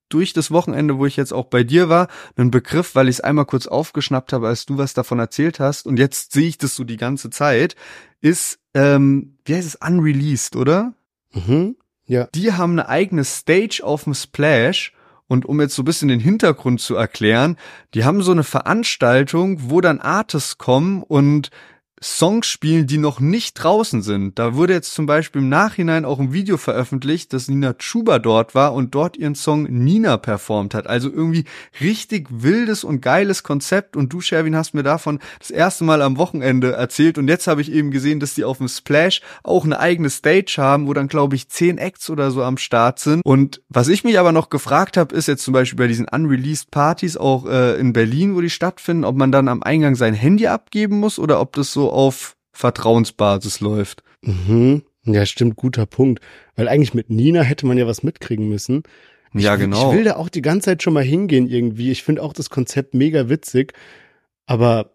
durch das Wochenende, wo ich jetzt auch bei dir war, einen Begriff, weil ich es einmal kurz aufgeschnappt habe, als du was davon erzählt hast. Und jetzt sehe ich das so die ganze Zeit. Ist, ähm, wie heißt es, Unreleased, oder? Mhm, ja. Die haben eine eigene Stage auf dem Splash. Und um jetzt so ein bisschen den Hintergrund zu erklären, die haben so eine Veranstaltung, wo dann Artists kommen und Songs spielen, die noch nicht draußen sind. Da wurde jetzt zum Beispiel im Nachhinein auch ein Video veröffentlicht, dass Nina Chuba dort war und dort ihren Song Nina performt hat. Also irgendwie richtig wildes und geiles Konzept. Und du, Sherwin, hast mir davon das erste Mal am Wochenende erzählt. Und jetzt habe ich eben gesehen, dass die auf dem Splash auch eine eigene Stage haben, wo dann, glaube ich, zehn Acts oder so am Start sind. Und was ich mich aber noch gefragt habe, ist jetzt zum Beispiel bei diesen Unreleased Partys auch äh, in Berlin, wo die stattfinden, ob man dann am Eingang sein Handy abgeben muss oder ob das so auf Vertrauensbasis läuft. Mhm. Ja, stimmt, guter Punkt. Weil eigentlich mit Nina hätte man ja was mitkriegen müssen. Ich, ja, genau. Ich will da auch die ganze Zeit schon mal hingehen irgendwie. Ich finde auch das Konzept mega witzig. Aber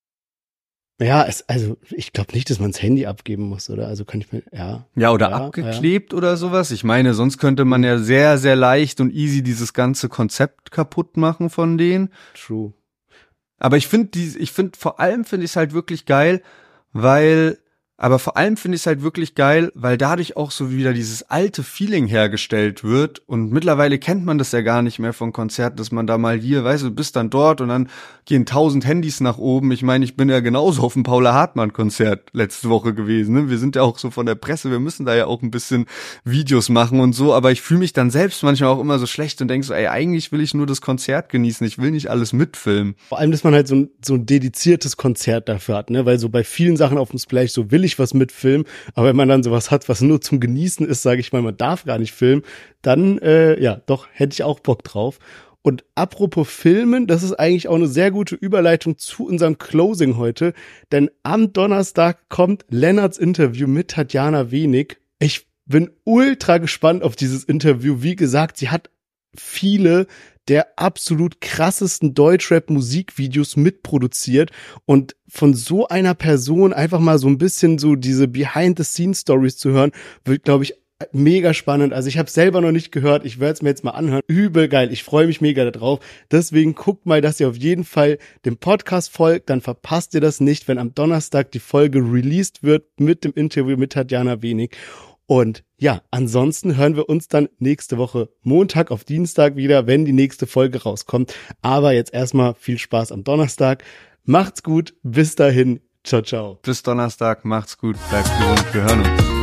ja, es, also ich glaube nicht, dass man das Handy abgeben muss, oder? Also kann ich mir, ja. Ja, oder ja, abgeklebt ja. oder sowas. Ich meine, sonst könnte man ja sehr, sehr leicht und easy dieses ganze Konzept kaputt machen von denen. True. Aber ich finde, die, ich finde, vor allem finde ich es halt wirklich geil, weil, aber vor allem finde ich es halt wirklich geil, weil dadurch auch so wieder dieses alte Feeling hergestellt wird und mittlerweile kennt man das ja gar nicht mehr von Konzerten, dass man da mal hier, weißt du, bist dann dort und dann gehen tausend Handys nach oben. Ich meine, ich bin ja genauso auf dem Paula Hartmann-Konzert letzte Woche gewesen, ne? Wir sind ja auch so von der Presse, wir müssen da ja auch ein bisschen Videos machen und so, aber ich fühle mich dann selbst manchmal auch immer so schlecht und denke so, ey, eigentlich will ich nur das Konzert genießen, ich will nicht alles mitfilmen. Vor allem, dass man halt so ein, so ein dediziertes Konzert dafür hat, ne? Weil so bei vielen Sachen auf dem Splash, so will ich was mitfilmen, aber wenn man dann sowas hat, was nur zum Genießen ist, sage ich mal, man darf gar nicht filmen, dann, äh, ja, doch, hätte ich auch Bock drauf. Und apropos Filmen, das ist eigentlich auch eine sehr gute Überleitung zu unserem Closing heute, denn am Donnerstag kommt Lennarts Interview mit Tatjana Wenig. Ich bin ultra gespannt auf dieses Interview. Wie gesagt, sie hat viele der absolut krassesten Deutschrap-Musikvideos mitproduziert und von so einer Person einfach mal so ein bisschen so diese Behind-the-Scenes-Stories zu hören, wird, glaube ich, mega spannend. Also ich habe selber noch nicht gehört, ich werde es mir jetzt mal anhören. Übel geil, ich freue mich mega darauf. Deswegen guckt mal, dass ihr auf jeden Fall dem Podcast folgt, dann verpasst ihr das nicht, wenn am Donnerstag die Folge released wird mit dem Interview mit Tatjana Wenig. Und ja, ansonsten hören wir uns dann nächste Woche Montag auf Dienstag wieder, wenn die nächste Folge rauskommt. Aber jetzt erstmal viel Spaß am Donnerstag. Macht's gut, bis dahin, ciao, ciao. Bis Donnerstag, macht's gut, bleibt gesund, wir hören uns.